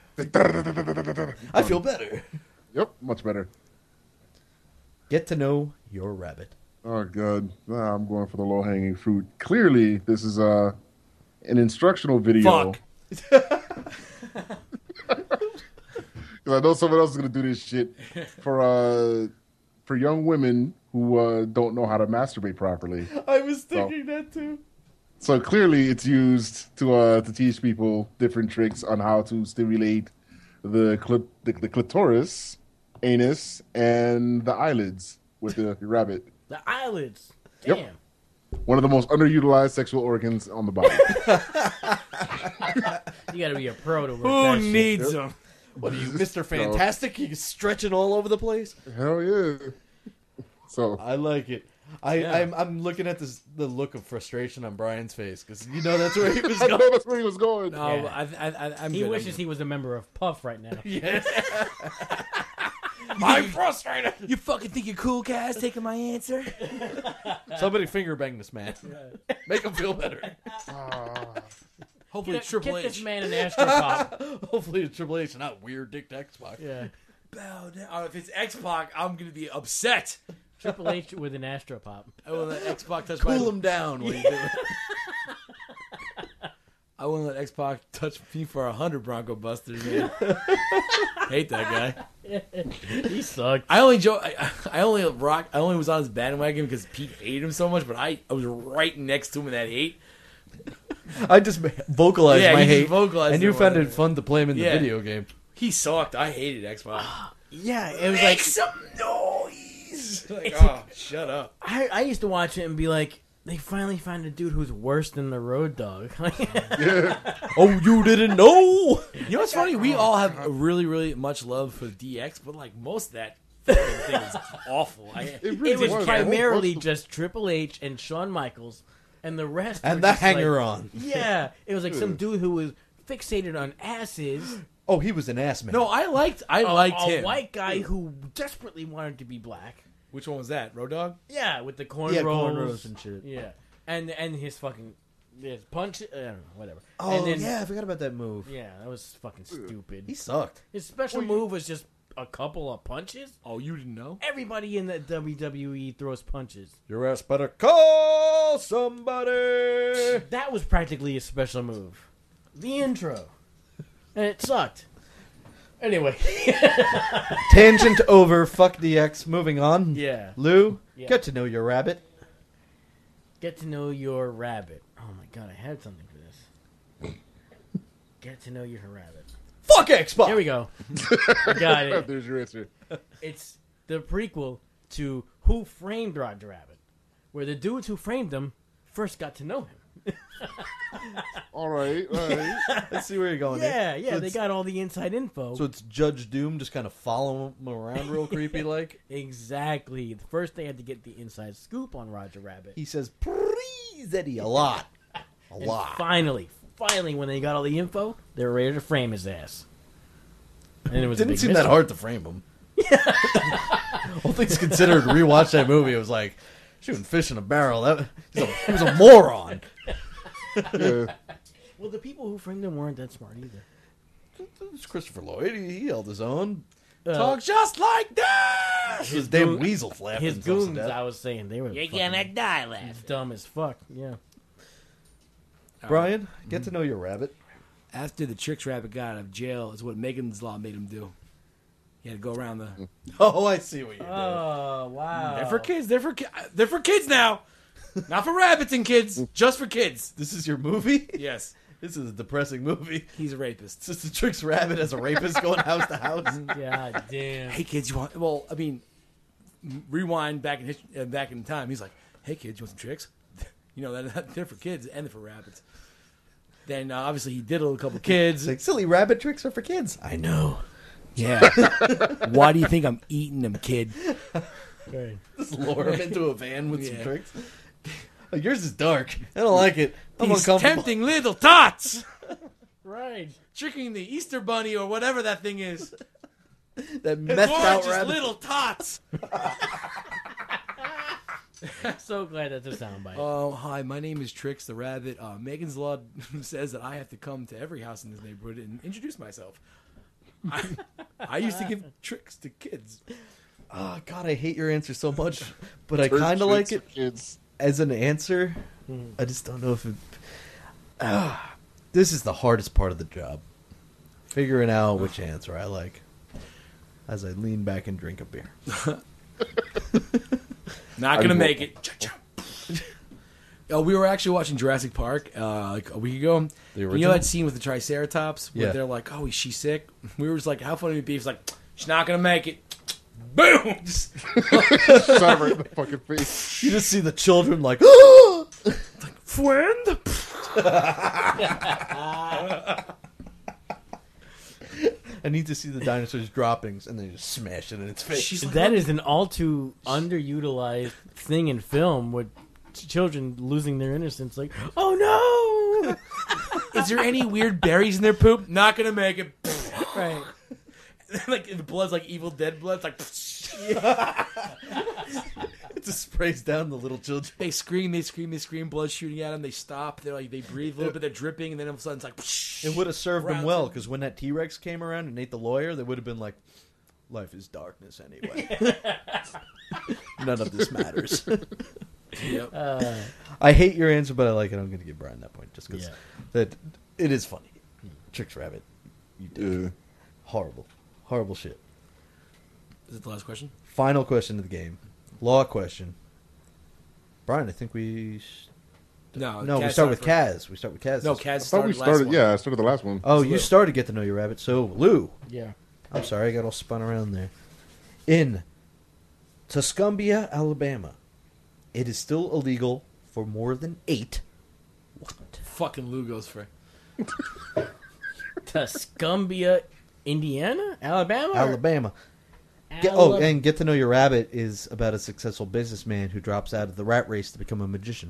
I feel better. Yep, much better. Get to Know Your Rabbit. Oh god, I'm going for the low hanging fruit. Clearly, this is an instructional video. Fuck. Because I know someone else is going to do this shit for young women who don't know how to masturbate properly. I was thinking that too. So clearly, it's used to teach people different tricks on how to stimulate the clitoris, anus, and the eyelids with the rabbit. The eyelids. Damn. Yep. One of the most underutilized sexual organs on the body. You gotta be a pro to work Who that shit. needs them? What are you, Mr. Fantastic? You stretching all over the place? Hell yeah. So I like it. I'm looking at the look of frustration on Brian's face because you know that's where he was I know going. that's where he was going. No, Yeah. I'm He good. wishes he was a member of Puff right now. I'm frustrated. You fucking think you're cool, Kaz? Taking my answer? Somebody finger bang this man. Make him feel better. Hopefully, Triple Get this H. man an astropop. Hopefully it's Triple H, not weird Dick Xbox. Yeah. Bow down. Oh, if it's X-Pac, I'm gonna be upset. Triple H with an astropop. I will let X-Pac touch Cool my. him down when you do it. I wouldn't let X-Pac touch me for 100 Bronco Busters. Man. Hate that guy. He sucked. I only was on his bandwagon because Pete hated him so much, but I was right next to him in that hate. I just vocalized Yeah, my you just hate, vocalized and you it, found it whatever. fun to play him in the Yeah. video game. He sucked. I hated X-Pac. Yeah, it was Make like some noise. Like, oh, shut up. I used to watch it and be like, they finally found a dude who's worse than the Road Dogg. Oh, you didn't know? You know what's funny? We all have a really, really much love for DX, but like most of that fucking thing is awful. It was primarily just Triple H and Shawn Michaels, and the rest. And were the just like- hanger-on. Yeah, it was like some dude who was fixated on asses. Oh, he was an ass man. No, I liked a him. white guy who desperately wanted to be black. Which one was that? Road Dogg? Yeah, with the cornrows. Yeah, cornrows and shit. Yeah, and his fucking his punch. I don't know, whatever. Oh, and then, yeah, I forgot about that move. yeah, that was fucking stupid. He sucked. His special move was just a couple of punches. Oh, you didn't know? Everybody in the WWE throws punches. Your ass better call somebody. That was practically a special move. The intro. And it sucked. Anyway. Tangent over. Fuck DX. Moving on. Yeah. Lou, Yeah. get to know your rabbit. Get to know your rabbit. Oh my god, I had something for Get to Know Your Rabbit. Fuck Xbox. There we go. I got it. There's your answer. It's the prequel to Who Framed Roger Rabbit, where the dudes who framed him first got to know him. All right. Let's see where you're going. Yeah, here. So they it's- got all the inside info. So it's Judge Doom just kind of following him around real creepy like. Exactly. First, they had to get the inside scoop on Roger Rabbit. He says, please, Eddie, a lot. A And lot. Finally, when they got all the info, they were ready to frame his ass. And it was Didn't a big seem mystery. that hard to frame him. All things considered, rewatch that movie. It was like shooting fish in a barrel. He was a moron. Yeah. Well, the people who framed him weren't that smart either. It's Christopher Lloyd. He held his own. Talk just like this. His damn weasel flapping. His himself to goons, death. I was saying, they were You're fucking gonna die laughing. dumb as fuck. Yeah. Brian, get to know your rabbit. After the Tricks Rabbit got out of jail is what Megan's Law made him do. He had to go around the... Oh, I see what you're doing. Oh, wow. They're for kids. They're for kids now. Not for rabbits and kids. Just for kids. This is your movie? Yes. This is a depressing movie. He's a rapist. It's just the Tricks Rabbit as a rapist going house to house. God damn. Hey, kids, you want... Well, I mean, rewind back in time. He's like, hey, kids, you want some tricks? You know, they're for kids and they're for rabbits. Then, obviously, he diddled a couple kids. It's like, silly rabbit tricks are for kids. I know. Yeah. Why do you think I'm eating them, kid? Right. Just lure him into a van with some Yeah. tricks. Oh, yours is dark. I don't like it. I'm These uncomfortable. tempting little tots. Right. Tricking the Easter Bunny or whatever that thing is. That messed out Gorgeous rabbit. little tots. So glad that's a soundbite. Oh, hi, my name is Trix the Rabbit. Megan's Law says that I have to come to every house in this neighborhood and introduce myself. I used to give tricks to kids. Oh, God, I hate your answer so much. But I kind of like it Kids. as an answer. I just don't know if it... this is the hardest part of the job. Figuring out which answer I like. As I lean back and drink a beer. Not gonna make it. We were actually watching Jurassic Park like a week ago. You know original? that scene with the Triceratops where Yeah. they're like, "Oh, is she sick?" We were just like, "How funny would it be?" It's like, "She's not gonna make it." Boom! Just- Shot right in the fucking face. You just see the children like... Friend. I need to see the dinosaurs droppings and then just smash it in its face. She's like, That is an all too underutilized thing in film with children losing their innocence. Like, oh no! "Is there any weird berries in their poop?" Not gonna make it. Right. Like the blood's like Evil Dead blood. It's like It just sprays down the little children. they scream, blood shooting at them. They stop. They're like they breathe a little bit. They're dripping, and then all of a sudden it's like. It would have served them Rounds well, it. because when that T-Rex came around and ate the lawyer, they would have been like, life is darkness anyway. None of this matters. Yep. I hate your answer, but I like it. I'm going to give Brian that point, just because Yeah. that it is funny. Tricks Rabbit. You did. Yeah. Horrible. Horrible shit. Is it the last question? Final question of the game. Law question. Brian, I think we... No, No, we Kaz start with first. Kaz. We start with Kaz. No, this- Kaz I thought we started. started. Last Yeah, I started the last one. Oh, Lou. you started Get to Know Your Rabbit. So, Lou. Yeah. I'm sorry, I got all spun around there. In Tuscumbia, Alabama, it is still illegal for more than 8. What? Fucking Lou goes for. Tuscumbia, Indiana? Alabama? or Alabama. And Get to Know Your Rabbit is about a successful businessman who drops out of the rat race to become a magician.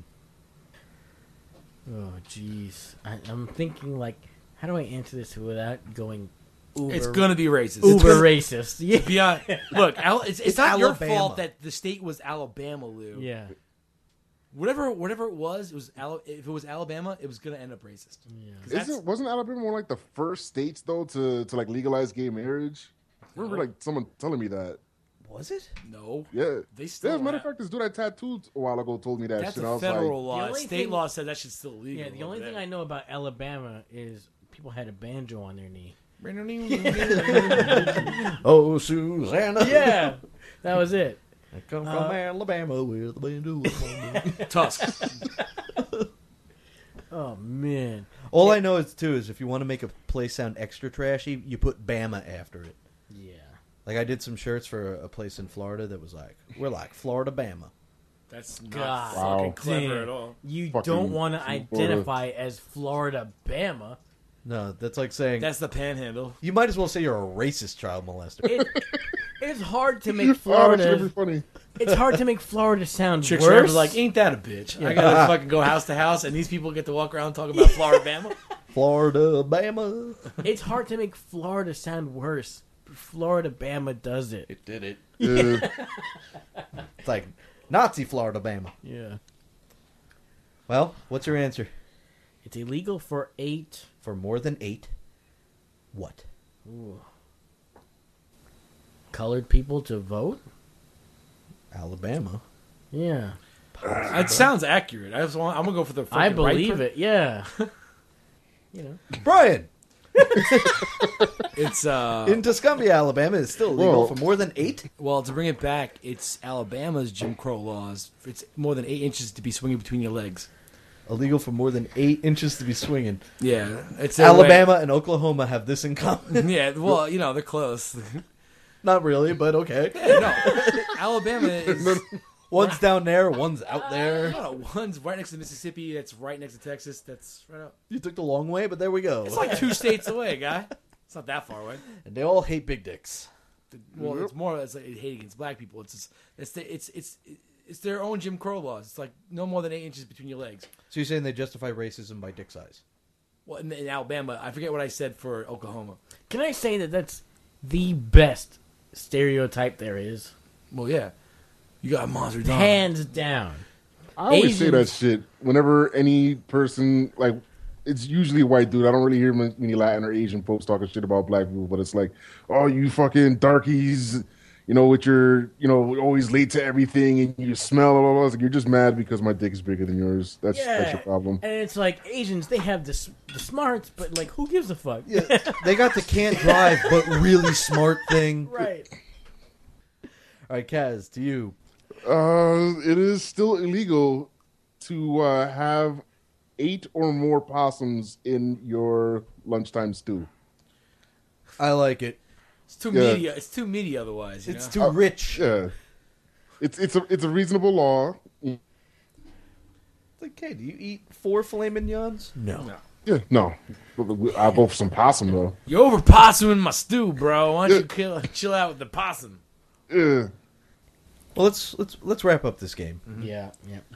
Oh, jeez. I'm thinking, like, how do I answer this without going uber... It's gonna be racist. Uber racist. Yeah. Beyond, look, it's not your Alabama. fault that the state was Alabama, Lou. Yeah. Whatever it was if it was Alabama, it was gonna end up racist. Yeah. Wasn't Alabama one of like the first states though to like legalize gay marriage? I remember like someone telling me that. Was it? No, Yeah. they still. Yeah, as a matter have- of fact, this dude I tattooed a while ago told me that that's shit. I a was federal like, The law. only State thing- law said that shit's still illegal. Yeah, the only thing I know about Alabama is people had a banjo on their knee. Oh, Susanna. Yeah. That was it. I come from Alabama with the banjo. Tusk. Oh man. All I know is too is if you want to make a place sound extra trashy, you put Bama after it. Yeah. Like I did some shirts for a place in Florida that was like, we're like Florida Bama. That's not God fucking Wow. clever damn. at all. You Fucking don't want to Florida. identify as Florida Bama. No, that's like saying That's the panhandle. you might as well say you're a racist child molester. It's hard to make Oh, that's Florida. gonna be funny. It's hard to make Florida sound Chick worse. Shrimp is like, ain't that a bitch? I gotta fucking go house to house, and these people get to walk around talking about Florida Bama. Florida Bama. It's hard to make Florida sound worse. Florida Bama does it. It did it. Yeah. It's like Nazi Florida Bama. Yeah. Well, what's your answer? It's illegal for 8. For more than 8, what? Colored people to vote? Alabama. Yeah. It sounds accurate. I'm gonna go for the. I fucking right believe per- it. Yeah. You know. Brian! It's In Tuscumbia, Alabama, it's still illegal Whoa. for more than 8? well, to bring it back, it's Alabama's Jim Crow laws. It's more than 8 inches to be swinging between your legs. Illegal for more than 8 inches to be swinging. Yeah, it's their way. Alabama and Oklahoma have this in common. Yeah, well, you know they're close. Not really, but okay. No, Alabama is. One's down there, one's out there. No, one's right next to Mississippi. That's right next to Texas. That's right up. You took the long way, but there we go. It's like 2 states away, guy. It's not that far away. And they all hate big dicks. Well, it's more. It's like hate against black people. It's their own Jim Crow laws. It's like no more than 8 inches between your legs. So you're saying they justify racism by dick size? Well, in Alabama, I forget what I said for Oklahoma. Can I say that that's the best stereotype there is? Well, yeah, you got a monster dog. Hands down. I always say that Asians- shit whenever any person, like, it's usually a white dude. I don't really hear many Latin or Asian folks talking shit about black people, but it's like, oh, you fucking darkies, you know, with your, you know, always late to everything and you smell, blah, blah, blah. It's like, you're just mad because my dick is bigger than yours. That's your problem. And it's like Asians, they have the smarts, but like, who gives a fuck? Yeah, they got the can't drive but really smart thing. Right. All right, Kaz, to you. It is still illegal to have 8 or more possums in your lunchtime stew. I like it. It's too Yeah. media. It's too media otherwise. It's know? too rich. Yeah, it's a reasonable law. It's like, hey, do you eat 4 filet mignons? No. Yeah, no, I'll go for some possum though. You're over possuming my stew, bro. Why don't you chill out with the possum? Yeah. Well, let's wrap up this game. Yeah.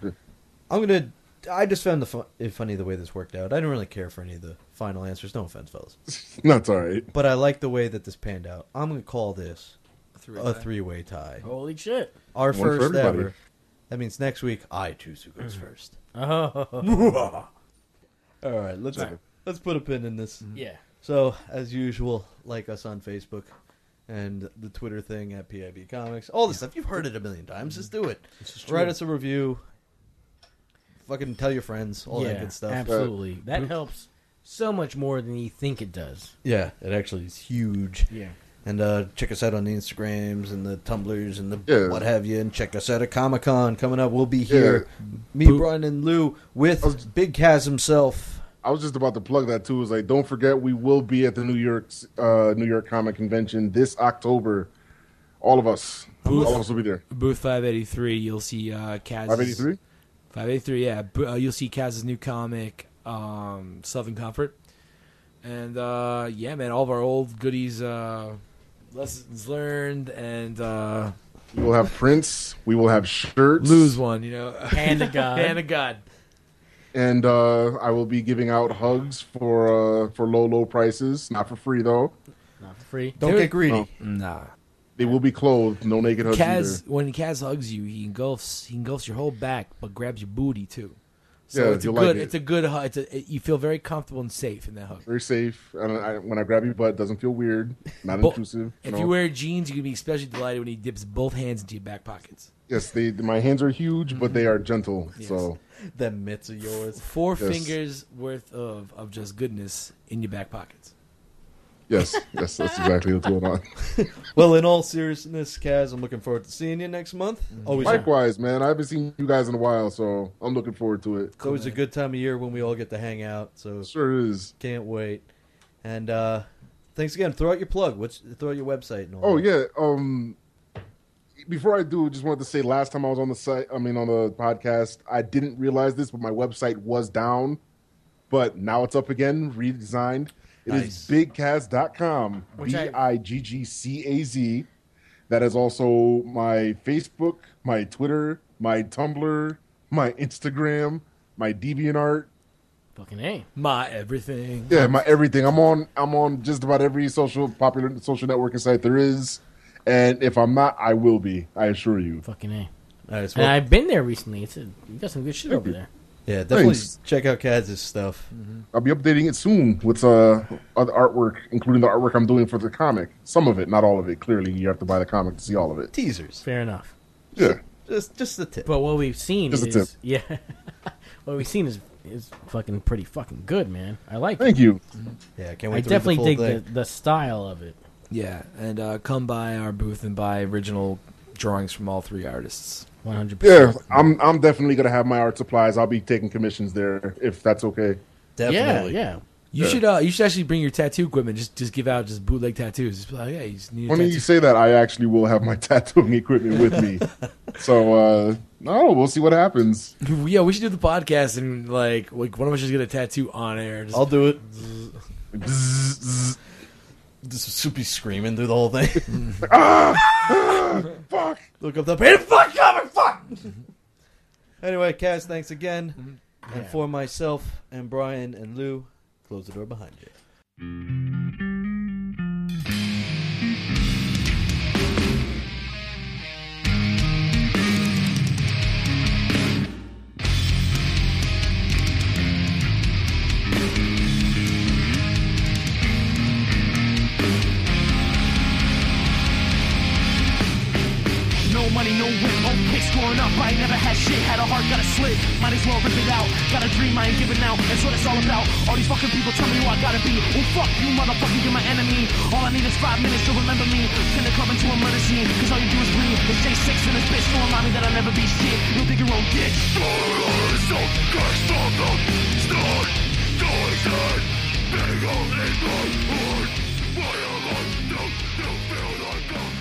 I just found it funny the way this worked out. I didn't really care for any of the final answers. No offense, fellas. That's all right. But I like the way that this panned out. I'm going to call this a Three-way. three-way tie. Holy shit. Our One for first everybody. ever. That means next week I choose who goes first. Oh. All right, let's put a pin in this. Yeah. So, as usual, like us on Facebook and the Twitter thing at PIB Comics. All this stuff. You've heard it a million times. Just do it. Write us a review. Fucking tell your friends. All that good stuff. Absolutely. That helps so much more than you think it does. Yeah, it actually is huge. Yeah. And check us out on the Instagrams and the Tumblrs and the Yeah. what have you. And check us out at Comic-Con coming up. We'll be here. Me, Brian, and Lou with Big Kaz himself. I was just about to plug that too. It's like, don't forget, we will be at the New York Comic Convention this October. All of us will be there. Booth 583. You'll see Kaz's 583. 583. Yeah, you'll see Kaz's new comic, Southern Comfort, and yeah, man, all of our old goodies, lessons learned, and We will have prints. We will have shirts. lose one. You know, Hand of God. hand of God. And I will be giving out hugs for low prices, not for free though. Not for free. Don't get greedy. No. Nah. They will be clothed, no naked hugs Kaz, either. when Kaz hugs you, he engulfs your whole back, but grabs your booty too. So Yeah, it's a you'll good. like it. It's a good hug. You feel very comfortable and safe in that hug. Very safe. And when I grab your butt, it doesn't feel weird. Not Bo- intrusive. If you wear jeans, you can be especially delighted when he dips both hands into your back pockets. Yes, my hands are huge, but they are gentle. Yes. So Them mitts of yours. 4 Yes. fingers worth of just goodness in your back pockets. Yes, that's exactly what's going on. Well, in all seriousness, Kaz, I'm looking forward to seeing you next month. Always, Likewise, man. I haven't seen you guys in a while, so I'm looking forward to it. it's always a good time of year when we all get to hang out. So Sure is. can't wait. And thanks again. Throw out your plug. Throw out your website. And all Oh that. yeah. Before I do, just wanted to say, last time I was on the podcast, I didn't realize this, but my website was down. But now it's up again, redesigned. It is bigcaz.com. BIGGCAZ. That is also my Facebook, my Twitter, my Tumblr, my Instagram, my DeviantArt. Fucking A. My everything. Yeah, my everything. I'm on just about every popular social networking site there is. And if I'm not, I will be. I assure you. Fucking A. Nice. And Well, I've been there recently. You got some good shit over there. yeah, definitely Thanks. check out Kaz's stuff. I'll be updating it soon with other artwork, including the artwork I'm doing for the comic. Some of it, not all of it. Clearly, you have to buy the comic to see all of it. Teasers. Fair enough. Yeah. Just the tip. But what we've seen Just a is tip. what we've seen is fucking pretty fucking good, man. I like it. Thank you. Yeah, I can't I wait to definitely read the full dig thing. the style of it. Yeah, and come by our booth and buy original drawings from all three artists. 100%. Yeah, I'm definitely gonna have my art supplies. I'll be taking commissions there if that's okay. Definitely. Yeah. You should actually bring your tattoo equipment. Just give out just bootleg tattoos. Just be like, yeah, you just need a When tattoo. you say that, I actually will have my tattooing equipment with me. So no, we'll see what happens. Yeah, we should do the podcast and like one of us just get a tattoo on air. Just, I'll do it. Just be screaming through the whole thing. Fuck. Look up the pain. Fuck, coming, fuck. Anyway, Kaz, thanks again. And for myself and Brian and Lou, close the door behind you. No money, no whip, okay, growing up, I ain't never had shit, had a heart, got a slit, might as well rip it out, got a dream, I ain't giving out, that's what it's all about, all these fucking people tell me who I gotta be, well fuck you motherfucker, you're my enemy, all I need is 5 minutes to remember me, finna come into a murder scene, cause all you do is breathe, it's J6 and this bitch, don't remind me that I'll never be shit, you'll dig your own ditch. Start,